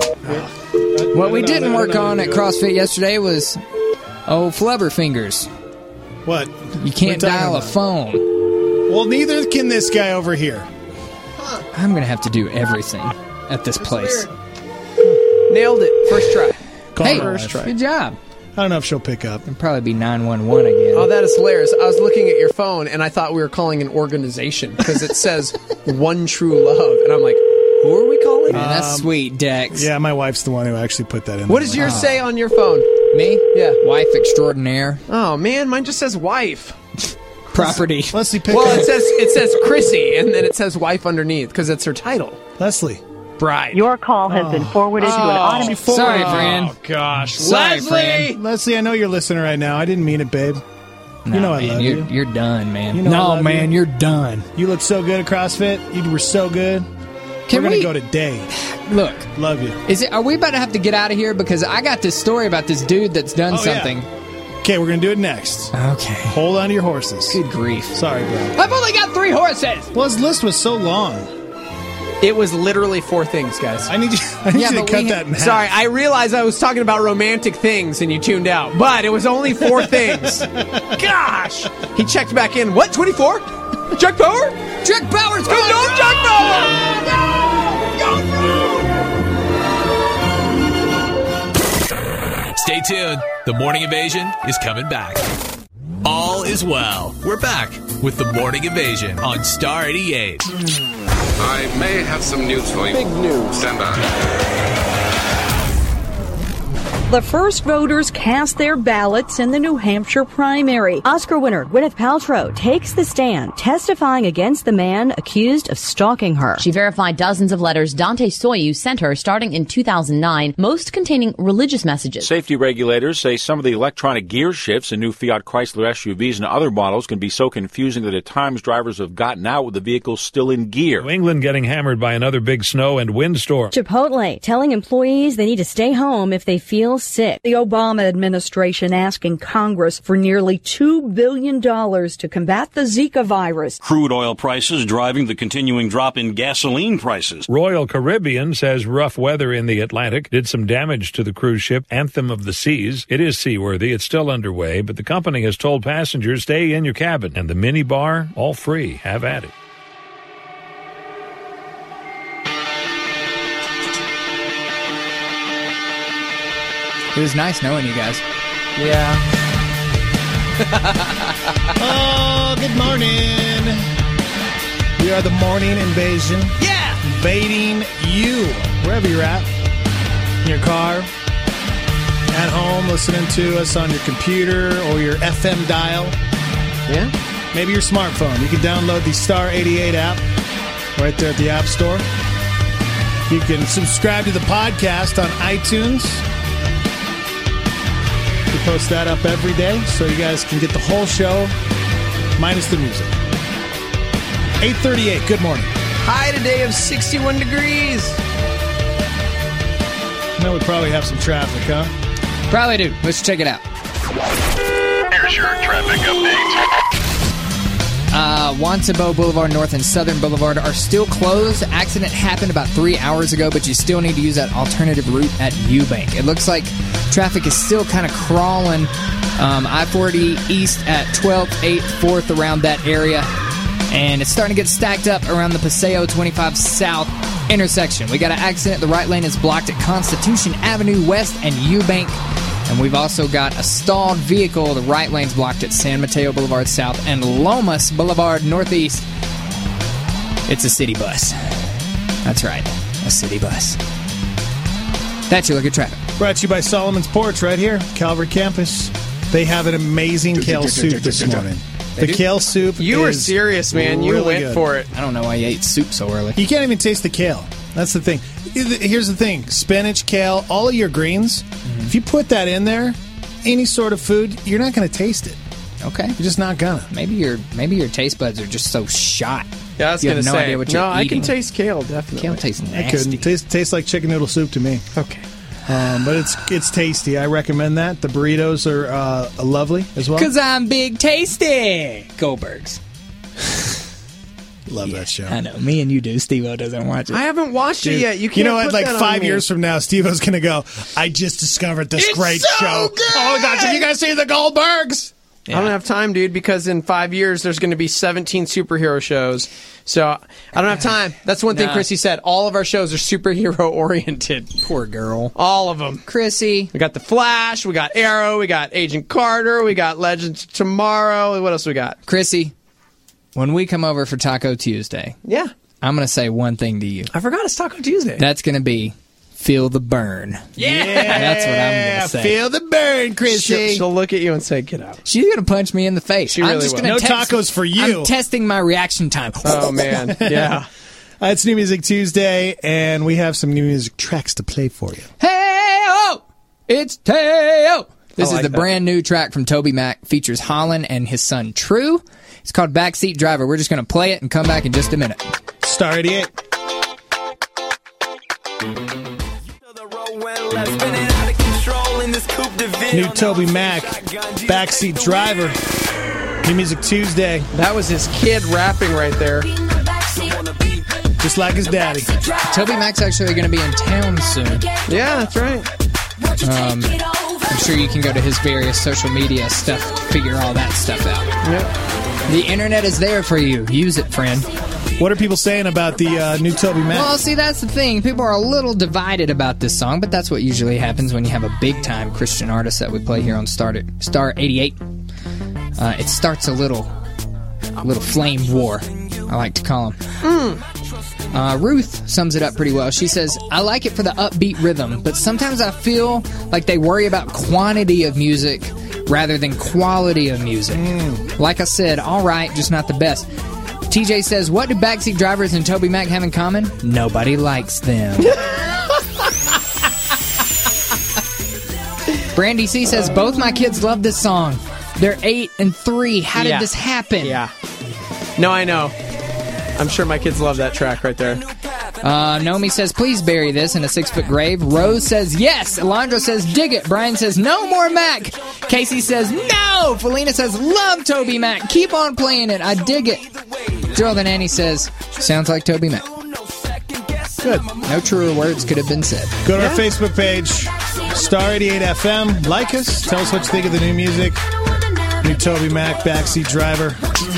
What we didn't work on at CrossFit yesterday was, oh, flubber fingers. What? You can't What are you dial a talking phone. Well, neither can this guy over here. I'm going to have to do everything at this place. Nailed it. First try. Call Hey, my first wife. try. Good job. I don't know if she'll pick up. It'll probably be nine one one again. Oh, that is hilarious. I was looking at your phone, and I thought we were calling an organization because it says One True Love. And I'm like, who are we calling? Man, that's Um, sweet, Dex. Yeah, my wife's the one who actually put that in. What there. does yours Like, say on your phone? Me? Yeah. Wife extraordinaire. Oh, man, mine just says wife. Property. Leslie, pick Well, up. it says it says Chrissy, and then it says wife underneath because it's her title. Leslie. Bride. Your call has been forwarded to an automated... Sorry, friend. Oh, gosh. Sorry, Leslie! friend. Leslie, I know you're listening right now. I didn't mean it, babe. Nah, you know I man, love you're, you. You're done, man. You know I no, love man, you. you're done. You look so good at CrossFit. You were so good. Can We're we going to go today. look? Love you. Is it? Are we about to have to get out of here because I got this story about this dude that's done Oh, yeah. something? Okay, we're going to do it next. Okay. Hold on to your horses. Good grief. Sorry, bro. I've only got three horses. Well, his list was so long. It was literally four things, guys. I need you, I need Yeah, you to but cut we- that in half. Sorry, I realized I was talking about romantic things and you tuned out, but it was only four things. Gosh! He checked back in. What, twenty-four? Jack Power? Jack Power's Go, going. go, Jack Power! Stay tuned. The Morning Invasion is coming back. All is well. We're back with the Morning Invasion on Star eighty-eight. I may have some news for you. Big news. Stand by. The first voters cast their ballots in the New Hampshire primary. Oscar winner Gwyneth Paltrow takes the stand, testifying against the man accused of stalking her. She verified dozens of letters Dante Soyu sent her starting in two thousand nine, most containing religious messages. Safety regulators say some of the electronic gear shifts in new Fiat Chrysler S U Vs and other models can be so confusing that at times drivers have gotten out with the vehicles still in gear. New England getting hammered by another big snow and windstorm. Chipotle telling employees they need to stay home if they feel sick. The Obama administration asking Congress for nearly two billion dollars to combat the Zika virus. Crude oil prices driving the continuing drop in gasoline prices. Royal Caribbean says rough weather in the Atlantic did some damage to the cruise ship Anthem of the Seas. It is seaworthy. It's still underway, but the company has told passengers stay in your cabin and the mini bar all free. Have at it. It was nice knowing you guys. Yeah. Oh, good morning. We are the Morning Invasion. Yeah! Invading you, wherever you're at. In your car, at home, listening to us on your computer or your F M dial. Yeah? Maybe your smartphone. You can download the Star eighty-eight app right there at the App Store. You can subscribe to the podcast on iTunes. We post that up every day so you guys can get the whole show minus the music. eight thirty-eight, good morning. High today of sixty-one degrees. Now we probably have some traffic, huh? Probably do. Let's check it out. Here's your traffic update. Uh, Wansabo Boulevard North and Southern Boulevard are still closed. Accident happened about three hours ago, but you still need to use that alternative route at Eubank. It looks like traffic is still kind of crawling um, I forty east at twelfth, eighth, fourth, around that area. And it's starting to get stacked up around the Paseo twenty-five South intersection. We got an accident. The right lane is blocked at Constitution Avenue West and Eubank. And we've also got a stalled vehicle. The right lane's blocked at San Mateo Boulevard South and Lomas Boulevard Northeast. It's a city bus. That's right, a city bus. That's your look at traffic. Brought to you by Solomon's Porch right here, Calvary Campus. They have an amazing kale soup this morning. The kale soup You were is serious, man. You really went good. for it. I don't know why you ate soup so early. You can't even taste the kale. That's the thing. Here's the thing. Spinach, kale, all of your greens, mm-hmm. if you put that in there, any sort of food, you're not going to taste it. Okay. You're just not going to. Maybe your maybe your taste buds are just so shot. Yeah, I was you going to have no say. idea what you're no, I eating. can taste kale, definitely. Kale tastes nasty. I couldn't. Taste, tastes like chicken noodle soup to me. Okay. Um, but it's it's tasty. I recommend that. The burritos are uh, lovely as well. Because I'm Big Tasty. Goldbergs. Love yeah, that show. I know. Me and you do. Steve-O doesn't watch it. I haven't watched Dude, it yet. You can't You know what? put Like that on five me. years from now, Steve-O's going to go, I just discovered this It's great so show. good! Oh, my gosh. Have you guys seen the Goldbergs? Yeah. I don't have time, dude, because in five years there's going to be seventeen superhero shows. So I don't have time. That's one thing Nah. Chrissy said. All of our shows are superhero oriented. Poor girl. All of them. Chrissy. We got The Flash. We got Arrow. We got Agent Carter. We got Legends of Tomorrow. What else we got? Chrissy, when we come over for Taco Tuesday, Yeah. I'm going to say one thing to you. I forgot it's Taco Tuesday. That's going to be feel the burn. Yeah. That's what I'm going to say. Feel the burn, Chrissy. She'll, she'll look at you and say, get out. She's going to punch me in the face. She I'm really just will. gonna No test- tacos for you. I'm testing my reaction time. Oh, man. Yeah. Uh, it's New Music Tuesday, and we have some new music tracks to play for you. Hey-oh! It's Teo! This I is like the that. brand new track from Toby Mac. Features Holland and his son True. It's called Backseat Driver. We're just going to play it and come back in just a minute. Star eighty-eight. New Toby Mac, Backseat Driver. New Music Tuesday, That was his kid rapping right there. just like his daddy. Toby Mac's actually going to be in town soon. Yeah, that's right. Um, I'm sure you can go to his various social media stuff to figure all that stuff out. Yep. The internet is there for you. Use it, friend. What are people saying about the uh, new Toby Mac? Well, see, that's the thing. People are a little divided about this song, but that's what usually happens when you have a big-time Christian artist that we play here on Star Star eighty-eight. Uh, it starts a little, a little flame war, I like to call them. Mm. Uh, Ruth sums it up pretty well. She says, I like it for the upbeat rhythm, but sometimes I feel like they worry about quantity of music rather than quality of music. Mm. Like I said, all right, just not the best. T J says, what do Backseat Drivers and Toby Mac have in common? Nobody likes them. Brandy C says, both my kids love this song. They're eight and three. How did Yeah. this happen? Yeah. No, I know. I'm sure my kids love that track right there. Uh, Nomi says, please bury this in a six-foot grave. Rose says, yes. Alondra says, dig it. Brian says, no more Mac. Casey says, no. Felina says, love Toby Mac. Keep on playing it. I dig it. Gerald and Annie says, sounds like Toby Mac. Good. No truer words could have been said. Go to Yeah. our Facebook page, Star eighty-eight F M. Like us. Tell us what you think of the new music. New Toby Mac, Backseat Driver.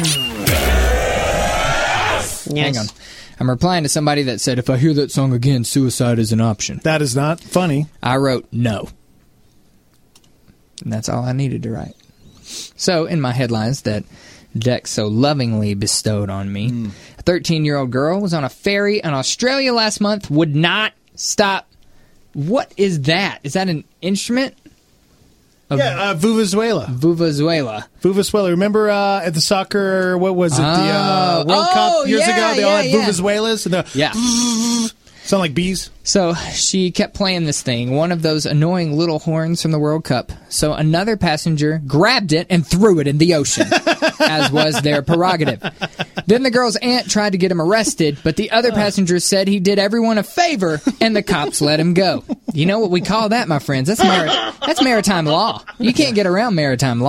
Hang on. I'm replying to somebody that said, if I hear that song again, suicide is an option. That is not funny. I wrote no. And that's all I needed to write. So, in my headlines that Dex so lovingly bestowed on me, Mm. a thirteen-year-old girl was on a ferry in Australia last month, would not stop. What is that? Is that an instrument? Of Yeah, uh, Vuvuzuela. Vuvuzuela. Vuvuzuela. Remember uh, at the soccer, what was it, the uh, Oh. World Oh, Cup years yeah, ago? They all yeah, had yeah. Vuvuzuelas. And the Yeah. sound like bees. So she kept playing this thing, one of those annoying little horns from the World Cup. So another passenger grabbed it and threw it in the ocean, as was their prerogative. Then the girl's aunt tried to get him arrested, but the other passenger said he did everyone a favor, and the cops let him go. You know what we call that, my friends? That's mar- that's maritime law. You can't get around maritime law.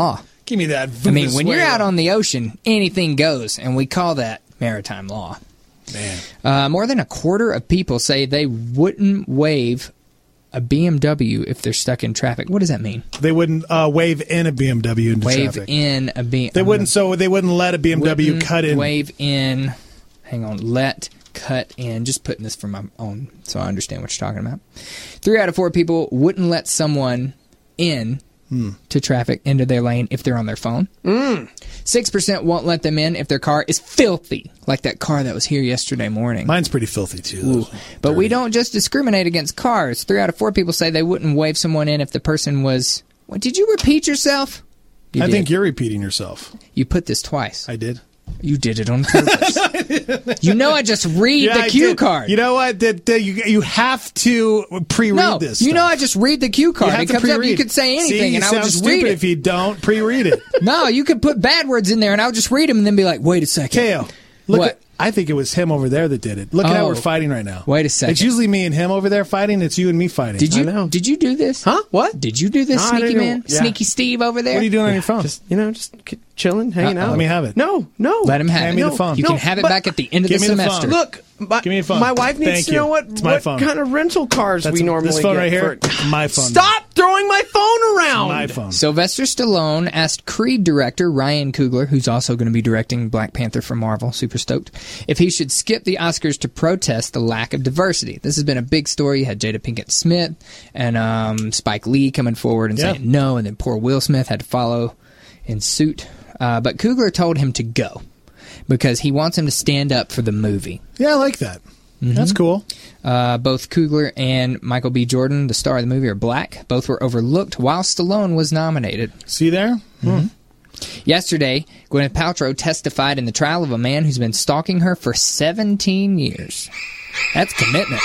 Give me that. I mean, when you're Venezuela. out on the ocean, anything goes, and we call that maritime law. Man. Uh, more than a quarter of people say they wouldn't wave a B M W if they're stuck in traffic. What does that mean? They wouldn't uh, wave in a B M W into Wave traffic. in a B M W. They wouldn't. So they wouldn't let a B M W Wouldn't cut in. Wave in. Hang on. Let cut in. Just putting this from my own, so I understand what you're talking about. Three out of four people wouldn't let someone in Hmm. to traffic into their lane if they're on their phone. Mm. Six percent won't let them in if their car is filthy, like that car that was here yesterday morning. Mine's pretty filthy too. Ooh. But we don't just discriminate against cars. Three out of four people say they wouldn't wave someone in if the person was. What, did you repeat yourself? You I did. think you're repeating yourself. You put this twice. I did. You did it on purpose. You know I just read Yeah, the I cue did. card. You know what? That that you you have to pre-read no, this. you stuff. know I just read the cue card. You have It to comes up, pre-read. you could say anything, See, you and I would sound just stupid read it. if you don't pre-read it. No, you could put bad words in there, and I would just read them, and then be like, "Wait a second, K O, look what? at. I think it was him over there that did it. Look at how Oh. we're fighting right now. Wait a second. It's usually me and him over there fighting. It's you and me fighting. Did you did you do this? Huh? What? Did you do this, No, I sneaky didn't- man, yeah. sneaky Steve over there? What are you doing on your phone? Just you know, just k- chilling, hanging Uh-oh. out. Let me have it. No, no. Let him have Hand it. me the No, phone. You no, can have it but- back at the end of Give the me the phone. semester. Look, my, Give me the phone. my wife needs Thank to you. know what, It's my what phone. kind of rental cars That's we normally this phone get right here. for- My phone. Stop throwing my phone around. My phone. Sylvester Stallone asked Creed director Ryan Coogler, who's also going to be directing Black Panther for Marvel, super stoked, if he should skip the Oscars to protest the lack of diversity. This has been a big story. You had Jada Pinkett Smith and um, Spike Lee coming forward and Yeah. saying no, and then poor Will Smith had to follow in suit. Uh, but Coogler told him to go because he wants him to stand up for the movie. Yeah, I like that. That's cool. Uh, both Coogler and Michael B. Jordan, the star of the movie, are black. Both were overlooked while Stallone was nominated. See there? Mhm. Yesterday, Gwyneth Paltrow testified in the trial of a man who's been stalking her for seventeen years. That's commitment.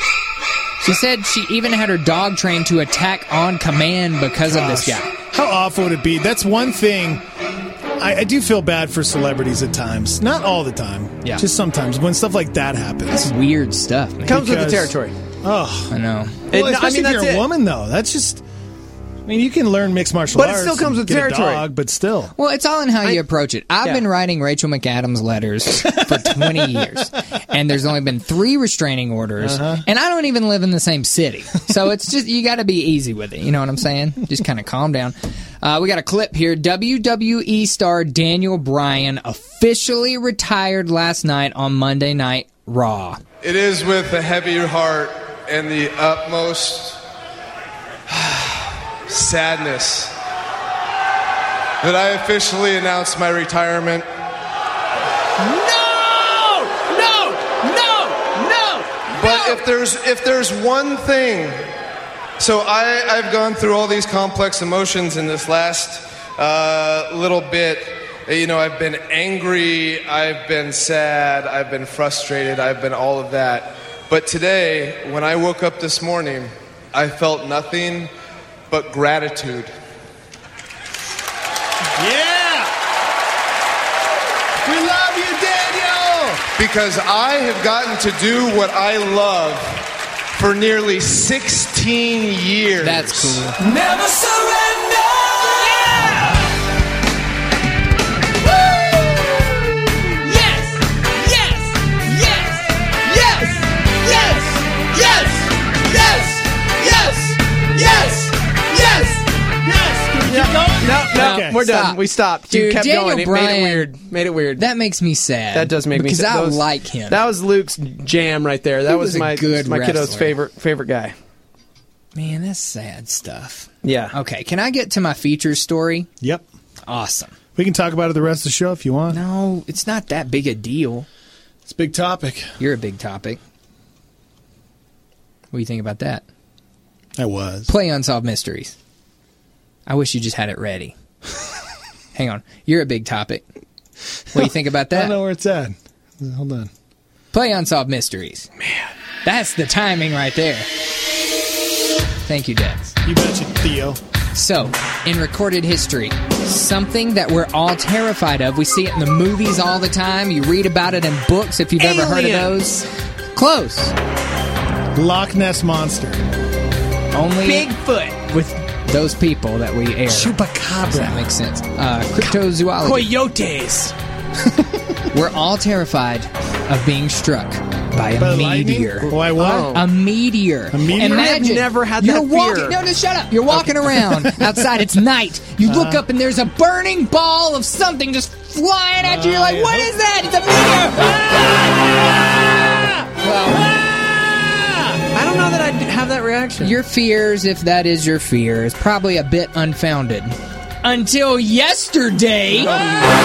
She said she even had her dog trained to attack on command because of this Gosh. guy. How awful would it be? That's one thing. I, I do feel bad for celebrities at times. Not all the time. Yeah. Just sometimes when stuff like that happens. That's weird stuff, man. Comes with the Because- territory. Oh. I know. It- Well, I especially mean, if that's you're a it. woman, though. That's just... I mean, you can learn mixed martial But it arts. still comes and with get territory. A dog, but still. Well, it's all in how you approach it. I've Yeah. been writing Rachel McAdams letters for twenty years, and there's only been three restraining orders, Uh-huh. and I don't even live in the same city. So it's just, you got to be easy with it. You know what I'm saying? Just kind of calm down. Uh, we got a clip here. W W E star Daniel Bryan officially retired last night on Monday Night Raw. It is with a heavier heart and the utmost sadness that I officially announced my retirement. No! No! No! No! But if there's if there's one thing, so I I've gone through all these complex emotions in this last uh, little bit. You know, I've been angry, I've been sad, I've been frustrated, I've been all of that. But today, when I woke up this morning, I felt nothing but gratitude. Yeah! We love you, Daniel! Because I have gotten to do what I love for nearly sixteen years. That's cool. Never surrender. Yes! Yes! Yes! Yes! Yes! Yes! Yes! Yes! Yes! Yes! Yes! Can we keep going? No, no, Okay. we're done. Stop. We stopped. you Dude, kept Daniel going. It Bryan- made it weird. Made it weird. That makes me sad. That does make me because sad. I That was- like him. That was Luke's jam right there. That He was, was a my good my kiddo's wrestler. favorite favorite guy. Man, that's sad stuff. Yeah. Okay, can I get to my features story? Yep. Awesome. We can talk about it the rest of the show if you want. No, it's not that big a deal. It's a big topic. You're a big topic. What do you think about that? I was. Play Unsolved Mysteries. I wish you just had it ready. Hang on. You're a big topic. What do you think about I that? don't know where it's at. Hold on. Play Unsolved Mysteries. Man. That's the timing right there. Thank you, Dex. You betcha, Theo. So, in recorded history, something that we're all terrified of. We see it in the movies all the time. You read about it in books if you've ever heard of Aliens. those. Close. Loch Ness Monster. Only Bigfoot. with those people that we air. Chupacabra. Does that make sense? Uh, cryptozoology. Coyotes. We're all terrified of being struck by a By meteor. lightning? Why what? A meteor. A meteor? Imagine I've never had you're that walking. fear. No, no, shut up. You're walking around outside. It's night. You look Uh. up and there's a burning ball of something just flying at you. You're like, yeah. what is that? It's a meteor. Ah! Well. I don't know that I'd have that reaction. Your fears, if that is your fear, is probably a bit unfounded. Until yesterday. What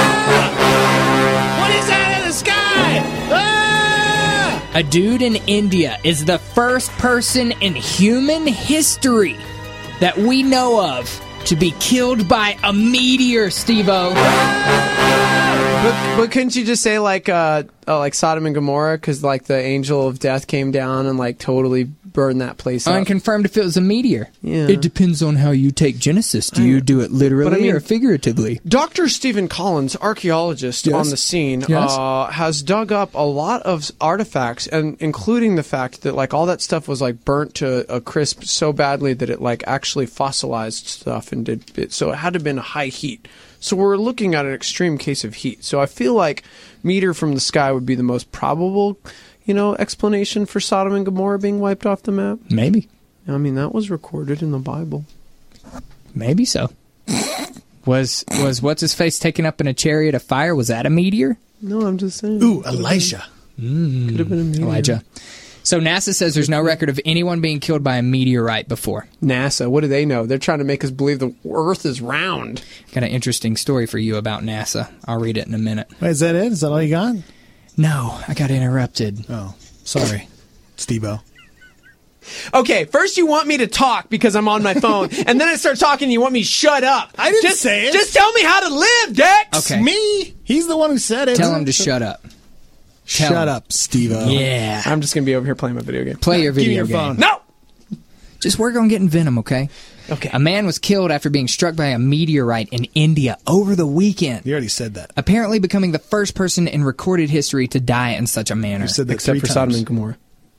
is that in the sky? Ah! A dude in India is the first person in human history that we know of to be killed by a meteor, Steve-O. But, but couldn't you just say like uh, uh like Sodom and Gomorrah, because like the angel of death came down and like totally burned that place up? Unconfirmed if it was a meteor. Yeah. It depends on how you take Genesis. Do you do it literally But I mean- or figuratively? Doctor Stephen Collins, archaeologist Yes. on the scene, Yes. uh, has dug up a lot of artifacts, and including the fact that like all that stuff was like burnt to a crisp so badly that it like actually fossilized stuff and did it. So it had to have been a high heat. So we're looking at an extreme case of heat. So I feel like meteor from the sky would be the most probable, you know, explanation for Sodom and Gomorrah being wiped off the map. Maybe. I mean, that was recorded in the Bible. Maybe so. was was what's his face taken up in a chariot of fire? Was that a meteor? No, I'm just saying. Ooh, Elijah. Mm, Could have been a meteor. Elijah. So NASA says there's no record of anyone being killed by a meteorite before. NASA, what do they know? They're trying to make us believe the Earth is round. Got an interesting story for you about NASA. I'll read it in a minute. Wait, is that it? Is that all you got? No, I got interrupted. Oh, sorry, Steve-O. Okay, first you want me to talk because I'm on my phone, and then I start talking and you want me to shut up. I didn't just, say it. Just tell me how to live, Dex! Okay. Me? He's the one who said it. Tell him to shut up. Tell Shut him. up, Steve-O. Yeah. I'm just going to be over here playing my video game. Play your Give me video your game. phone. No! Just work on getting Venom, okay? Okay. A man was killed after being struck by a meteorite in India over the weekend. You already said that. Apparently becoming the first person in recorded history to die in such a manner. You said that Except three for times. Sodom and Gomorrah.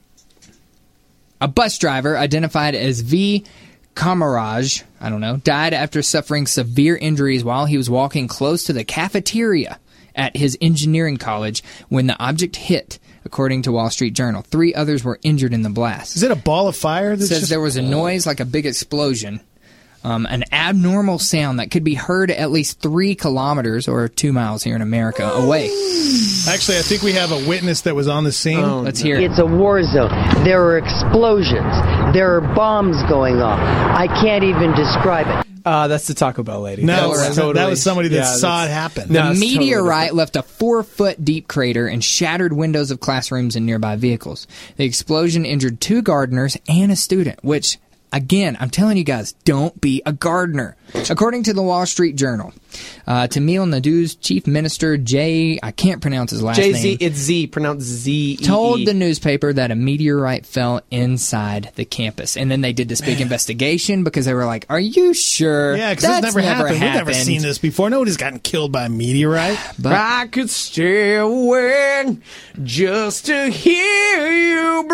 A bus driver identified as V. Kamaraj, I don't know, died after suffering severe injuries while he was walking close to the cafeteria at his engineering college when the object hit, according to Wall Street Journal. Three others were injured in the blast. Is it a ball of fire? It That's says just- there was a noise like a big explosion, um, an abnormal sound that could be heard at least three kilometers or two miles here in America away. Actually, I think we have a witness that was on the scene. Oh, Let's hear it. It's a war zone. There are explosions. There are bombs going off. I can't even describe it. Uh, that's the Taco Bell lady. No, That it was wasn't. totally- That was somebody that yeah, saw that's- it happen. No, The it's totally meteorite different. left a four-foot deep crater and shattered windows of classrooms and nearby vehicles. The explosion injured two gardeners and a student, which, again, I'm telling you guys, don't be a gardener. According to the Wall Street Journal, uh, Tamil Nadu's chief minister, Jay, I can't pronounce his last Jay-Z, name, it's Z, pronounced Z E E. told the newspaper that a meteorite fell inside the campus. And then they did this big investigation because they were like, are you sure? Yeah, because That's it's never, happened. We've never happened." seen this before. Nobody's gotten killed by a meteorite. But I could stay away just to hear you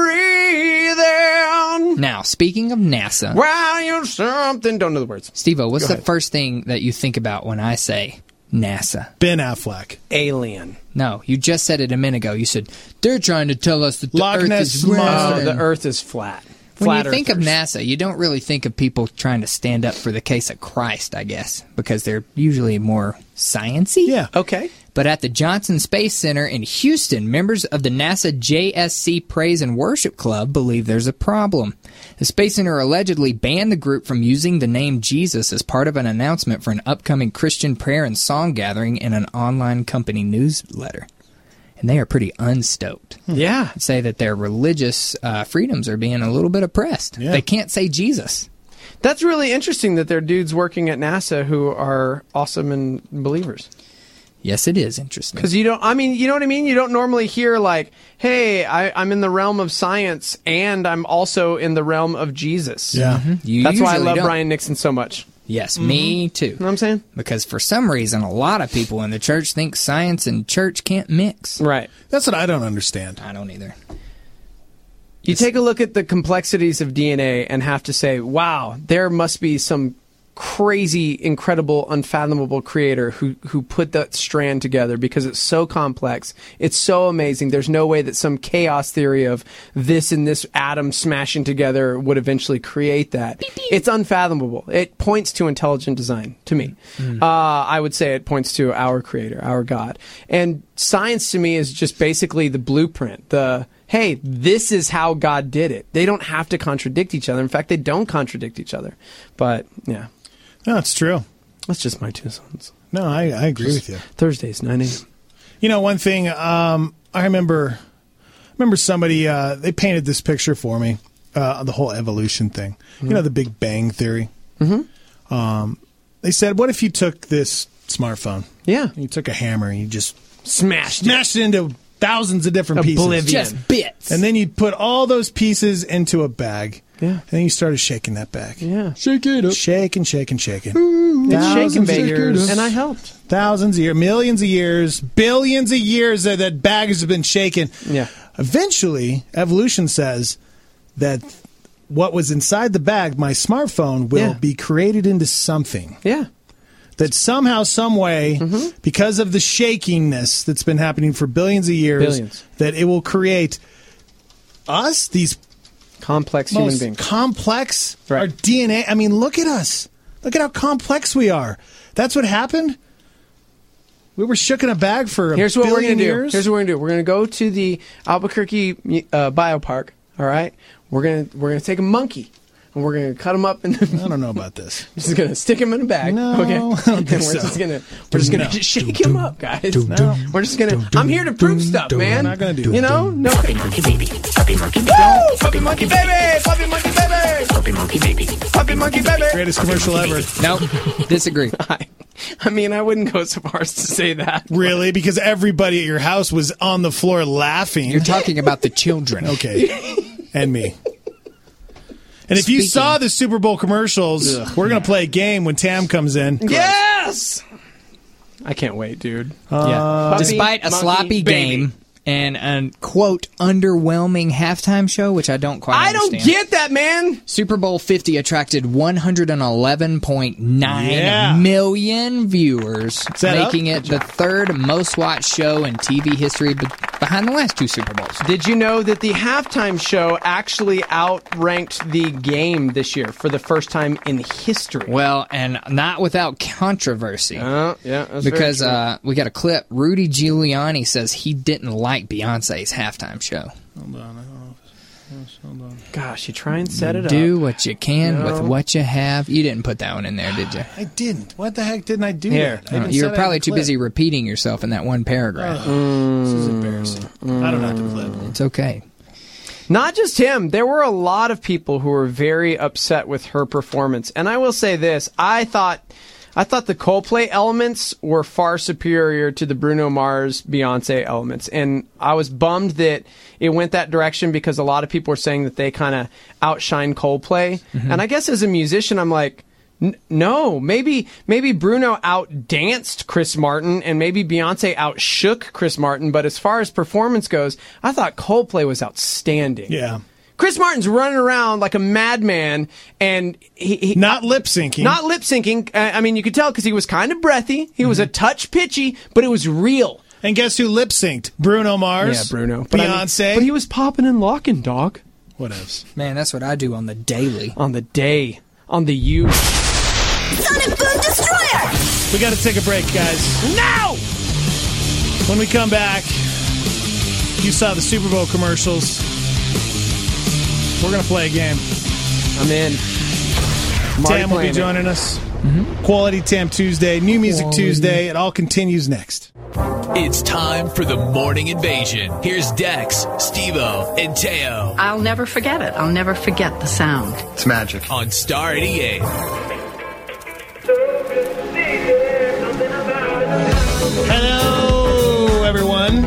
breathing. now, speaking of NASA, While you're something, don't know the words. Steve-O, what's Go the ahead. first thing that you think about when I say NASA? Ben Affleck. Alien. No, you just said it a minute ago. You said, they're trying to tell us that the Loch Earth Ness is Monster. round. Oh, the Earth is flat. When Flat you think of earthers. NASA, you don't really think of people trying to stand up for the case of Christ, I guess, because they're usually more science-y. Yeah. Okay. But at the Johnson Space Center in Houston, members of the NASA J S C Praise and Worship Club believe there's a problem. The Space Center allegedly banned the group from using the name Jesus as part of an announcement for an upcoming Christian prayer and song gathering in an online company newsletter. And they are pretty unstoked. Yeah. Say that their religious uh, freedoms are being a little bit oppressed. Yeah. They can't say Jesus. That's really interesting that there are dudes working at NASA who are awesome and believers. Yes, it is interesting. Because you don't, I mean, you know what I mean? You don't normally hear like, hey, I, I'm in the realm of science and I'm also in the realm of Jesus. Yeah. You That's why I usually love don't. Brian Nixon so much. Yes, me too. You know what I'm saying? Because for some reason, a lot of people in the church think science and church can't mix. Right. That's what I don't understand. I don't either. You take a look at the complexities of D N A and have to say, wow, there must be some crazy, incredible, unfathomable creator who who put that strand together because it's so complex. It's so amazing. There's no way that some chaos theory of this and this atom smashing together would eventually create that. Beep, beep. It's unfathomable. It points to intelligent design to me. Mm. Uh, I would say it points to our creator, our God. And science to me is just basically the blueprint, the hey, this is how God did it. They don't have to contradict each other. In fact, they don't contradict each other. But, yeah. No, it's true. That's just my two cents. No, I, I agree Just with you. Thursdays, nine a.m. You know, one thing, um, I remember remember somebody, uh, they painted this picture for me, uh, the whole evolution thing. Mm-hmm. You know, the Big Bang Theory. Mm-hmm. Um, they said, what if you took this smartphone? Yeah. And you took a hammer and you just smashed, smashed it. it into thousands of different Oblivion. pieces. Just bits. And then you put all those pieces into a bag. Yeah. And then you started shaking that bag. Yeah. Shake it up. Shaking, shaking, shaking. It's shaking, baby. years. And I helped. Thousands of years, millions of years, billions of years that that bag has been shaken. Yeah. Eventually, evolution says that what was inside the bag, my smartphone, will Yeah. be created into something. Yeah. That somehow, some way, Mm-hmm. because of the shakiness that's been happening for billions of years, Billions. that it will create us, these complex human most beings. complex, Right. our D N A. I mean, look at us. Look at how complex we are. That's what happened. We were shook in a bag for a Here's what we're billion gonna do. years. Here's what we're gonna do. We're gonna go to the Albuquerque uh, Biopark. All right. We're gonna we're gonna take a monkey and we're gonna cut him up. And I don't know about this. Just gonna stick him in a bag. No, okay. I don't and think we're so. just gonna we're just gonna No. just shake him up, guys. No. We're just gonna. I'm here to prove stuff, man. We're not gonna do You that. know, no. Puppy monkey baby. Puppy monkey baby. Woo! Puppy monkey baby. Puppy monkey baby. Puppy monkey baby. Puppy monkey baby. Greatest commercial ever. Nope. Disagree. I, I mean, I wouldn't go so far as to say that. Really? Because everybody at your house was on the floor laughing. You're talking about the children. Okay. And me. And if you Speaking- saw the Super Bowl commercials, Ugh. we're going to play a game when Tam comes in. Yes. I can't wait, dude. Uh, Yeah. Puppy, Despite a monkey, sloppy baby. game and a quote underwhelming halftime show, which I don't quite I don't understand. get that, man. Super Bowl fifty attracted one hundred eleven point nine Yeah. million viewers, that making up? it the third most watched show in T V history be- behind the last two Super Bowls. Did you know that the halftime show actually outranked the game this year for the first time in history? Well, and not without controversy. Oh, yeah, that's because very true. uh, we got a clip. Rudy Giuliani says he didn't like Beyonce's halftime show. Hold on. Hold on. Gosh, you try and set it Do up. what you can No. with what you have. You didn't put that one in there, did you? I didn't. What the heck didn't I do? Here. that? I Uh, even you said were I probably had the too clip. busy repeating yourself in that one paragraph. Oh, this is embarrassing. I don't have the clip. It's okay. Not just him. There were a lot of people who were very upset with her performance. And I will say this. I thought I thought the Coldplay elements were far superior to the Bruno Mars Beyonce elements. And I was bummed that it went that direction because a lot of people were saying that they kind of outshine Coldplay. Mm-hmm. And I guess as a musician, I'm like, N- no, maybe maybe Bruno outdanced Chris Martin and maybe Beyonce outshook Chris Martin, but as far as performance goes, I thought Coldplay was outstanding. Yeah. Chris Martin's running around like a madman, and he, he Not lip syncing. not lip syncing. Uh, I mean, you could tell because he was kind of breathy. He was a touch pitchy, but it was real. And guess who lip synced? Bruno Mars. Yeah, Bruno. But I mean- Beyonce. but he was popping and locking, dog, what else? Man, that's what I do on the daily. on the day, on the U. Sonic Boom Destroyer! We got to take a break, guys. Now! When we come back, you saw the Super Bowl commercials. We're going to play a game. I'm in. I'm already Tam will be playing it. joining us. Quality Tam Tuesday, New Music Quality. Tuesday. It all continues next. It's time for the morning invasion. Here's Dex, Steve-O, and Teo I'll never forget it. I'll never forget the sound. It's magic. on Star eighty-eight. Hello, everyone.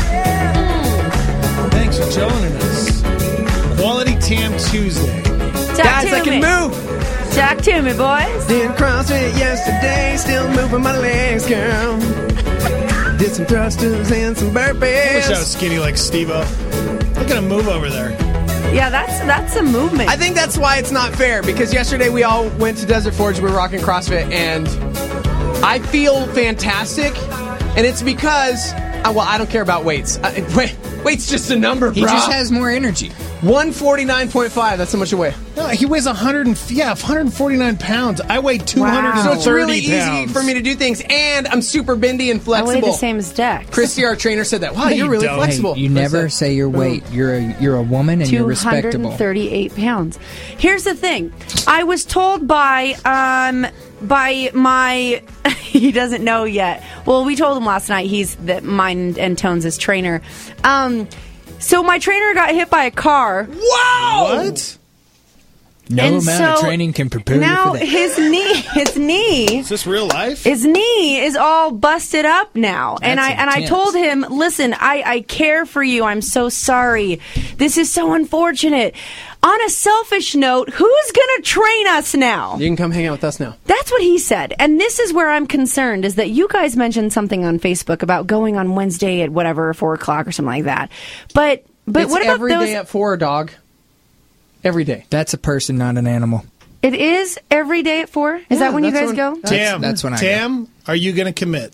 Thanks for joining us. Quality Tam Tuesday. Talk Guys, to I can me. move. Talk to me, boys. Did CrossFit yesterday, still moving my legs, girl. Did some thrusters and some burpees. I wish I was skinny like Steve-O. Look at him move over there. Yeah, that's that's a movement. I think that's why it's not fair, because yesterday we all went to Desert Forge, we were rocking CrossFit, and I feel fantastic, and it's because, uh, well, I don't care about weights. Uh, wait, weight's just a number, bro. He just has more energy. one forty-nine point five, that's how much you weigh. No, he weighs one hundred, yeah, one hundred forty-nine pounds. I weigh two hundred thirty So it's really pounds. easy for me to do things, and I'm super bendy and I flexible. weigh the same as Dex. Christy, our trainer, said that. Wow, No, you're you really don't. flexible. Hey, you never say your weight. You're a you're a woman and you're respectable. two hundred thirty-eight pounds. Here's the thing. I was told by um by my he doesn't know yet. Well, we told him last night. He's the mine and Tones' trainer. Um so my trainer got hit by a car. Wow! What? No And amount of so training can prepare now you for that. his knee his knee Is this real life? His knee is all busted up now. and I That's and I intense. told him, listen, I, I care for you. I'm so sorry. This is so unfortunate. On a selfish note, who's gonna train us now? You can come hang out with us now. That's what he said. And this is where I'm concerned, is that you guys mentioned something on Facebook about going on Wednesday at whatever, four o'clock or something like that. But but It's what about every those day at four, dog? Every day. That's a person, not an animal. it is every day at four? Is Yeah, that when you that's guys when- go? That's, Tam, that's when I Tam, are you going to commit?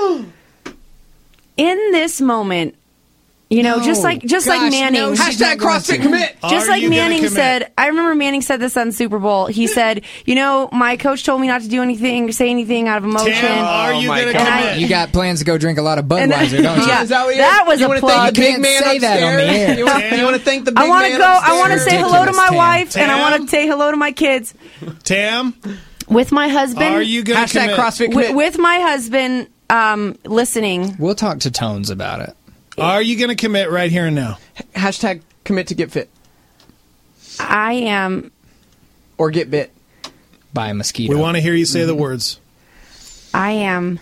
In this moment, you know, No. just like just Gosh, like Manning. no, she's Hashtag not going CrossFit to. commit. Just Are like you gonna Manning commit? said, I remember Manning said this on Super Bowl. He said, you know, my coach told me not to do anything, say anything out of emotion. Tam, are Oh you my going to God. commit? And I- You got plans to go drink a lot of And- Budweiser, don't you? Yeah, Is that what you- that was you a wanna plug. Thank the You big can't man say that on the upstairs? air. You want, you want to thank the big I want to man go. upstairs? I want to say hello to my Ridiculous, Tam. wife, and I Tam? want to say hello to my kids Tam, with my husband. are you going to Hashtag commit? CrossFit with, commit. with my husband um, listening? We'll talk to Tones about it. Are you going to commit right here and now? Hashtag commit to get fit. I am. Or get bit. By a mosquito. We want to hear you say the words. I am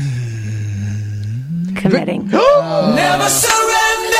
committing. Never surrender.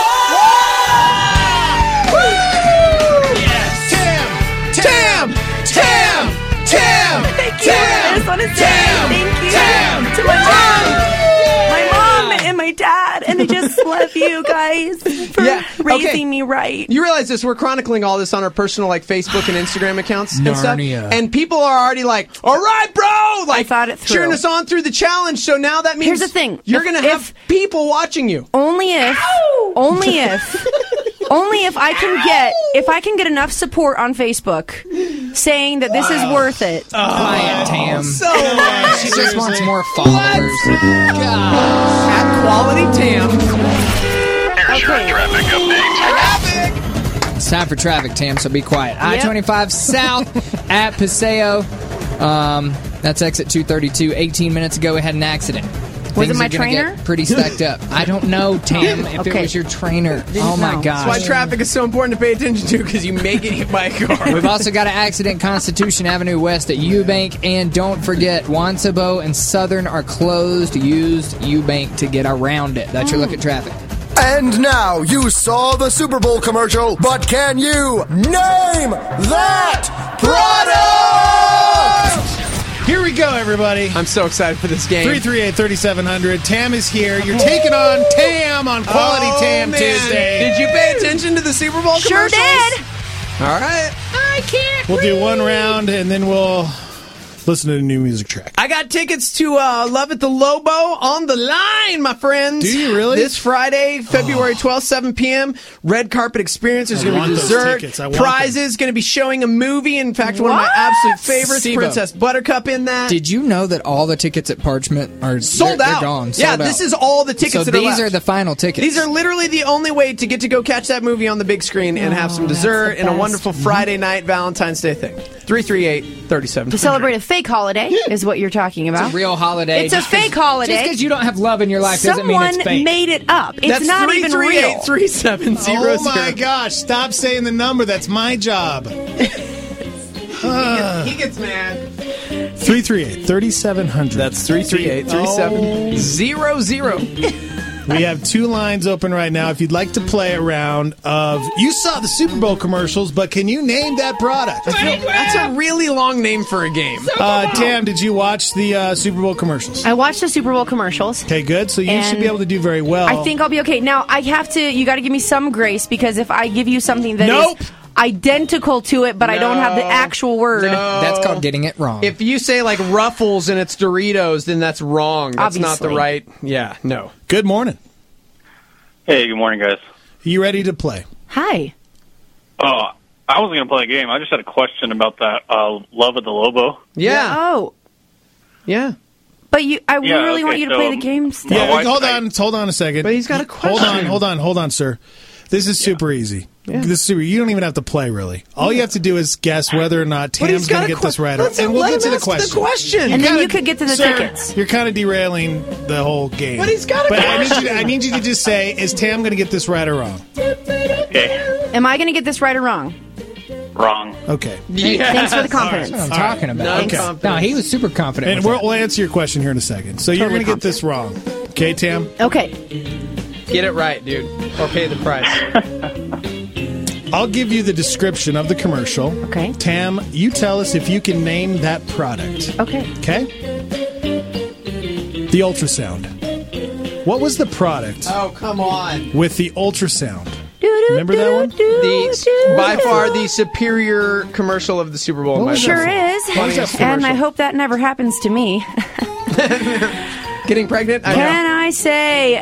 Tam! Tam! Tam! Tam! Thank you. I just want to say thank you to my mom, my mom, and my dad, and I just love you guys for Yeah, raising okay. me right. You realize this? We're chronicling all this on our personal, like, Facebook and Instagram accounts and stuff. Narnia. And people are already like, "All right, bro!" Like, thought it through. cheering us on through the challenge. So now that means Here's the thing. you're If- going to have if- people watching you. Only if, only if, only if I can get, if I can get enough support on Facebook saying that this is worth it. Quiet, Tam. So She just wants more followers. at quality Tam. It's time for traffic, Tam, so be quiet. I twenty-five south at Paseo. Um, that's exit two thirty-two. eighteen minutes ago, we had an accident. Was it Things my are gonna trainer? Get pretty stacked up. I don't know, Tam, if Okay. it was your trainer. Oh, my know. gosh. That's why traffic is so important to pay attention to, because you may get hit by a car. We've also got an accident Constitution Avenue West at Eubank. And don't forget, Wansabo and Southern are closed. Use Eubank to get around it. That's your look at traffic. And now you saw the Super Bowl commercial, but can you name that product? Here we go, everybody. I'm so excited for this game. three three eight, three seven zero zero. Tam is here. You're taking on Tam on Quality Oh, Tam man. Tuesday. Did you pay attention to the Super Bowl Sure commercials? did. All right. I can't. We'll do one round, and then we'll listen to the new music track. I got tickets to uh, Love at the Lobo on the line, my friends. Do you really? This Friday, February twelfth, seven p.m. Red carpet experience. There's I going to want be those dessert, tickets. I want prizes. Going to be showing a movie. In fact, one of my What? absolute favorites, Steve-o. Princess Buttercup, in that. Did you know that all the tickets at Parchment are Sold they're, out. They're gone. Yeah, Sold out. this is all the tickets so that are these left. are the final tickets. These are literally the only way to get to go catch that movie on the big screen and have some Oh, that's dessert the and a best. wonderful Friday night Valentine's Day thing. three three eight, three seven. To celebrate a fake holiday is what you're talking about. It's a real holiday. It's a Just 'cause- fake holiday. Just because you don't have love in your life doesn't mean Someone it's fake. made it up. It's That's not even real. three three eight, three seven zero zero. Oh my gosh, stop saying the number. That's my job. He gets mad. three three eight, three seven zero zero. That's three three eight, three seven zero zero. We have two lines open right now. If you'd like to play a round of, you saw the Super Bowl commercials, but can you name that product? That's a really long name for a game. Uh, Tam, did you watch the uh, Super Bowl commercials? I watched the Super Bowl commercials. Okay, good. So you And should be able to do very well. I think I'll be okay. Now, I have to, you got to give me some grace, because if I give you something that Nope. is identical to it, but I don't have the actual word. That's called getting it wrong. If you say like Ruffles and it's Doritos, then that's wrong. That's not the Obviously. right. Yeah, no. Good morning. Hey, good morning, guys. You ready to play? Hi. Oh, I wasn't going to play a game. I just had a question about that uh, Love of the Lobo. Yeah. Oh. Yeah. But you, I Yeah, really okay, want you to so, play the game still. Yeah, hold on, hold on a second. But he's got a Hold on, question. hold on, hold on, sir. This is super easy. This is super. You don't even have to play, really. All you have to do is guess whether or not But he's Tam's going got to a get this que- right. let's- and we'll let get him to the ask the question. question. And then kinda- you could get to the sir, tickets. You're kind of derailing the whole game. But he's got a But I need, you question. to, I need you to just say, is Tam going to get this right or wrong? Okay, Am I going to get this right or wrong? wrong. Okay. Thanks for the confidence. That's what I'm talking about. Okay. No, he was super confident. And with we'll, that. we'll answer your question here in a second. So you're Totally going to get this wrong. Okay, Tam? Okay. Get it right, dude, or pay the price. I'll give you the description of the commercial. Okay. Tam, you tell us if you can name that product. Okay. Okay? The ultrasound. What was the product Oh, come on. with the ultrasound? Remember that one? The by far the superior commercial of the Super Bowl. in my Sure opinion. is. Funniest And I commercial. hope that never happens to me. Getting pregnant? I Can know. I say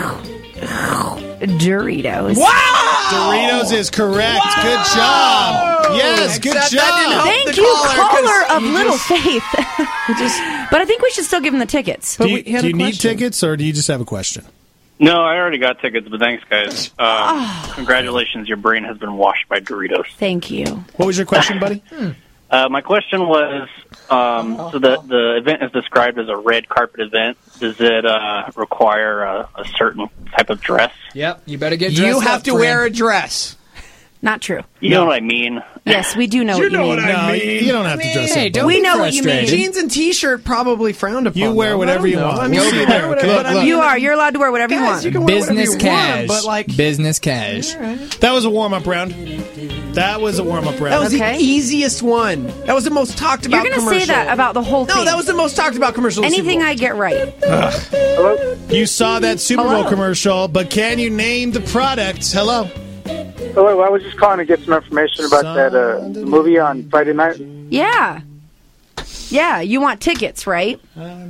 Doritos? Doritos is correct. Good job. Yes, good Except job. that didn't help Thank the you, caller, 'cause caller of you Little just- Faith. But I think we should still give him the tickets. Do you, we had do a you need question. tickets or do you just have a question? No, I already got tickets, but thanks, guys. Uh, Congratulations, your brain has been washed by Doritos. Thank you. What was your question, buddy? Uh, my question was, um, so the, the event is described as a red carpet event. Does it uh, require a, a certain type of dress? Yep, you better get You dressed have up, to friend. wear a dress. Not true. You know what I mean? Yes, we do know what you mean. No, you don't have to dress Hey, up. don't We be know what you mean. frustrated. Jeans and T-shirt probably frowned upon. You wear though. whatever I don't you know. want. I mean, Go you see wear there, whatever, okay? but I Look, mean, You are. You're allowed to wear whatever you guys, want. you can wear Business whatever you cash. want, but like Business cash. That was a warm-up round. That was a warm-up round. that was Okay. the easiest one. That was the most talked about. You're going to commercial. say that about the whole thing. No, that was the most talked about commercial. of the Anything Super I get right. You saw that Super Hello. Bowl commercial, but can you name the product? Hello? Hello, I was just calling to get some information about that uh, movie on Friday night. Yeah. Yeah, you want tickets, right?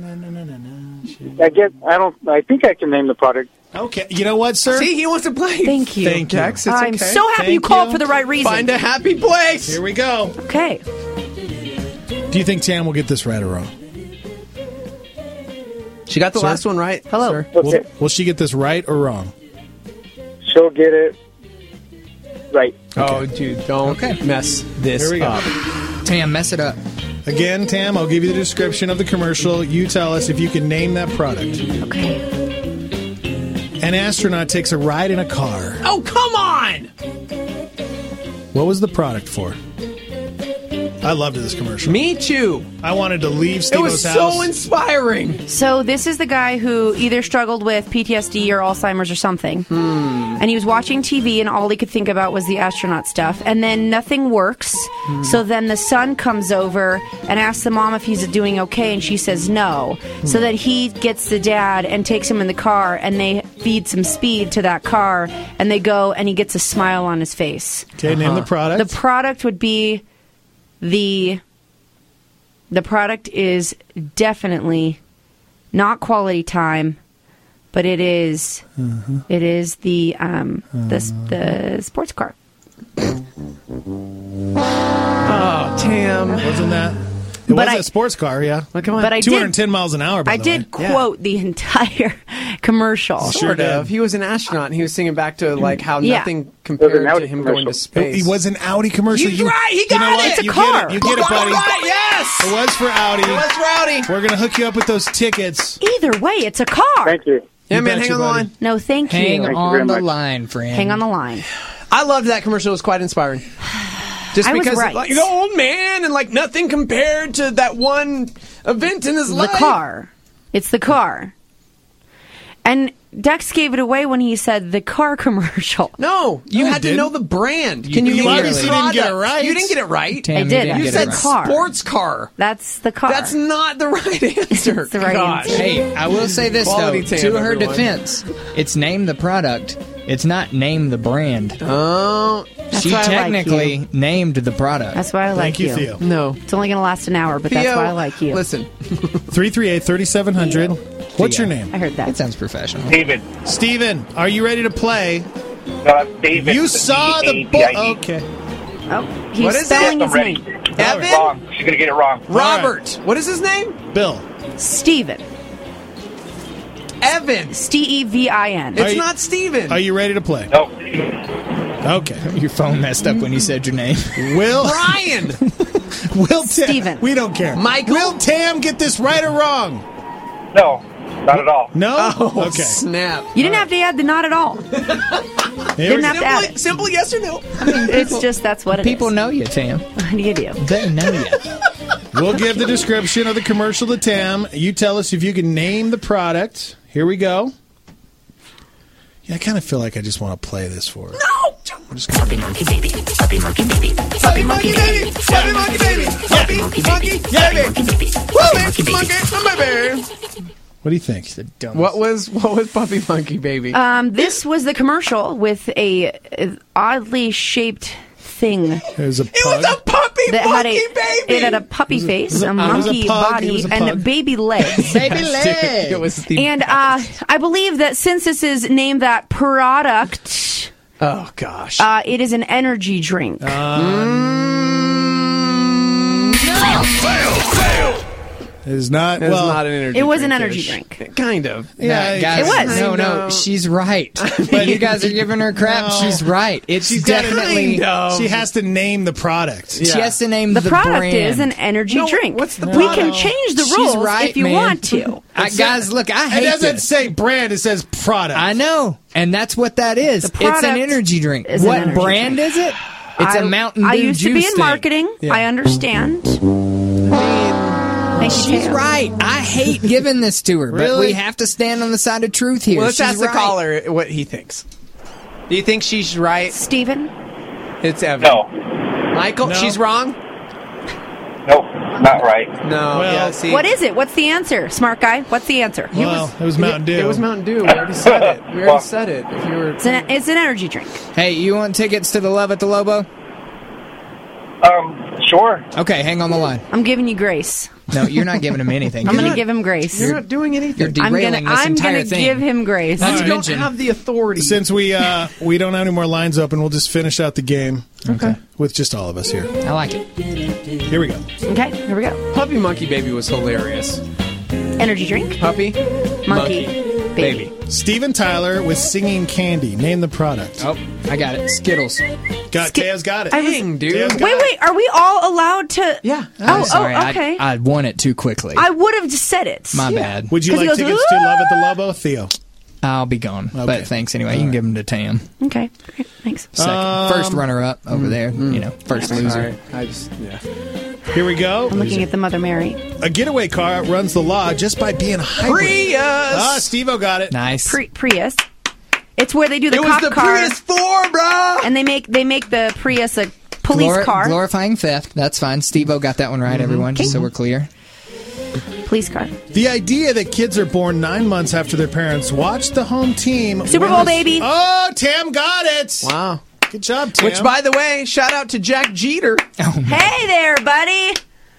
I get. I don't. I think I can name the product. Okay. You know what, sir? See, he wants to play. Thank you. Thank you. Dex, it's I'm okay. so happy Thank you called you. for the right reason. Find a happy place. Here we go. Okay. Do you think Tam will get this right or wrong? She got the Sir? last one right. Hello. Sir. Will, Okay, will she get this right or wrong? she'll get it right. Oh, dude, don't Okay. mess this Here we go. up. Tam, mess it up. Again, Tam, I'll give you the description of the commercial. You tell us if you can name that product. Okay. An astronaut takes a ride in a car. Oh, come on! What was the product for? I loved this commercial. Me too. I wanted to leave It Steve-O's was house. so inspiring. So this is the guy who either struggled with P T S D or Alzheimer's or something. And he was watching T V and all he could think about was the astronaut stuff. And then nothing works. So then the son comes over and asks the mom if he's doing okay and she says no. So then he gets the dad and takes him in the car and they feed some speed to that car and they go and he gets a smile on his face. Okay, name the product. The product would be the the product is definitely not Quality Time, but it is Mhm. it is the um the the sports car. Oh, Tam. Wasn't that? It But was I- a sports car, yeah. Come on. But I two hundred did ten miles an hour, by I the did way. quote the entire commercial. Sort of. He was an astronaut and he was singing back to like how Yeah. nothing compared It was an to Audi him going to commercial. space. It was an Audi commercial. He's You- right. He you got know it. what? It's a you car. Get it. You get it, Got buddy. right. Yes. It was for Audi. It was Rowdy. We're going to hook you up with those tickets. Either way, it's a car. Thank you. Yeah, You man, betcha, hang on the buddy. line. No, thank you. Hang Thank you on very the much. line, friend. Hang on the line. I loved that commercial. It was quite inspiring. Just I was because, right. like, the old man and like nothing compared to that one event in his The life. car. It's the car. And Dex gave it away when he said the car commercial. No, you No, had to didn't. know the brand. Can you, you name the obviously didn't get it product? right. You didn't get it right. Tam, I you did. didn't You get said it right. car. sports car. That's the car. That's not the right answer. That's the right Gosh. answer. Hey, I will say this Quality though. Tam, To her everyone. defense, it's name the product. It's not name the brand. Oh, That's she why I like technically you. named the product. That's why I like Thank you, Theo. no. It's only going to last an hour, but that's Theo, why I like you. Listen, three three eight, three seven zero zero. What's Theo. your name? I heard that. It sounds professional. David. Steven, are you ready to play? Uh, David. You with saw the D A V book. I D. Okay. Oh, he's What is spelling it? his I'm ready. name. Evan? Wrong. She's gonna get it wrong. Robert. What is his name? Bill. Steven. Evan. S T E V I N. Are It's you- not Steven. Are you ready to play? No. Okay. Your phone messed up when you said your name. Will Brian. Will Tam, Steven. We don't care. Michael? Will Tam get this right or wrong? No. Not at all. No. Oh, Okay. snap. You didn't have to add the not at all. Here Didn't we have to add Simple, it. simple yes or no. It's just that's what it is. People know you, Tam. What do you do? They know you. We'll give the description of the commercial to Tam. You tell us if you can name the product. Here we go. Yeah, I kind of feel like I just want to play this for her. No. I'm just gonna... Puppy monkey baby, puppy monkey baby, Puppy monkey baby. Puppy monkey baby. Puppy monkey baby. Puppy monkey baby. What do you think? What was what was Puppy Monkey Baby? Um, this was the commercial with a uh, oddly shaped thing. It was a pug. It was a puppy that had monkey a, baby. It had a puppy was a- face, it was a- a, it was a monkey pug, it body, was a and pug. baby legs. Baby leg. It was the And uh, I believe that since this is named that product, oh gosh. uh, it is an energy drink. It is not. It was well, not an energy it was drink an energy ish. drink. Kind of. Yeah, Nah, guys, it was. No, no, Kind of. she's right. But you guys are giving her crap. No. She's right. It's She's got definitely. kind of. she has to name the product. She Yeah. has to name The, the, product brand. is an energy No, drink. what's the we can product? change the She's rules right, if you man. want to. I, guys, look, I It hate doesn't this. say brand. It says product. I know, and that's what that is. The It's an product energy drink. is an What energy brand drink. is it? It's I, a Mountain Dew I used to be juice in thing. marketing. Yeah. I understand. Thank you, She's Teo. right. I hate giving this to her, but Really? we have to stand on the side of truth here. Well, let's She's ask the right. caller what he thinks. Do you think she's right? Steven? It's Evan. No. Michael, No. she's wrong? Nope. Not right. No. Well, yeah, see. What is it? What's the answer? Smart guy, what's the answer? Well, it was Mountain Dew. It was Mountain Dew. We already said it. We already Well- said it. If you were It's an, it's an energy drink. Hey, you want tickets to the Love at the Lobo? Um, sure. Okay, hang on the line. I'm giving you grace. No, you're not giving him anything. I'm You're going to not- give him grace. You're not doing anything. You're I'm derailing gonna, this I'm entire gonna thing. give him grace. Not you to don't mention- have the authority. Since we uh, we don't have any more lines open, we'll just finish out the game. Okay. With just all of us here. I like it. Here we go. Okay, here we go. Puppy Monkey Baby was hilarious. Energy drink, Puppy monkey, baby. Steven Tyler with Singing Candy. Name the product. Oh, I got it. Skittles. Got Teo's got it. I was- Dang, dude. Teo's got Wait, it. wait, are we all allowed to? Yeah. Oh, I'm sorry. oh, okay. I, I won it too quickly. I would have just said it. My bad. Would you 'Cause he like goes, tickets to "Ooh!" Love at the Lobo, Theo? I'll be gone. Okay. But thanks anyway. You can give them to Tam. Okay, great, thanks. Second. Um, first runner up over there. You know, first loser. Sorry. I just, yeah. Here we go. I'm looking at the Mother Mary. A getaway car runs the law just by being hybrid. Prius! Ah, Steve-O got it. Nice. Pri- Prius. It's where they do the It was cop the car, Prius four, bro! and they make they make the Prius a police Glor- car. Glorifying theft. That's fine. Steve-O got that one right, everyone, just so we're clear. police car. The idea that kids are born nine months after their parents watch the home team. Super win Bowl, the- baby. Oh, Tam got it. Wow. Good job, Tam. Which, by the way, shout out to Jack Jeter. Hey there, buddy.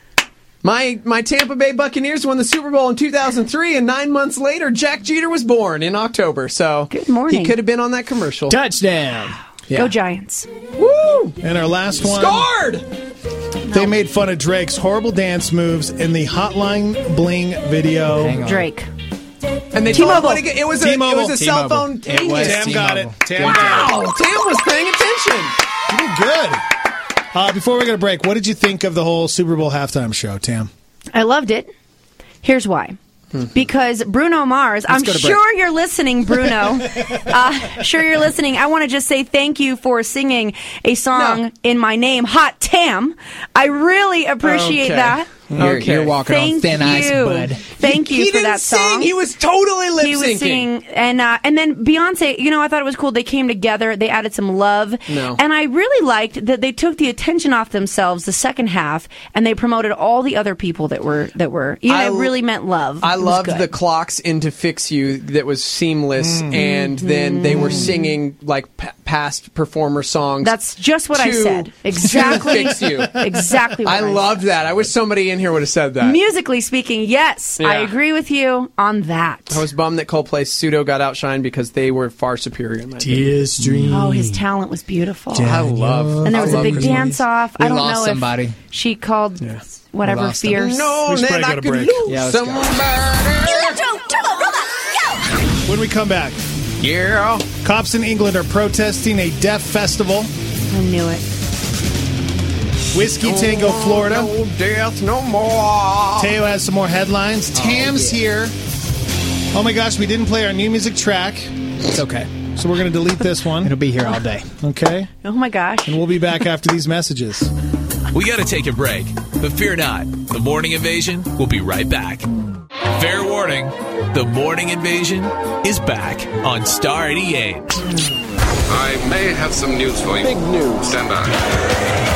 My my Tampa Bay Buccaneers won the Super Bowl in two thousand three, and nine months later, Jack Jeter was born in October. So Good morning. he could have been on that commercial. Touchdown. Yeah. Go Giants. Woo! And our last one. Scored! They made fun of Drake's horrible dance moves in the Hotline Bling video. Hang on. Drake. And they T-Mobile. told him what it, it was a, it T-Mobile. was a cell T-Mobile. phone. It Dang was Tam got it. T-Mobile. Tam got Wow, Tam was paying attention. it. You did good. Uh, before we go to break, what did you think of the whole Super Bowl halftime show, Tam? I loved it. Here's why. Because Bruno Mars, I'm go to break. sure you're listening, Bruno. uh, sure you're listening. I want to just say thank you for singing a song No. in my name, Hot Tam. I really appreciate Okay. that. You're, Okay. you're walking Thank on thin you. ice, bud. Thank you He for didn't that sing. song. He was totally lip He was syncing. singing, and uh, and then Beyonce. You know, I thought it was cool. They came together. They added some love, No. and I really liked that they took the attention off themselves the second half, and they promoted all the other people that were that were. You know, I it l- really meant love. I It was loved good. the clocks into Fix You that was seamless, Mm-hmm. and then they were singing like p- past performer songs. That's just what I to- said. to Exactly. Fix You. Exactly what I I loved that. I wish somebody in here would have said that. Musically speaking, yes, I Yeah. agree with you on that. I was bummed that Coldplay's Pseudo got outshined because they were far superior in my Tears stream. Oh, his talent was beautiful. I love. And there I was a love big Chris dance off. We I don't lost know somebody. if she called whatever We lost him. fierce. No, We should then probably I go to could break. lose Yeah, let's go. somebody. When we come back, Yeah. cops in England are protesting a deaf festival. I knew it. Whiskey Tango, Florida. No death, no more. Teo has some more headlines. Tam's here. Oh my gosh, we didn't play our new music track, It's okay. so we're going to delete this one. It'll be here all day. Okay? Oh my gosh. And we'll be back after these messages. We got to take a break, but fear not. The Morning Invasion will be right back. Fair warning, the Morning Invasion is back on Star eighty-eight. I may have some news for you. Big news. Stand by.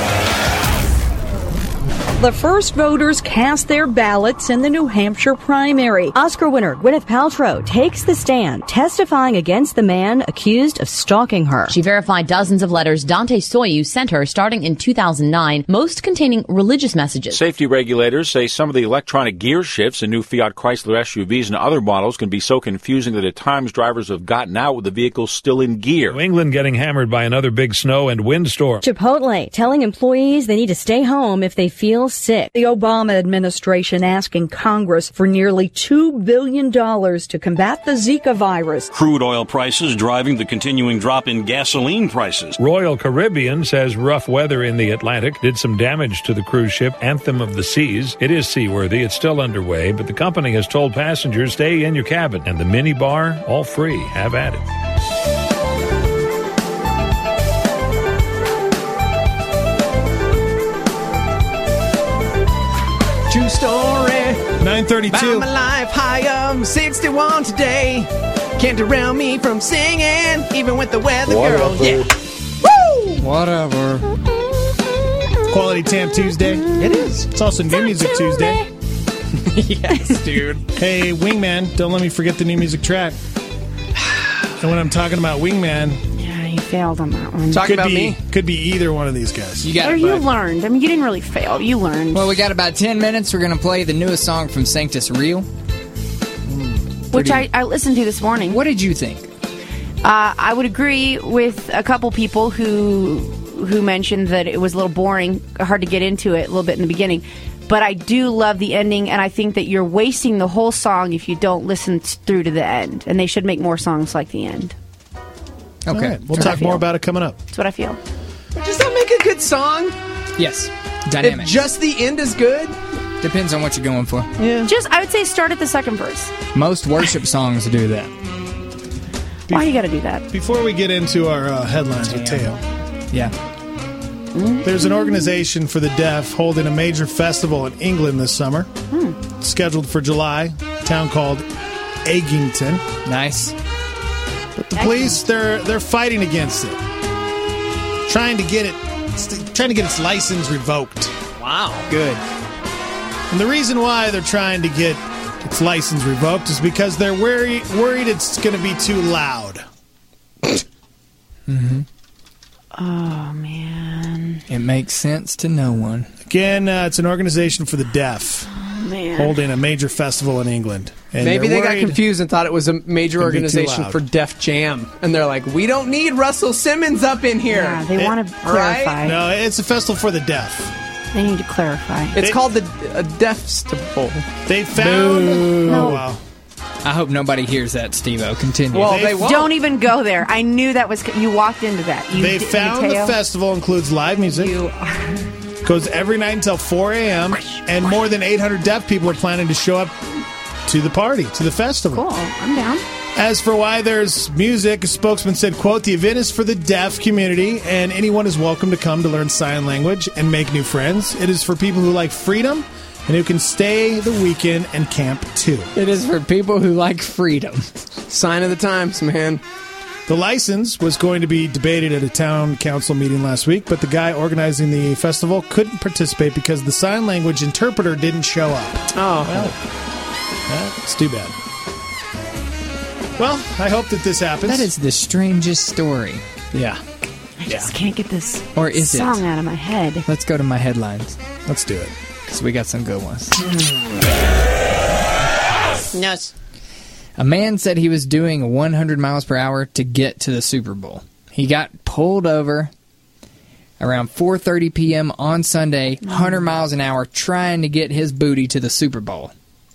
The first voters cast their ballots in the New Hampshire primary. Oscar winner Gwyneth Paltrow takes the stand, testifying against the man accused of stalking her. She verified dozens of letters Dante Soyu sent her starting in two thousand nine, most containing religious messages. Safety regulators say some of the electronic gear shifts in new Fiat Chrysler S U Vs and other models can be so confusing that at times drivers have gotten out with the vehicle still in gear. New England getting hammered by another big snow and windstorm. Chipotle telling employees they need to stay home if they feel sick. The Obama administration asking Congress for nearly two billion dollars to combat the Zika virus. Crude oil prices driving the continuing drop in gasoline prices. Royal Caribbean says rough weather in the Atlantic did some damage to the cruise ship Anthem of the Seas. It is seaworthy. It's still underway, but the company has told passengers stay in your cabin. And the mini bar, all free. Have at it. True story. nine thirty-two. About my life high up, sixty-one today. Can't derail me from singing, even with the weather girl. Yeah. Woo! Whatever. Quality Tam Tuesday. It is. It's also New Music Tuesday. Yes, dude. Hey, Wingman, don't let me forget the new music track. And when I'm talking about Wingman, Yeah, you failed on that one. Talk could about be me. could be either one of these guys. You got Or it, you bud. learned. I mean, you didn't really fail. You learned. Well, we got about ten minutes. We're going to play the newest song from Sanctus Real. which I, I listened to this morning. What did you think? Uh, I would agree with a couple people who who mentioned that it was a little boring, hard to get into it a little bit in the beginning. But I do love the ending, and I think that you're wasting the whole song if you don't listen through to the end. And they should make more songs like the end. Okay. All right, we'll That's what talk I feel. more about it coming up. That's what I feel. Does that make a good song? Yes. Dynamic. If just the end is good? Depends on what you're going for. Yeah. Just, I would say start at the second verse. Most worship songs do that. Why you got to do that? Before we get into our uh, headlines with Teo, Yeah. there's an organization for the deaf holding a major festival in England this summer. Hmm. Scheduled for July, a town called Eggington. Nice. But the police, they're they're fighting against it, trying to get it, trying to get its license revoked. Wow. Good. And the reason why they're trying to get its license revoked is because they're worried worried it's going to be too loud. Mm-hmm. Oh, man. It makes sense to no one. Again, uh, it's an organization for the deaf Man. holding a major festival in England. And Maybe they they're got worried- confused and thought it was a major Could be too organization loud. for Def Jam. And they're like, we don't need Russell Simmons up in here. Yeah, they It- want to clarify. No, it's a festival for the deaf. They need to clarify. It's They- called the uh, Defstable. They found. No. Oh wow! I hope nobody hears that, Steve-O. Continue. Well, They they won't. Don't even go there. I knew that was. You walked into that. You They did- found Mateo, the festival includes live music, You are. goes every night until four a.m., and more than eight hundred deaf people are planning to show up to the party, to the festival. Cool. I'm down. As for why there's music, a spokesman said, quote, the event is for the deaf community, and anyone is welcome to come to learn sign language and make new friends. It is for people who like freedom and who can stay the weekend and camp too. It is for people who like freedom. Sign of the times, man. The license was going to be debated at a town council meeting last week, but the guy organizing the festival couldn't participate because the sign language interpreter didn't show up. Oh. Well, that's too bad. Well, I hope that this happens. That is the strangest story. Yeah. I just can't get this Or is song it? out of my head. Let's go to my headlines. Let's do it. Because we got some good ones. No. A man said he was doing one hundred miles per hour to get to the Super Bowl. He got pulled over around four thirty p.m. on Sunday, one hundred miles an hour, trying to get his booty to the Super Bowl.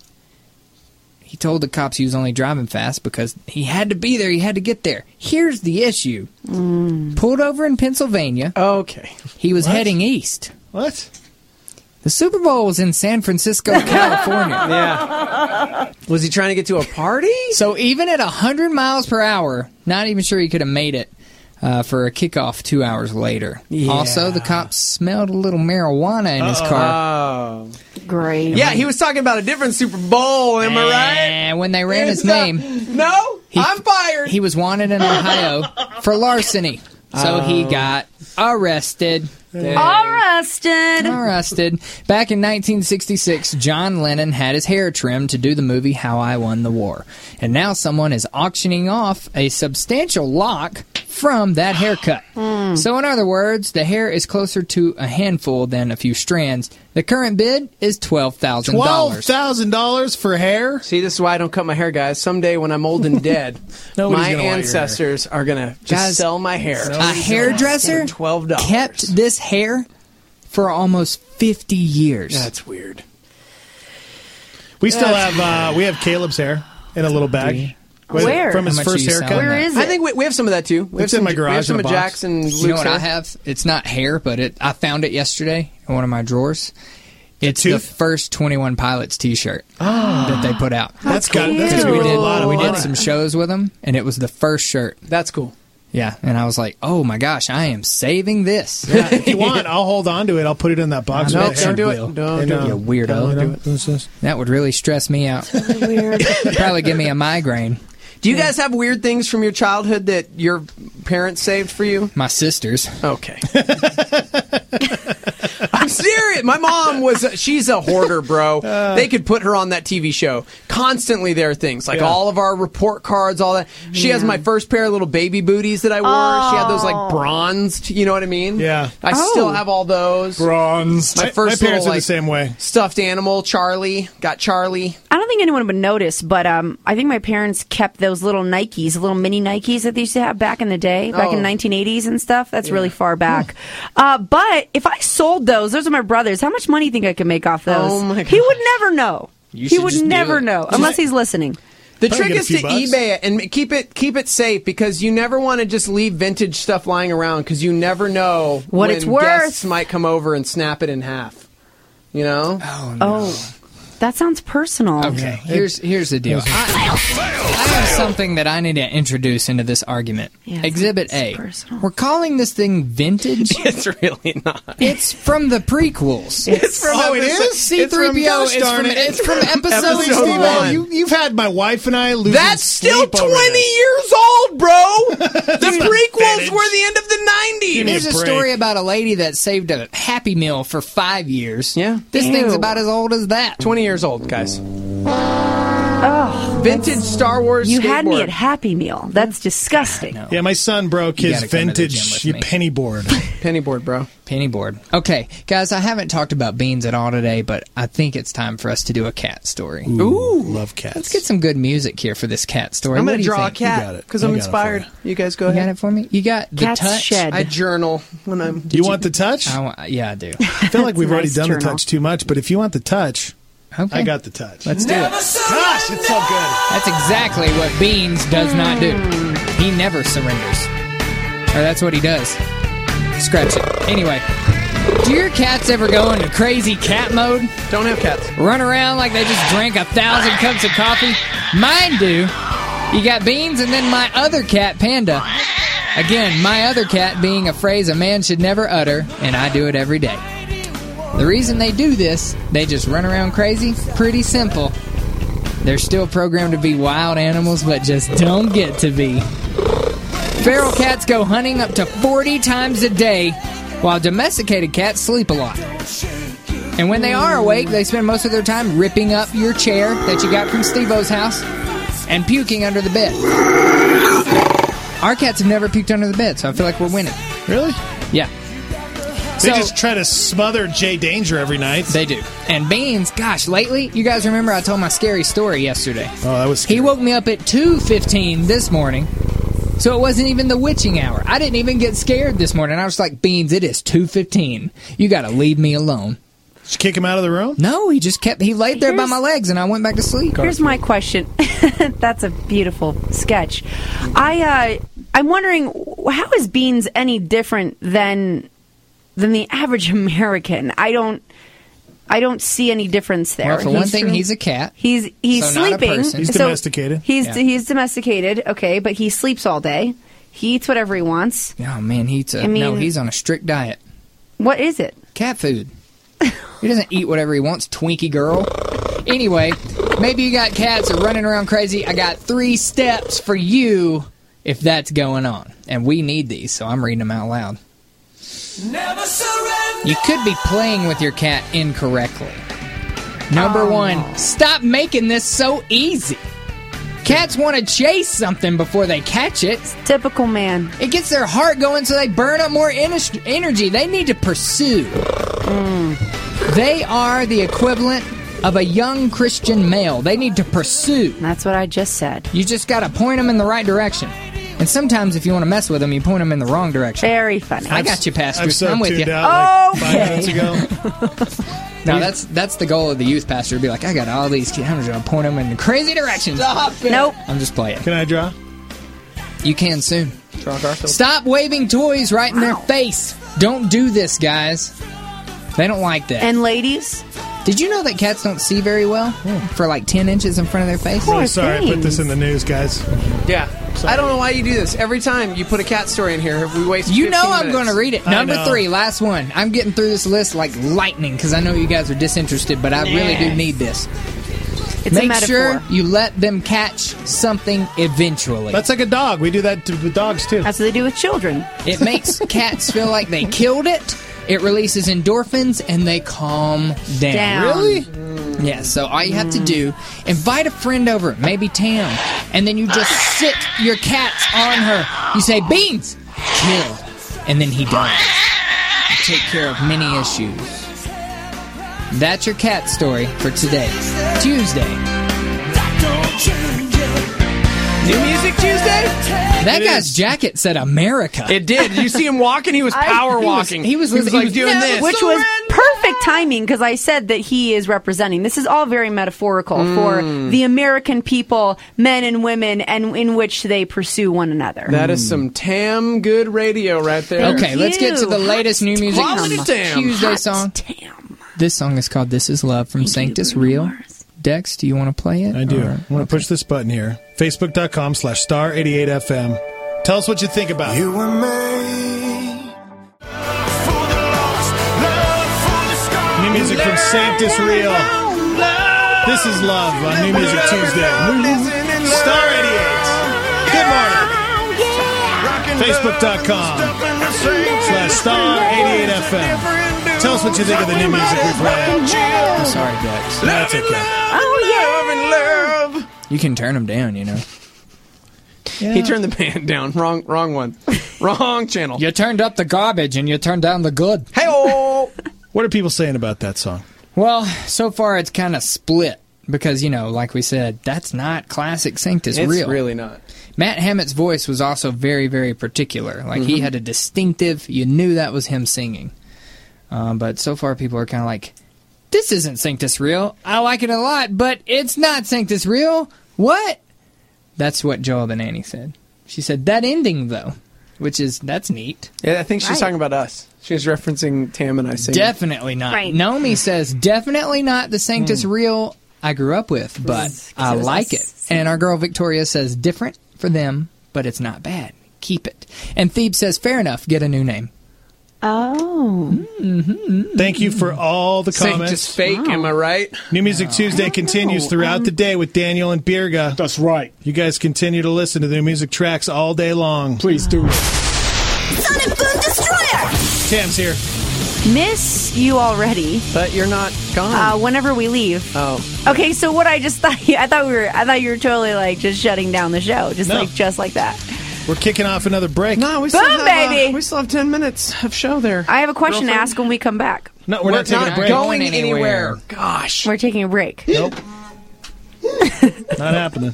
He told the cops he was only driving fast because he had to be there. He had to get there. Here's the issue. Mm. Pulled over in Pennsylvania. Okay. He was What? heading east. What? The Super Bowl was in San Francisco, California. Yeah. Was he trying to get to a party? So even at one hundred miles per hour, not even sure he could have made it uh, for a kickoff two hours later. Yeah. Also, the cops smelled a little marijuana in his car. Oh. Great. Yeah, he was talking about a different Super Bowl, am I right? And when they ran his It's not- name, No, He- I'm fired. he was wanted in Ohio for larceny. So he got arrested. Arrested. Arrested. Back in nineteen sixty-six, John Lennon had his hair trimmed to do the movie How I Won the War. And now someone is auctioning off a substantial lock from that haircut. Mm. So in other words, the hair is closer to a handful than a few strands. The current bid is twelve thousand Twelve dollars. thousand dollars for hair? See, this is why I don't cut my hair, guys. Someday when I'm old and dead, Nobody's my gonna want your ancestors are going to just Guys, sell my hair. A hairdresser twelve dollars. kept this hair for almost fifty years. That's weird. We still have uh, we have Caleb's hair in a little bag. With- Where? From his How much first are you haircut. selling Where that? is it? I think we, we have some of that too. We It's have in some, my garage We have some in a of box. Jack's and Luke's You know what hair. I have? It's not hair, but it. I found it yesterday in one of my drawers. It's the tooth? first twenty-one Pilots T-shirt that they put out. That's got that's Because gonna we be did a lot of we did money. some shows with them, and it was the first shirt. That's cool. Yeah, and I was like, oh my gosh, I am saving this. Yeah, if you want, I'll hold on to it. I'll put it in that box. No, right don't there. do it. And, Don't do uh, it. You weirdo. don't do it. What's this? That would really stress me out. Weird. Probably give me a migraine. Do you guys have weird things from your childhood that your parents saved for you? My sisters. Okay. I'm serious. My mom was, a, she's a hoarder, bro. they could put her on that T V show. Constantly there are things, like Yeah. all of our report cards, all that. She has my first pair of little baby booties that I wore. She had those like bronzed, you know what I mean? Yeah. I Oh. still have all those. Bronze. My My, first my parents little, are like- the same way. Stuffed animal, Charlie. Got Charlie. I don't think anyone would notice, but um, I think my parents kept those little Nikes, little mini Nikes that they used to have back in the day, back Oh. in nineteen eighties and stuff. That's really far back. Uh, but if I sold those, those are my brothers. How much money do you think I could make off those? Oh, my He would never know. You He should would just do never it. know unless he's listening. The Probably trick get a is few to bucks. eBay it and keep it keep it safe because you never want to just leave vintage stuff lying around because you never know What when it's worth. guests might come over and snap it in half. You know? Oh, no. Oh, that sounds personal. Okay, here's here's the deal. I, I have something that I need to introduce into this argument. Yeah, Exhibit it's A. personal. We're calling this thing vintage. It's really not. It's from the prequels. It's from Oh, it episode- is? C three P O Gosh is darn from, it. it's from episode Episode one. one. You, you've had my wife and I losing That's still sleep over twenty this. years old, bro. The prequels vintage. were the end of the nineties. me a There's a break. story about a lady that saved a Happy Meal for five years. Yeah. This Ew. thing's about as old as that. twenty years old, guys. Oh, Vintage Star Wars you had me skateboard. at Happy Meal. That's disgusting. No. Yeah, my son broke You his gotta come to the gym vintage with me. penny board. Pennyboard, bro. Penny board. Okay, guys, I haven't talked about beans at all today, but I think it's time for us to do a cat story. Ooh, love cats. Let's get some good music here for this cat story. I'm What going do to you draw a think? You got cat it. because I I'm got it for inspired. you. You guys go You got ahead. it for me? You got the Cat's touch? shed. I journal when I'm. Do you want the touch? I want, yeah, I do. I feel like we've That's a already nice done the journal. touch too much, but if you want the touch, Okay. I got the touch. Let's do it. Gosh, it's so good. That's exactly what Beans does not do. He never surrenders. Or that's what he does. Scratch it. Anyway, do your cats ever go into crazy cat mode? Don't have cats. Run around like they just drank a thousand cups of coffee? Mine do. You got Beans and then my other cat, Panda. Again, my other cat being a phrase a man should never utter, and I do it every day. The reason they do this, they just run around crazy, pretty simple. They're still programmed to be wild animals, but just don't get to be. Feral cats go hunting up to forty times a day, while domesticated cats sleep a lot. And when they are awake, they spend most of their time ripping up your chair that you got from Steve-O's house and puking under the bed. Our cats have never puked under the bed, so I feel like we're winning. Really? Yeah. They So- just try to smother Jay Danger every night. They do. And Beans, gosh, lately, you guys remember I told my scary story yesterday. Oh, that was scary. He woke me up at two fifteen this morning, so it wasn't even the witching hour. I didn't even get scared this morning. I was like, Beans, it is two fifteen. You got to leave me alone. Did you kick him out of the room? No, he just kept, he laid there by Here's- my legs, and I went back to sleep. Here's my question. That's a beautiful sketch. I, uh, I'm wondering, how is Beans any different than than the average American? I don't, I don't see any difference there. Well, for one thing, he's a cat. He's he's So not a sleeping. person. He's So domesticated. He's Yeah. he's domesticated. Okay, but he sleeps all day. He eats whatever he wants. Oh, man, he eats a, I mean- no, he's on a strict diet. What is it? Cat food. He doesn't eat whatever he wants, Twinkie girl. Anyway, maybe you got cats that are running around crazy. I got three steps for you if that's going on. And we need these, so I'm reading them out loud. Never surrender. You could be playing with your cat incorrectly. Number Oh. one, stop making this so easy. Cats want to chase something before they catch it. Typical man. It gets their heart going so they burn up more ener- energy. They need to pursue. They are the equivalent of a young Christian male. They need to pursue. That's what I just said. You just got to point them in the right direction. And sometimes if you want to mess with them, you point them in the wrong direction. Very funny. I got you, Pastor. I've so I'm with tuned you. out like Okay. five minutes ago. No, that's that's the goal of the youth pastor. To be like, I got all these kids. I'm just going to point them in crazy directions. Stop it. Nope. I'm just playing. Can I draw? You can soon. Draw Garfield. Stop waving toys right in their face. Don't do this, guys. They don't like that. And ladies, Did you know that cats don't see very well for like ten inches in front of their face? Really sorry I put this in the news, guys. Yeah. I don't know why you do this. Every time you put a cat story in here, we waste You know fifteen I'm minutes. going to read it. I Number know. three, last one. I'm getting through this list like lightning because I know you guys are disinterested, but I really do need this. it's a Make metaphor. sure you let them catch something eventually. That's like a dog. We do that to, with dogs, too. That's what they do with children. It makes cats feel like they killed it. It releases endorphins and they calm down. Down. Really? Yeah, so all you have to do, invite a friend over, maybe Tam, and then you just sit your cats on her. You say, Beans, kill, and then he dies. You take care of many issues. That's your cat story for today, Tuesday. New Music Tuesday? That guy's jacket said America. It did. Did you see him walking? He was I- power he was- walking. he was- he was he like was doing never this. Which was perfect timing because I said that he is representing. This is all very metaphorical for the American people, men and women, and in which they pursue one another. That is some Tam good radio right there. Okay, let's get to the latest new music Quality Tam. Tuesday song. This song is called This Is Love from Sanctus Real. Dex, do you want to play it? I do. Or- I want to push this button here. Facebook.com slash star 88FM. Tell us what you think about it. You were made for the lost, love for the scar. New music from Sanctus Real. This is Love on New Music Tuesday. Star eighty-eight. Good morning. Facebook.com slash star 88FM. Tell us what you think of the new music we play. I'm sorry, Dex. That's okay. Oh, yeah. You can turn them down, you know. He turned the band down. Wrong, wrong one. Wrong channel. You turned up the garbage and you turned down the good. Hey-oh! What are people saying about that song? Well, so far it's kind of split because, you know, like we said, that's not classic Sanctus It's Real. really not. Matt Hammett's voice was also very, very particular. Like, he Mhm. had a distinctive, you knew that was him singing. Um, but so far people are kind of like, this isn't Sanctus Real. I like it a lot, but it's not Sanctus Real. What? That's what Joel the Nanny said. She said, that ending, though, which is, that's neat. Yeah, I think she's Right. talking about us. She was referencing Tam and I singing. Definitely not. Right. Naomi says, definitely not the Sanctus Real I grew up with, but I it was like a it. And our girl Victoria says, different for them, but it's not bad. Keep it. And Thebe says, fair enough, get a new name. Oh. Mm-hmm. Thank you for all the Saying comments. just fake, am I right? New Music Tuesday continues know. throughout Um, the day with Daniel and Birga. That's right. You guys continue to listen to the new music tracks all day long. Please do. Sonic Boom Destroyer! Tam's here. Miss you already. But you're not gone. Uh, whenever we leave. Oh. Okay, so what I just thought, I thought we were, I thought you were totally like just shutting down the show, just No. like just like that. We're kicking off another break. No, we still Boom, have, baby! Uh, we still have ten minutes of show there. I have a question to Girlfriend? ask when we come back. No, we're, not taking not a break. going anywhere. anywhere. Gosh. We're taking a break. Nope. Not happening.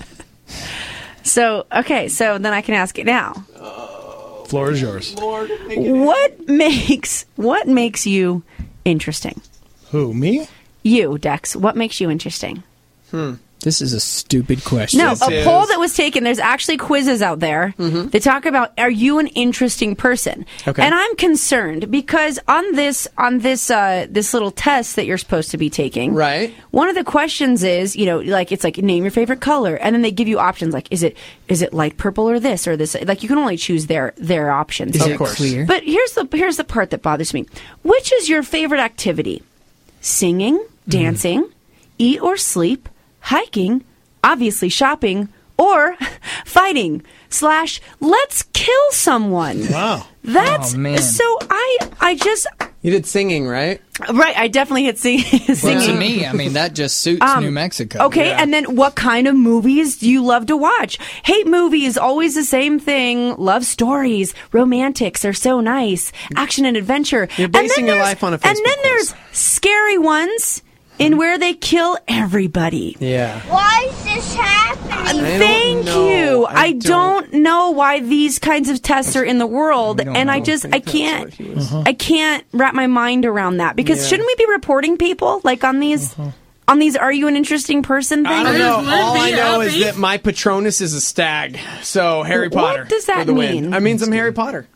So okay, so then I can ask it now. Floor is yours. Lord, What makes what makes you interesting? Who, me? You, Dex. What makes you interesting? Hmm. This is a stupid question. No, This a is- poll that was taken. There's actually quizzes out there Mhm. that talk about are you an interesting person? Okay. And I'm concerned because on this on this uh, this little test that you're supposed to be taking, Right. one of the questions is, you know, like it's like name your favorite color, and then they give you options like is it is it light purple or this or this? Like you can only choose their their options. Is Of it course. clear? But here's the here's the part that bothers me. Which is your favorite activity? Singing, dancing, eat or sleep, hiking, obviously shopping, or fighting slash let's kill someone. Wow. That's Oh, man. so I I just You did singing, right? right. I definitely hit sing, Well, singing. to me, I mean, that just suits Um, New Mexico. Okay, Yeah. and then what kind of movies do you love to watch? Hate movies, always the same thing. Love stories, romantics are so nice. Action and adventure. You're And then basing your there's- life on a And Facebook then there's quiz. scary ones in where they kill everybody. Yeah. Why is this happening? I don't Thank know. you. I I, don't, know why these kinds of tests are in the world, We don't and I know. just I think that's can't what he was- I can't wrap my mind around that because Yeah. shouldn't we be reporting people like on these on these Are You an Interesting Person I things? don't know. All I know is that my Patronus is a stag. So Harry What Potter. does that for the mean? Win. That means I'm Harry Potter.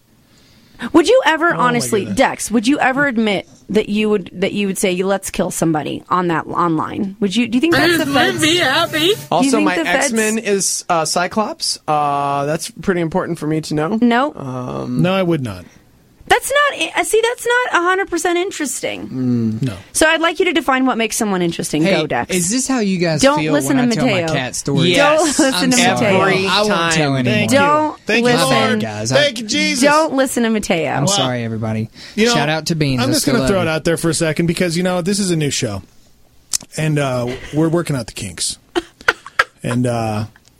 Would you ever, Oh, my honestly, goodness. Dex? Would you ever admit that you would that you would say let's kill somebody on that online? Would you? Do you think that's the feds? Do you Also, think my the feds- X-Men is uh, Cyclops. Uh, that's pretty important for me to know. No, Um, No, I would not. that's not. I see. That's not hundred percent interesting. No. So I'd like you to define what makes someone interesting. Hey, Go, Dex. is this how you guys Don't feel listen when to I tell Mateo. my cat stories? Yes. Don't listen I'm to sorry. Mateo. I won't tell Time. anymore. Thank Don't you. Thank you, listen. Lord. guys. Thank you, Jesus. Don't listen to Mateo. I'm sorry, everybody. You know, Shout out to Beans. I'm I just still going to love throw you. it out there for a second because, you know, this is a new show. And uh, we're working out the kinks. And uh,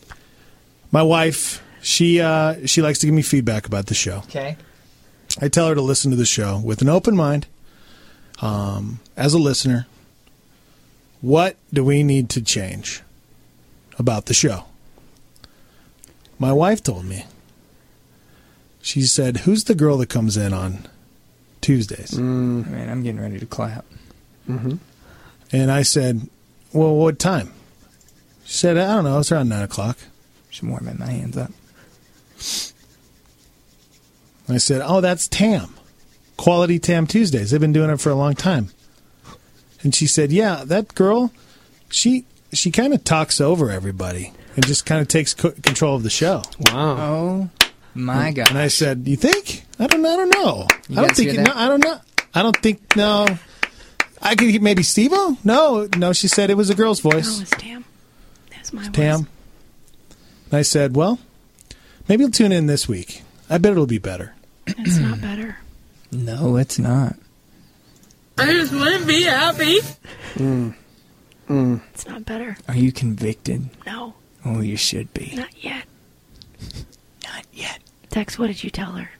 my wife, she uh, she likes to give me feedback about the show. Okay. I tell her to listen to the show with an open mind. Um, as a listener, what do we need to change about the show? My wife told me. She said, "Who's the girl that comes in on Tuesdays?" Mm. Man, I'm getting ready to clap. Mm-hmm. And I said, "Well, what time?" She said, "I don't know. It's around nine o'clock." Should warm my hands up. I said, "Oh, that's Tam. Quality Tam Tuesdays. They've been doing it for a long time." And she said, "Yeah, that girl, she she kind of talks over everybody and just kind of takes co- control of the show." Wow. Oh my God. And I said, "You think? I don't. I don't know. You I don't guys think. hear No, that? I don't know. I don't think. No. I could maybe Steve-O? No, no. She said it was a girl's voice. Oh, it's Tam. That's my Tam. voice. And I said, well, maybe you'll tune in this week. I bet it'll be better. It's not better. No, it's not. I just want to be happy. Mm. Mm. It's not better. Are you convicted? No, Oh, you should be. not yet. Not yet. Dex, what did you tell her?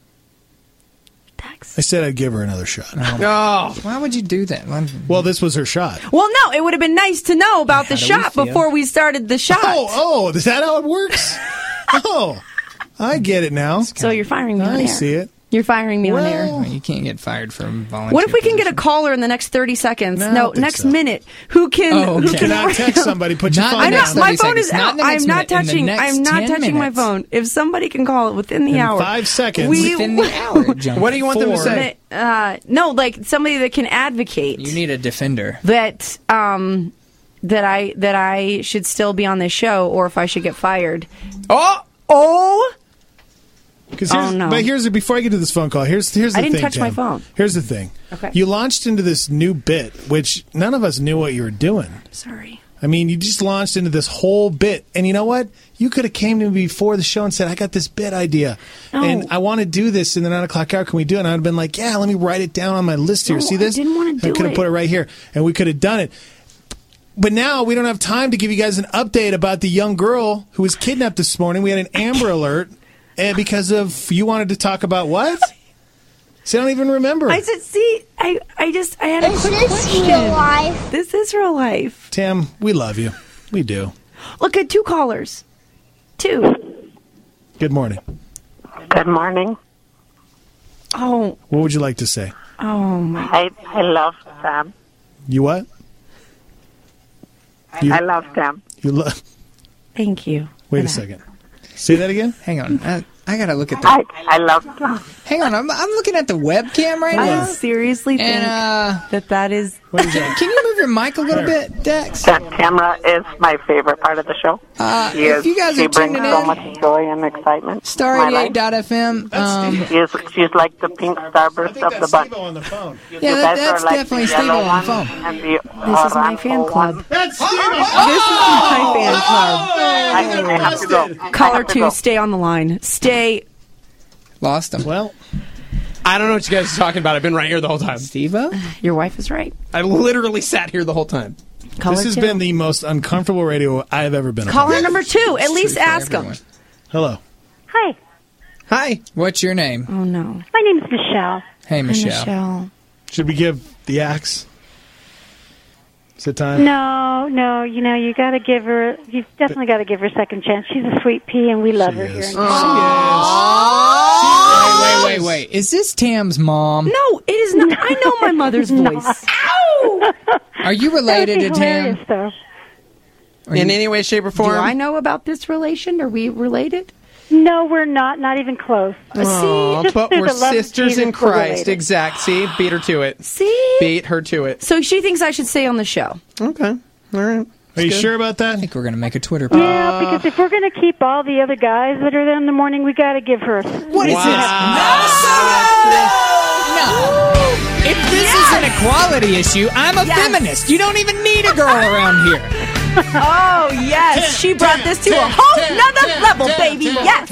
I said I'd give her another shot. Oh. Why would you do that? Why- Well, this was her shot. Well, no, it would have been nice to know about the do we shot feel? before we started the shot. Oh, oh, is that how it works? Oh, I get it now. So you're firing me on I air. see it. You're firing me on air. Well, you can't get fired from volunteer. What if we can get a caller in the next thirty seconds? No, I No, don't think next so. minute. Who can? Oh, Who okay. can Cannot text somebody. Put your Not phone the I'm down. not. My thirty phone is seconds, not out. the next I'm not minute, in the touching. next I'm not ten touching my minutes. phone. If somebody can call it within the In hour, five seconds. We, Within the hour, John. What do you want them to say? Uh, no, like somebody that can advocate You need a defender. that um that I that I should still be on this show, or if I should get fired. Oh. Oh Because Oh, no. But here's before I get to this phone call. Here's here's the I didn't thing. touch my Tim. phone. Here's the thing. Okay. You launched into this new bit, which none of us knew what you were doing. Sorry. I mean, you just launched into this whole bit, and you know what? You could have came to me before the show and said, "I got this bit idea, No. and I want to do this in the nine o'clock hour. Can we do it?" And I'd have been like, "Yeah, let me write it down on my list here. No, See I this? didn't wanna do I could have it. put it right here, and we could have done it." But now we don't have time to give you guys an update about the young girl who was kidnapped this morning. We had an Amber Alert, and because of you wanted to talk about what? See, I don't even remember. I said, see, I, I just, I had a Is quick this question. real life? This is real life. Tim, we love you. We do. Look at two callers. Two. Good morning. Good morning. Oh, What would you like to say? oh my. I I love Sam. You what? You, I love Sam. you love. Thank you. Wait a second. Say that again. Hang on. I, I gotta look at the. I I love Sam. Hang on. I'm, I'm looking at the webcam right I now. seriously think And uh, that that is. What is that? can you move your mic a little bit, Dex? That camera is my favorite part of the show. Uh, She if is, you guys she are brings tuning so in, much joy and excitement. to Star my eighty-eight life. dot f m. Um, She's she's like the pink starburst of the bunch. on the phone. yeah, You that, guys that's are like definitely the Steve yellow on the one phone. and the This is my fan orange club. one. That's Steve. This is my fan club. I, I have to go. I Caller have to two, go. stay on the line. Stay. Lost him. Well, I don't know what you guys are talking about. I've been right here the whole time. Steve-O? Your wife is right. I literally sat here the whole time. Caller this has two. been the most uncomfortable radio I've ever been on. Caller number two. At least True for ask him. everyone. Hello. Hi, Hi. What's your name? Oh no. my name is Michelle. Hey, Michelle. Michelle. Should we give the axe? Is it time? No, no, you know, you got to give her, you've definitely got to give her a second chance. She's a sweet pea, and we love She her is. here. Wait, wait, wait, wait. Is this Tam's mom? No, it is not. I know my mother's voice. Ow! Are you related to Tam? Hilarious, though. Are In you- any way, shape, or Do form. I know about this relation? Are we related? No, we're not, not even close. Aw, Just but through we're the love of sisters in Jesus, we're Christ. related. Exact. See? Beat her to it. See? Beat her to it. So she thinks I should stay on the show. Okay. All right. Are you sure about that? I think we're going to make a Twitter post. Yeah, because if we're going to keep all the other guys that are there in the morning, we got to give her a... What is Wow. this? No! If this is an equality issue, I'm a Yes. feminist. You don't even need a girl around here. Oh, yes. She brought this to a whole nother level, baby. Yes.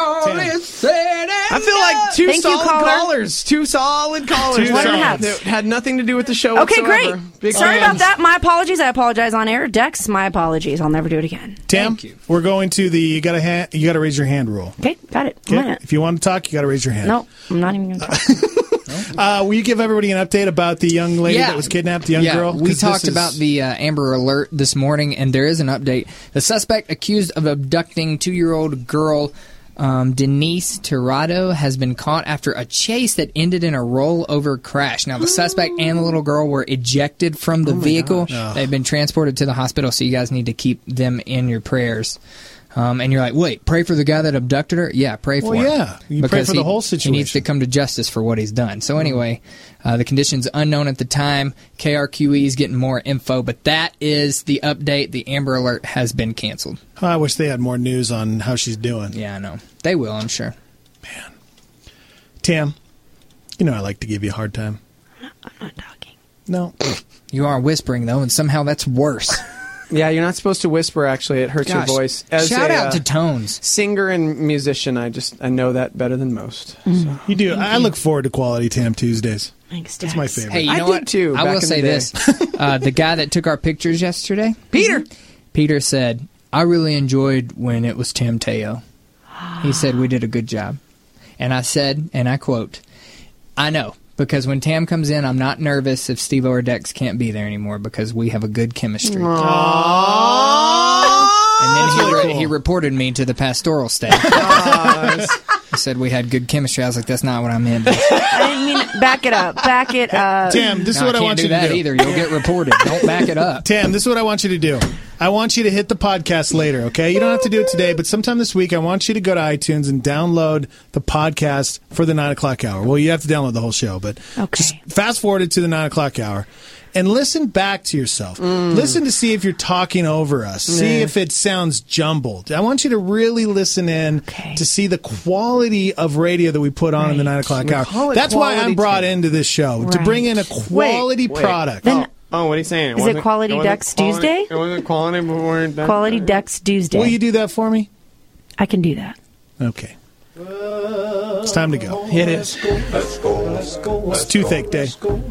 I feel like two Thank you, solid caller. callers. Two solid callers. Two One and a half. That had nothing to do with the show Okay, whatsoever. great. Big Sorry fans. about that. My apologies. I apologize on air. Dex, my apologies. I'll never do it again. Tim, Thank you. we're going to the you got to ha- you got to raise your hand rule. Okay, got it. Okay? I'm on it. If you want to talk, you got to raise your hand. No, I'm not even going to talk. Uh, will you give everybody an update about the young lady Yeah. that was kidnapped, the young yeah, girl? we 'Cause talked this is- about the uh, Amber Alert this morning, and there is an update. The suspect accused of abducting two-year-old girl um, Denise Tirado has been caught after a chase that ended in a rollover crash. Now, the suspect and the little girl were ejected from the vehicle. gosh. They've been transported to the hospital, so you guys need to keep them in your prayers. Um, and you're like, wait, pray for the guy that abducted her? Yeah, pray for Well, him. yeah. You pray Because for the he- whole He needs situation. to come to justice for what he's done. So anyway, uh, the conditions unknown at the time. K R Q E is getting more info, but that is the update. The Amber Alert has been canceled. Oh, I wish they had more news on how she's doing. Yeah, I know. They will, I'm sure. Tam, you know I like to give you a hard time. I'm not talking. No. You are whispering, though, and somehow that's worse. Yeah, you're not supposed to whisper, actually. It hurts Gosh, your voice. As shout a, out uh, to Tones. singer and musician, I just I know that better than most. So. You do. I look forward to Quality Tam Tuesdays. Thanks, That's my favorite. Hey, you I know did what? too, I back will in the say day. this. Uh, the guy that took our pictures yesterday, Peter! Peter said, I really enjoyed when it was Tim Teo. He said we did a good job. And I said, and I quote, I know, because when Tam comes in, I'm not nervous if Steve or Dex can't be there anymore because we have a good chemistry. And then he, really re- cool. he reported me to the pastoral staff. He said we had good chemistry. I was like, that's not what I meant. I didn't mean it. Back it up. Back it up. Tam, this is No, what I, can't want do you to that do. either. You'll get reported. Don't back it up. Tam, this is what I want you to do. I want you to hit the podcast later, okay? You don't have to do it today, but sometime this week, I want you to go to iTunes and download the podcast for the nine o'clock hour. Well, you have to download the whole show, but Okay. just fast forward it to the nine o'clock hour. and listen back to yourself. Mm. Listen to see if you're talking over us. See Nah. if it sounds jumbled. I want you to really listen in to see the quality of radio that we put on in the nine o'clock We hour. call it That's why I'm quality brought too. into this show, to Right. bring in a quality Wait, wait. product. Then- Oh, what are you saying? Is it wasn't- Quality wasn't Ducks quality- Tuesday? It wasn't quality before it done? Quality Ducks Tuesday. Will you do that for me? I can do that. Okay. It's time to go. It is. It's Toothache Day.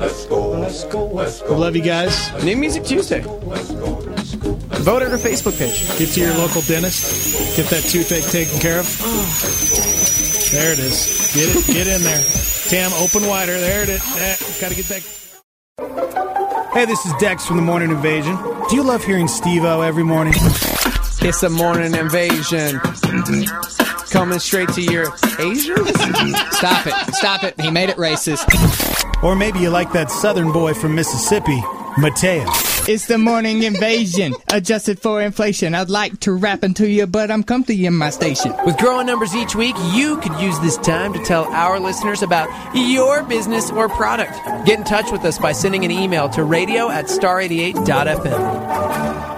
We love you guys. New Music Tuesday. Vote at our Facebook page. Get to your local dentist. Get that toothache taken care of. There it is. Get it. Get in there. Tam, open wider. There it is. Eh, gotta get that. Hey, this is Dex from the Morning Invasion. Do you love hearing Steve-O every morning? It's a morning invasion. Coming straight to your Asians? Stop it. Stop it. He made it racist. Or maybe you like that southern boy from Mississippi, Mateo. It's the morning invasion, adjusted for inflation. I'd like to rap into you, but I'm comfy in my station. With growing numbers each week, you could use this time to tell our listeners about your business or product. Get in touch with us by sending an email to radio at star eighty-eight dot f m.